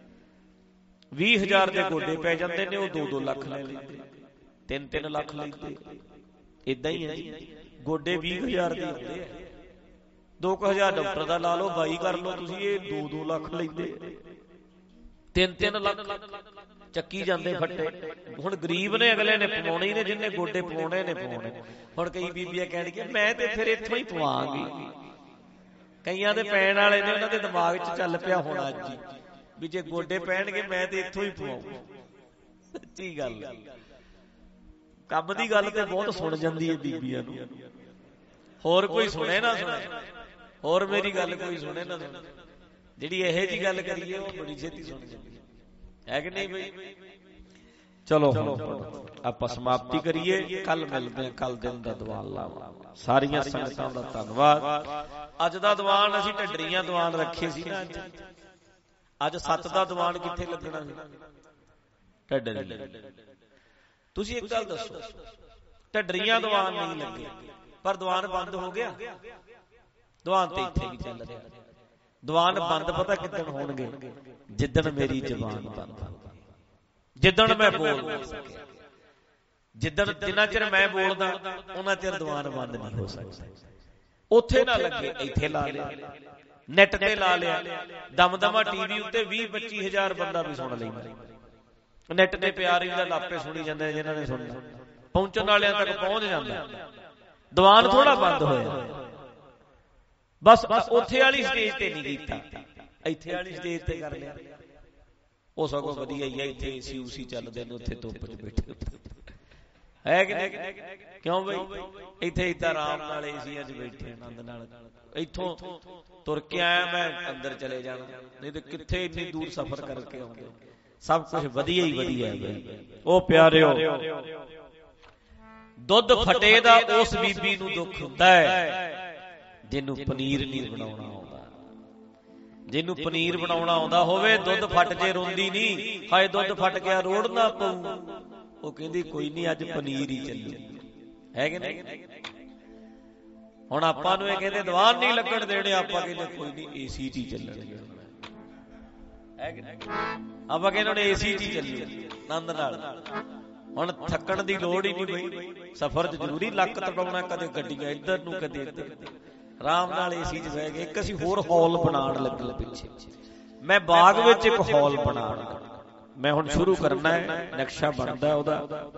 ਵੀਹ ਹਜ਼ਾਰ ਦੇ ਗੋਡੇ ਪੈ ਜਾਂਦੇ ਨੇ, ਉਹ ਦੋ ਦੋ ਲੱਖ ਲੈ ਲੈਂਦੇ, ਤਿੰਨ ਤਿੰਨ ਲੱਖ ਲੈਂਦੇ। ਏਦਾਂ ਹੀ ਹੈ ਜੀ, ਗੋਡੇ ਵੀਹ ਹਜ਼ਾਰ ਦੇ ਹੁੰਦੇ ਆ, ਦੋ ਕੁ ਹਜ਼ਾਰ ਡਾਕਟਰ ਦਾ ਲਾ ਲਓ, ਬਾਈ ਕਰ ਲਓ ਤੁਸੀਂ, ਇਹ ਦੋ ਦੋ ਲੱਖ ਲੈਂਦੇ, ਤਿੰਨ ਤਿੰਨ ਲੱਖ ਚੱਕੀ ਜਾਂਦੇ ਫੱਟੇ। ਹੁਣ ਗਰੀਬ ਨੇ, ਅਗਲੇ ਨੇ ਪਵਾਉਣੇ ਨੇ, ਜਿੰਨੇ ਗੋਡੇ ਪਵਾਉਣੇ ਨੇ ਪਵਾਉਣੇ। ਹੁਣ ਕਈ ਬੀਬੀਆਂ ਕਹਿਣਗੀਆਂ ਮੈਂ ਤੇ ਫਿਰ ਇੱਥੋਂ ਹੀ ਪਵਾਂਗੀ, ਕਈਆਂ ਦੇ ਪੈਣ ਵਾਲੇ ਨੇ, ਉਹਨਾਂ ਦੇ ਦਿਮਾਗ 'ਚ ਚੱਲ ਪਿਆ ਹੋਣਾ ਅੱਜ ਹੀ ਵੀ ਜੇ ਗੋਡੇ ਪੈਣਗੇ ਮੈਂ ਤੇ ਇੱਥੋਂ ਹੀ ਪਵਾਉਂਗਾ। ਸੱਚੀ ਗੱਲ, ਕੰਮ ਦੀ ਗੱਲ ਤੇ ਬਹੁਤ ਸੁਣ ਜਾਂਦੀ ਹੈ ਬੀਬੀਆਂ ਨੂੰ, ਹੋਰ ਕੋਈ ਸੁਣੇ ਨਾ ਸੁਣੇ, ਹੋਰ ਮੇਰੀ ਗੱਲ ਕੋਈ ਸੁਣੇ ਨਾ ਸੁਣੇ, ਜਿਹੜੀ ਇਹੋ ਜਿਹੀ ਗੱਲ ਕਰੀਏ ਉਹ ਬੜੀ ਛੇਤੀ ਸੁਣ ਜਾਂਦੀ ਹੈ ਕਿ ਨਹੀਂ ਬਈ? ਚਲੋ ਆਪਾਂ ਸਮਾਪਤੀ ਕਰੀਏ, ਕੱਲ ਮਿਲਦੇ ਹਾਂ, ਕੱਲ ਦਿਨ ਦਾ ਦੀਵਾਨ ਲਾਵਾਂ। ਸਾਰੀਆਂ ਸੰਗਤਾਂ ਦਾ ਧੰਨਵਾਦ। ਅੱਜ ਦਾ ਦੀਵਾਨ ਅਸੀਂ ਢੱਡਰੀਆਂ ਦੀਵਾਨ ਰੱਖੇ ਸੀ ਨਾ, ਅੱਜ ਅੱਜ ਸੱਤ ਦਾ ਦੀਵਾਨ ਕਿੱਥੇ ਲੱਗਣਾ ਸੀ? ਢੱਡਰੀ। ਤੁਸੀਂ ਇੱਕ ਗੱਲ ਦੱਸੋ, ਢੱਡਰੀਆਂ ਦੀਵਾਨ ਨਹੀਂ ਲੱਗੇ ਪਰ ਦੀਵਾਨ ਬੰਦ ਹੋ ਗਿਆ? ਦੀਵਾਨ ਤੇ ਇੱਥੇ ਵੀ ਚੱਲ ਰਿਹਾ। ਦੀਵਾਨ ਬੰਦ ਪਤਾ ਕਿੱਦਣ ਹੋਣਗੇ? ਜਿੱਦਣ ਮੇਰੀ ਜ਼ਬਾਨ ਬੰਦ ਹੋਊਗੀ, ਜਿੱਦਣ ਮੈਂ ਬੋਲ ਨਹੀਂ ਸਕਿਆ। ਜਿੱਦਣ ਜਿੰਨਾ ਚਿਰ ਮੈਂ ਬੋਲਦਾ ਉਹਨਾਂ ਚਿਰ ਦੀਵਾਨ ਬੰਦ ਨਹੀਂ ਹੋ ਸਕਦਾ। ਉੱਥੇ ਨਾ ਲੱਗੇ, ਇੱਥੇ ਲਾ ਲਿਆ, ਨੈਟ ਤੇ ਲਾ ਲਿਆ, ਦਮਦਮਾ ਟੀਵੀ ਉੱਤੇ ਵੀਹ ਪੱਚੀ ਹਜ਼ਾਰ ਬੰਦਾ ਵੀ ਸੁਣ ਲੈਂਦਾ, ਨੈਟ ਤੇ ਪਿਆਰ ਹੀ ਦਾ ਲਾਪੇ ਸੁਣੀ ਜਾਂਦੇ, ਜਿਨ੍ਹਾਂ ਨੇ ਸੁਣਨਾ ਪਹੁੰਚਣ ਵਾਲਿਆਂ ਤੱਕ ਪਹੁੰਚ ਜਾਂਦਾ। ਦੀਵਾਨ ਥੋੜਾ ਬੰਦ ਹੋਇਆ, ਬਸ ਉੱਥੇ ਵਾਲੀ ਸਟੇਜ ਤੇ ਨਹੀਂ ਕੀਤਾ, ਇੱਥੇ ਵਾਲੀ ਸਟੇਜ ਤੇ ਕਰ ਲਿਆ। ਉਹ ਸਗੋਂ ਵਧੀਆ ਹੀ ਹੈ, ਇੱਥੇ ਏਸੀ ਉਸੀ ਚੱਲਦੇ ਨੇ, ਉੱਥੇ ਧੁੱਪ ਚ ਬੈਠੇ ਹੈ ਕਿ ਨਹੀਂ? ਕਿਉਂ ਬਈ ਇੱਥੇ ਏਦਾਂ ਆਰਾਮ ਨਾਲ ਏਸੀਆਂ ਚ ਬੈਠੇ ਆਨੰਦ ਨਾਲ। ਇੱਥੋਂ ਤੁਰ ਕੇ ਆਇਆ ਮੈਂ, ਅੰਦਰ ਚਲੇ ਜਾਣਾ, ਨਹੀਂ ਤੇ ਕਿੱਥੇ ਇੰਨੀ ਦੂਰ ਸਫ਼ਰ ਕਰਕੇ ਆਉਂਦੇ। ਸਭ ਕੁਝ ਵਧੀਆ ਹੀ ਵਧੀਆ ਹੈ ਬਈ। ਉਹ ਪਿਆਰਿਓ, ਦੁੱਧ ਫਟੇ ਦਾ ਉਸ ਬੀਬੀ ਨੂੰ ਦੁੱਖ ਹੁੰਦਾ ਹੈ ਜਿਹਨੂੰ ਪਨੀਰ ਨਹੀਂ ਬਣਾਉਣਾ ਆਉਂਦਾ। ਜਿਹਨੂੰ ਪਨੀਰ ਬਣਾਉਣਾ ਆਉਂਦਾ ਹੋਵੇ, ਦੁੱਧ ਫਟ ਜੇ ਰੋਂਦੀ ਨਹੀਂ, ਹਾਏ ਦੁੱਧ ਫਟ ਗਿਆ ਰੋੜਨਾ ਪਊ। ਉਹ ਕਹਿੰਦੀ ਕੋਈ ਨਹੀਂ, ਅੱਜ ਪਨੀਰ ਹੀ ਚੱਲੂ, ਹੈ ਕਿ ਨਹੀਂ? ਹੁਣ ਆਪਾਂ ਨੂੰ ਇਹ ਕਹਿੰਦੇ ਦੀਵਾਨ ਨਹੀਂ ਲੱਗਣ ਦੇਣੇ, ਆਪਾਂ ਕਹਿੰਦੇ ਕੋਈ ਨਹੀਂ ਏਸੀ ਚ ਹੀ ਚੱਲਣਗੇ, ਹੈ ਕਿ ਨਹੀਂ? ਆਪਾਂ ਕਹਿੰਦੇ ਹੁਣ ਏਸੀ ਚ ਹੀ ਚੱਲੂ ਆਨੰਦ ਨਾਲ। ਹੁਣ ਥੱਕਣ ਦੀ ਲੋੜ ਹੀ ਨਹੀਂ ਬਈ। ਸਫ਼ਰ ਚ ਜ਼ਰੂਰੀ ਲੱਕ ਤੜਾਉਣਾ, ਕਦੇ ਗੱਡੀਆਂ ਇੱਧਰ ਨੂੰ ਕਦੇ ਇੱਧਰ, ਆਰਾਮ ਨਾਲ ਏਸੀ ਚ ਬਹਿ ਗਏ। ਇੱਕ ਅਸੀਂ ਹੋਰ ਹਾਲ ਬਣਾਉਣ ਲੱਗੇ ਪਿੱਛੇ, ਮੈਂ ਬਾਗ ਵਿੱਚ ਇੱਕ ਹਾਲ ਬਣਾਉਣਾ। ਮੈਂ ਹੁਣ ਸ਼ੁਰੂ ਕਰਨਾ ਹੈ, ਨਕਸ਼ਾ ਬਣਦਾ ਉਹਦਾ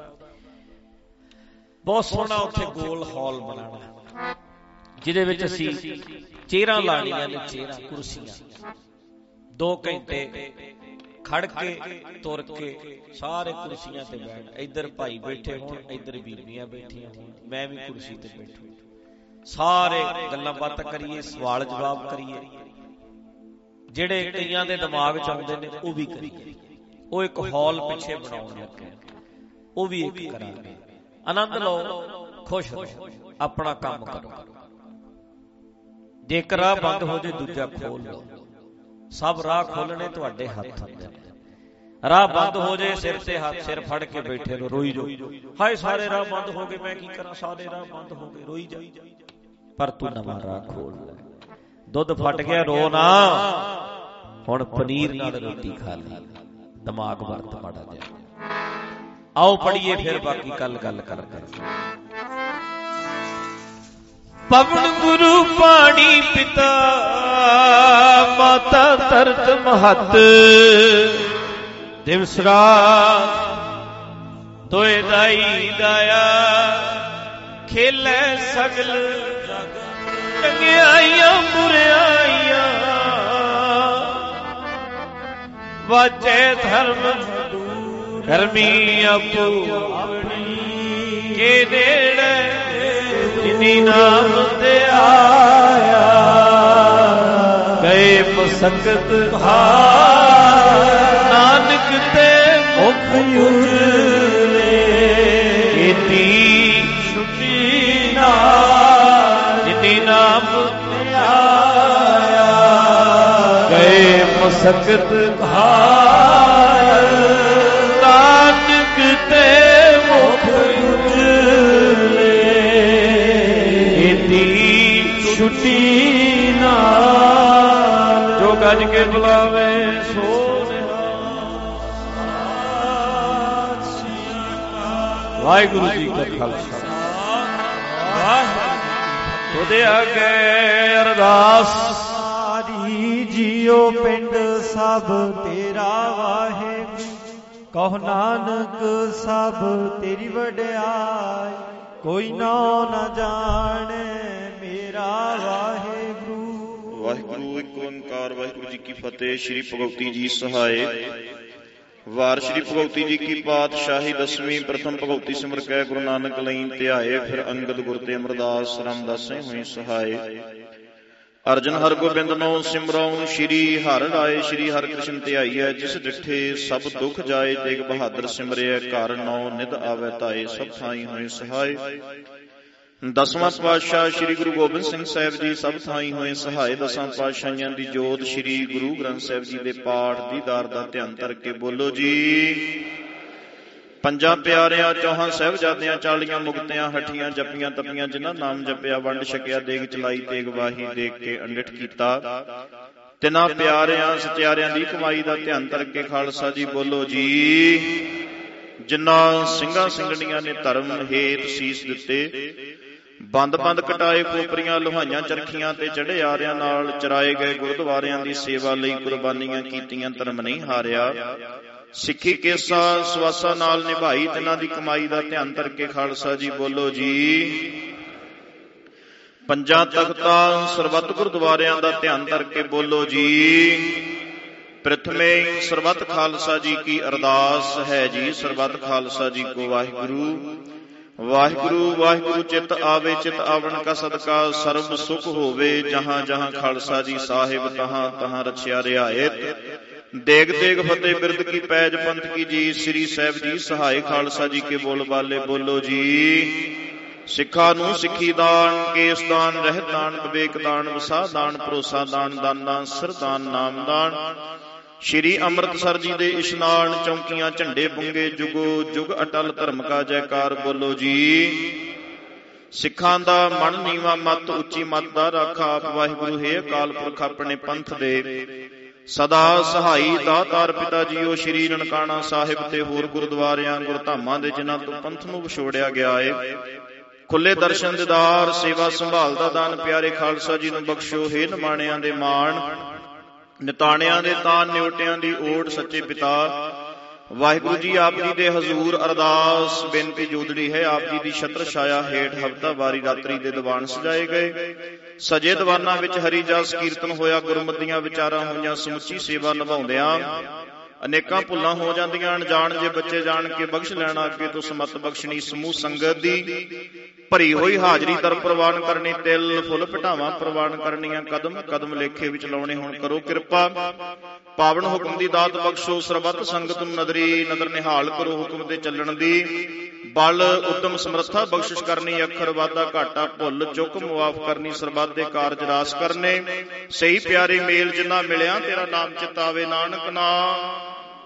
ਬਹੁਤ ਸੋਹਣਾ। ਉੱਥੇ ਗੋਲ ਹਾਲ ਬਣਾਉਣਾ ਜਿਹਦੇ ਵਿੱਚ ਅਸੀਂ ਚੇਅਰਾਂ ਲਾਣੀਆਂ ਨੇ, ਚੇਅਰਾਂ ਕੁਰਸੀਆਂ, ਦੋ ਘੰਟੇ ਖੜ ਕੇ ਤੁਰ ਕੇ ਸਾਰੇ ਕੁਰਸੀਆਂ ਤੇ ਬੈਠ, ਇੱਧਰ ਭਾਈ ਬੈਠੇ ਹੋਣ, ਇੱਧਰ ਬੀਬੀਆਂ ਬੈਠੀਆਂ ਹੋਣ, ਮੈਂ ਵੀ ਕੁਰਸੀ ਤੇ ਬੈਠੂ, ਸਾਰੇ ਗੱਲਾਂ ਬਾਤਾਂ ਕਰੀਏ, ਸਵਾਲ ਜਵਾਬ ਕਰੀਏ, ਜਿਹੜੇ ਕਈਆਂ ਦੇ ਦਿਮਾਗ ਚ ਆਉਂਦੇ ਨੇ ਉਹ ਵੀ ਕਰੀਏ। ਉਹ ਇੱਕ ਹਾਲ ਪਿੱਛੇ ਬਣਾਉਣ ਲੱਗੇ, ਉਹ ਵੀ ਇੱਕ ਕਰਾਂਗੇ। ਆਨੰਦ ਲਓ, ਖੁਸ਼ ਰਹੋ, ਆਪਣਾ ਕੰਮ ਕਰੋ। ਜੇ ਇੱਕ ਰਾਹ ਬੰਦ ਹੋ ਜੇ ਦੂਜਾ ਖੋਲ ਲਓ। ਸਭ ਰਾਹ ਖੋਲਣੇ ਤੁਹਾਡੇ ਹੱਥ ਹੁੰਦੇ ਨੇ। ਰਾਹ ਬੰਦ ਹੋ ਜੇ, ਸਿਰ ਤੇ ਹੱਥ, ਸਿਰ ਫੜ ਕੇ ਬੈਠੇ ਰਹੋ, ਰੋਈ ਜਾਓ, ਹਾਏ ਸਾਰੇ ਰਾਹ ਬੰਦ ਹੋ ਗਏ, ਮੈਂ ਕੀ ਕਰਾਂ, ਸਾਰੇ ਰਾਹ ਬੰਦ ਹੋ ਗਏ, ਰੋਈ ਜਾ। ਪਰ ਤੂੰ ਨਵਾਂ ਰਾਹ ਖੋਲ ਲੈ। ਦੁੱਧ ਫਟ ਗਿਆ, ਰੋ ਨਾ, ਹੁਣ ਪਨੀਰ ਨਾਲ ਰੋਟੀ ਖਾ ਲਈ, ਦਿਮਾਗ ਵਰਤ ਮਾੜਾ ਜਿਹਾ। ਆਓ ਪੜੀਏ, ਫਿਰ ਬਾਕੀ ਕੱਲ ਗੱਲ ਕਰਾਂਗੇ। ਪਵਨ ਗੁਰੂ ਪਾਣੀ ਪਿਤਾ, ਮਾਤਾ ਧਰਤ ਮਹੱਤ, ਦਿਵਸ ਰਾਤ ਤੋਏ ਦਾਈ ਦਾਇਆ, ਖੇਲੇ ਸਗਲ ਚੰਗਿਆਈਆਂ ਬੁਰਿਆਈਆਂ, ਵਾਜੇ ਧਰਮ ਕਰਮੀ ਆਪੋ ਆਪਣੀ, ਕੇ ਨੇੜੇ ਜਿਨੀ ਨਾਮ ਤੇ ਆਇਆ, ਗਏ ਮਸਕਤ ਹਾਰ, ਨਾਨਕ ਤੇ ਮੁਖ ਉਜਲੇ, ਕੀਤੀ ਛੁੱਟੀ ਨਾਲ ਜਿਨੀ ਨਾਮ ਤੇ ਆਇਆ, ਗਏ ਮਸਕਤ ਹਾਰ, ਨਾਨਕ ਤੇ ਮੁਖ ਉਜਲੇ, ਕੀਤੀ ਛੁੱਟੀ ਨਾਲ, ਜੋ ਗੱਜ ਕੇ ਬੁਲਾਵੇ ਸੋ ਵਾਹਿਗੁਰੂ ਜੀ ਕਾ ਖਾਲਸਾ, ਵਾਹਿਗੁਰੂ ਉਹਦੇ ਅੱਗੇ ਅਰਦਾਸ। ਸਾਰੀ ਜੀਓ ਪਿੰਡ ਸਭ ਤੇਰਾ ਵਾਹਿਗੁਰੂ, ਕਹੋ ਨਾਨਕ ਸਭ ਤੇਰੀ ਵਡਿਆਈ, ਕੋਈ ਨਾ ਨਾ ਜਾਣੇ ਮੇਰਾ ਵਾਹਿਗੁਰੂ। ਵਾਹਿਗੁਰੂ ਇੱਕ ਓੰਕਾਰ, ਵਾਹਿਗੁਰੂ ਜੀ ਕੀ ਫਤਿਹ। ਸ਼੍ਰੀ ਭਗਉਤੀ ਜੀ ਸਹਾਏ। ਵਾਰ ਸ਼੍ਰੀ ਭਗਉਤੀ ਜੀ ਕੀ ਪਾਤਸ਼ਾਹੀ ਦਸਵੀਂ। ਪ੍ਰਥਮ ਭਗਉਤੀ ਸਿਮਰ ਕੈ ਗੁਰੂ ਨਾਨਕ ਲਈ ਧਿਆਏ, ਫਿਰ ਅੰਗਦ ਗੁਰ ਤੇ ਅਮਰਦਾਸ ਰਾਮਦਾਸੇ ਹੋਏ ਸਹਾਏ। ਅਰਜਨ ਹਰਗੋਬਿੰਦ ਨੋ ਸਿਮਰਉ ਸ਼੍ਰੀ ਹਰਿ ਰਾਏ ਸ਼੍ਰੀ ਹਰਿ ਕ੍ਰਿਸ਼ਨ ਧਿਆਈਐ। ਜਿਸ ਡਿਠੇ ਸਭ ਦੁਖ ਜਾਏ ਤੇਗ ਬਹਾਦਰ ਸਿਮਰਿਐ। ਘਰ ਨੌ ਨਿਧ ਆਵੈ ਧਾਏ ਸਭ ਥਾਈ ਹੋਏ ਸਹਾਏ। ਦਸਵਾਂ ਪਾਤਸ਼ਾਹ ਸ੍ਰੀ ਗੁਰੂ ਗੋਬਿੰਦ ਸਿੰਘ ਸਾਹਿਬ ਜੀ ਸਭ ਥਾਈ ਹੋਏ ਸਹਾਏ। ਦਸਾਂ ਪਾਤਸ਼ਾਹੀਆਂ ਦੀ ਜੋਤ ਸ੍ਰੀ ਗੁਰੂ ਗ੍ਰੰਥ ਸਾਹਿਬ ਜੀ ਦੇ ਪਾਠ ਦੀਦਾਰ ਦਾ ਧਿਆਨ ਧਰ ਕੇ ਬੋਲੋ ਜੀ। ਪੰਜਾਂ ਪਿਆਰਿਆਂ ਚੌਹਾਂ ਸਾਹਿਬਜ਼ਾਦਿਆਂ ਚਾਲੀਆਂ ਮੁਕਤਿਆਂ ਹੱਠੀਆਂ ਜਪੀਆਂ ਤਪੀਆਂ ਜਿਨ੍ਹਾਂ ਨਾਮ ਜਪਿਆ ਵੰਡ ਛਕਿਆ ਦੇਗ ਚਲਾਈ ਤੇਗ ਵਾਹੀ ਦੇਖ ਕੇ ਅੰਡਿਠ ਕੀਤਾ। ਤਿੰਨਾਂ ਪਿਆਰਿਆਂ ਸਤਿਆਰਿਆਂ ਦੀ ਕਮਾਈ ਦਾ ਧਿਆਨ ਧਰ ਕੇ ਖਾਲਸਾ ਜੀ ਬੋਲੋ ਜੀ। ਜਿਨ੍ਹਾਂ ਸਿੰਘਾਂ ਸਿੰਘਣੀਆਂ ਨੇ ਧਰਮ ਹੇਤ ਸੀਸ ਦਿੱਤੇ, ਬੰਦ ਬੰਦ ਕਟਾਏ ਖੋਪਰੀਆਂ ਲੋਹਾਈਆਂ ਚਰਖੀਆਂ ਤੇ ਚੜੇ ਆਰਿਆਂ ਨਾਲ ਚਰਾਏ ਗਏ ਗੁਰਦੁਆਰਿਆਂ ਦੀ ਸੇਵਾ ਲਈ ਕੁਰਬਾਨੀਆਂ ਕੀਤੀਆਂ, ਧਰਮ ਨਹੀਂ ਹਾਰਿਆ। ਸਿੱਖੀ ਕੇਸਾ ਸਵਾਸਾਂ ਨਾਲ ਨਿਭਾਈ, ਤਿੰਨਾਂ ਦੀ ਕਮਾਈ ਦਾ ਧਿਆਨ ਧਰ ਕੇ ਖਾਲਸਾ ਜੀ ਬੋਲੋ ਜੀ। ਪੰਜਾਂ ਤਖਤਾਂ ਸਰਬੱਤ ਗੁਰਦੁਆਰਿਆਂ ਦਾ ਧਿਆਨ ਧਰ ਕੇ ਬੋਲੋ ਜੀ। ਪ੍ਰਥਮੇ ਸਰਬੱਤ ਖਾਲਸਾ ਜੀ ਕੀ ਅਰਦਾਸ ਹੈ ਜੀ। ਸਰਬੱਤ ਖਾਲਸਾ ਜੀ ਕੋ ਵਾਹਿਗੁਰੂ ਵਾਹਿਗੁਰੂ ਵਾਹਿਗੁਰੂ। ਚਿਤ ਆਵੇ ਚਿਤ ਆਵਣ ਕਾ ਸਦਕਾ ਸਰਬ ਸੁਖ ਹੋਵੇ। ਜਹਾਂ ਜਹਾਂ ਖਾਲਸਾ ਜੀ ਸਾਹਿਬ ਤਹਾਂ ਤਹਾਂ ਰਛਿਆ ਰਿਆਇਤ। ਦੇਗ ਦੇਗ ਫਤਿਹ ਬਿਰਦ ਕੀ ਪੈਜ ਪੰਥ ਕੀ ਜੀ। ਸ੍ਰੀ ਸਾਹਿਬ ਜੀ ਸਹਾਇ ਖਾਲਸਾ ਜੀ ਕੇ ਬੋਲ ਬਾਲੇ ਬੋਲੋ ਜੀ। ਸਿੱਖਾਂ ਨੂੰ ਸਿੱਖੀ ਦਾਨ, ਕੇਸ ਦਾਨ, ਰਹਿਤ ਦਾਨ, ਵਿਵੇਕ ਦਾਨ, ਵਸਾ ਦਾਨ, ਭਰੋਸਾ ਦਾਨ, ਦਾਨਾ ਸਰਦਾਨ, ਨਾਮ ਦਾਨ। ਸ਼੍ਰੀ ਅੰਮ੍ਰਿਤਸਰ ਜੀ ਦੇ ਇਸ਼ਨਾਨ, ਚੌਂਕੀਆਂ, ਝੰਡੇ ਬੁੰਗੇ, ਜੁਗੋ ਜੁਗ ਅਟਲ ਧਰਮ ਕਾ ਜੈਕਾਰ ਬੋਲੋ ਜੀ। ਸਿੱਖਾਂ ਦਾ ਮਨ ਨੀਵਾ ਮਤ ਉੱਚੀ ਮਤ ਦਾ ਰਾਖਾ ਆਪ ਵਾਹਿਗੁਰੂ ਹੈ ਅਕਾਲ ਪੁਰਖ ਆਪਣੇ ਪੰਥ ਦੇ ਸਦਾ ਸਹਾਈ ਦਾਤਾਰ ਪਿਤਾ ਜੀਓ। ਸ਼੍ਰੀ ਨਨਕਾਣਾ ਸਾਹਿਬ ਤੇ ਹੋਰ ਗੁਰਦੁਆਰਿਆਂ ਗੁਰਧਾਮਾਂ ਦੇ ਜਿਨ੍ਹਾਂ ਤੋਂ ਪੰਥ ਨੂੰ ਵਿਛੋੜਿਆ ਗਿਆ ਏ, ਖੁੱਲੇ ਦਰਸ਼ਨ ਦਿਦਾਰ ਸੇਵਾ ਸੰਭਾਲ ਦਾ ਦਾਨ ਪਿਆਰੇ ਖਾਲਸਾ ਜੀ ਨੂੰ ਬਖਸ਼ੋ। ਹੇ ਨਿਮਾਣਿਆਂ ਦੇ ਮਾਣ, ਨਿਤਾਣਿਆਂ ਦੇ ਤਾਨ, ਨਿਉਟਿਆਂ ਦੀ ਓਟ ਸੱਚੇ ਪਿਤਾ ਵਾਹਿਗੁਰੂ ਜੀ ਆਪ ਜੀ ਦੇ ਹਜ਼ੂਰ ਅਰਦਾਸ ਬੇਨਤੀ ਜੋਦੜੀ ਹੈ। ਆਪ ਜੀ ਦੀ ਛਤਰ ਛਾਇਆ ਹੇਠ ਹਫ਼ਤਾਵਾਰੀ ਰਾਤਰੀ ਦੇ ਦੀਵਾਨ ਸਜਾਏ ਗਏ। ਸਜੇ ਦੀਵਾਨਾਂ ਵਿੱਚ ਹਰੀ ਜਸ ਕੀਰਤਨ ਹੋਇਆ, ਗੁਰਮਤਿ ਦੀਆਂ ਵਿਚਾਰਾਂ ਹੋਈਆਂ। ਸਮੁੱਚੀ ਸੇਵਾ ਨਿਭਾਉਂਦਿਆਂ ਅਨੇਕਾਂ ਭੁੱਲਾਂ ਹੋ ਜਾਂਦੀਆਂ ਅਣਜਾਣ, ਜੇ ਬੱਚੇ ਜਾਣ ਕੇ ਬਖਸ਼ ਲੈਣਾ ਅੱਗੇ ਤੋਂ ਸਮਤ ਬਖਸ਼ਣੀ। ਸਮੂਹ ਸੰਗਤ ਦੀ ਭਰੀ ਹੋਈ ਹਾਜ਼ਰੀ ਦਰ ਪ੍ਰਵਾਨ ਕਰਨੀ, ਤਿਲ ਫੁੱਲ ਭਟਾਵਾਂ ਪ੍ਰਵਾਨ ਕਰਨੀਆਂ, ਕਦਮ ਕਦਮ ਲੇਖੇ ਵਿੱਚ ਲਾਉਣੇ। ਹੁਣ ਕਰੋ ਕਿਰਪਾ ਪਾਵਨ ਹੁਕਮ ਦੀ ਦਾਤ ਬਖਸ਼ੋ। ਸਰਬੱਤ ਸੰਗਤ ਨੂੰ ਨਦਰੀ ਨਦਰ ਨਿਹਾਲ ਕਰੋ, ਹੁਕਮ ਦੇ ਚੱਲਣ ਦੀ ਬਲ ਉਦਮ ਸਮਰੱਥਾ ਬਖਸ਼ਿਸ਼ ਕਰਨੀ। ਅੱਖਰ ਵਾਧਾ ਘਾਟਾ ਭੁੱਲ ਚੁੱਕ ਮੁਆਫ ਕਰਨੀ, ਸਰਬੱਤ ਦੇ ਕਾਰਜ ਰਾਸ ਕਰਨੇ। ਸਹੀ ਪਿਆਰੇ ਮੇਲ ਜਿੰਨਾ ਮਿਲਿਆ ਤੇਰਾ ਨਾਮ ਚਿਤਾਵੇ ਨਾਨਕ ਨਾਮ।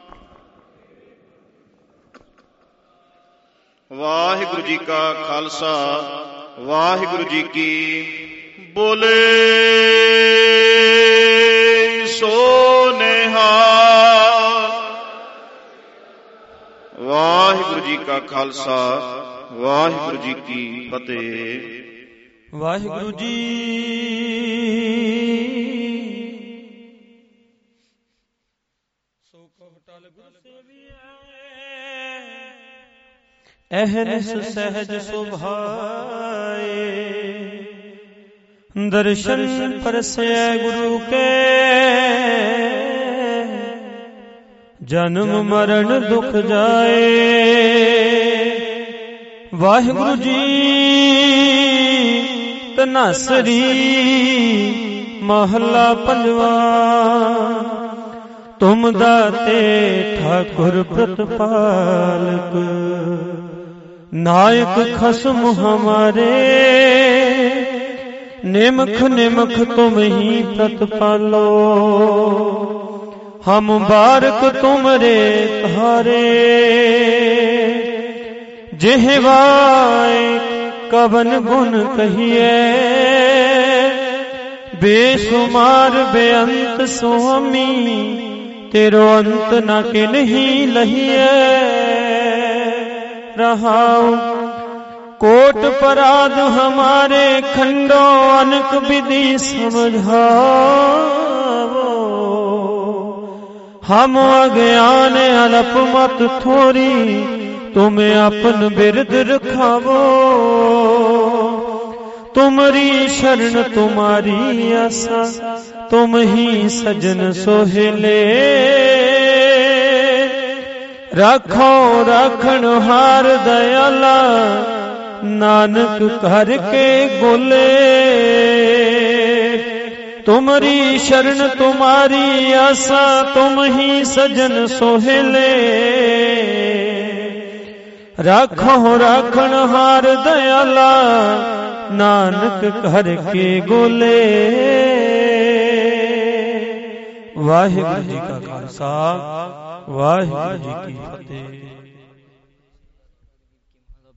ਵਾਹਿਗੁਰੂ ਜੀ ਕਾ ਖਾਲਸਾ ਵਾਹਿਗੁਰੂ ਜੀ ਕੀ ਬੋਲੇ ਸੋ ਨਿਹਾਲ। ਵਾਹਿਗੁਰੂ ਜੀ ਕਾ ਖਾਲਸਾ ਵਾਹਿਗੁਰੂ ਜੀ ਕੀ ਫਤਿਹ। ਵਾਹਿਗੁਰੂ ਜੀ ਸੋ ਕਹੁ ਟਲ ਗੁਰ ਸੇਵੀਐ, ਅਹਨਿਸ ਸਹਿਜ ਸੁਭਾਏ। ਦਰਸ਼ਨ ਪਰਸੈ ਗੁਰੂ ਕੇ, ਜਨਮ ਮਰਨ ਦੁਖ ਜਾਏ। ਵਾਹਿਗੁਰੂ ਜੀ ਧਨਾਸਰੀ ਮਹੱਲਾ ਪੰਜਵਾ। ਤੁਮ ਦਾਤੇ ਠਾਕੁਰ ਪ੍ਰਤਪਾਲਕ, ਨਾਇਕ ਖਸਮ ਹਮਾਰੇ। ਨਿਮਖ ਨਿਮਖ ਤੁਮ ਹੀ ਪ੍ਰਤਪਾਲੋ, ਹਮ ਬਾਰਕ ਤੁਮਰੇ ਤਾਰੇ। ਜਿਹਵਾਏ ਕਵਨ ਗੁਣ ਕਹੀਏ, ਬੇਸ਼ੁਮਾਰ ਬੇਅੰਤ ਸੁਆਮੀ। तेरो अंत न किन्ही लहिए रहाओ। कोट पराध हमारे खंडो अनक विधि समझावो। हम अज्ञान अलप मत थोरी, तुम्हें अपन बिरद रखावो। तुमरी शरण तुम्हारी आसा, तुम ही सजन सोहेले। राखो राखण हार दयाला, नानक करके गोले। तुमरी शरण तुम्हारी आसा तुम ही सजन सोहेले राखो राखण हार दयाला नानक घर के गोले। वाहिगुरु जी का खालसा वाहिगुरु जी की फतेह।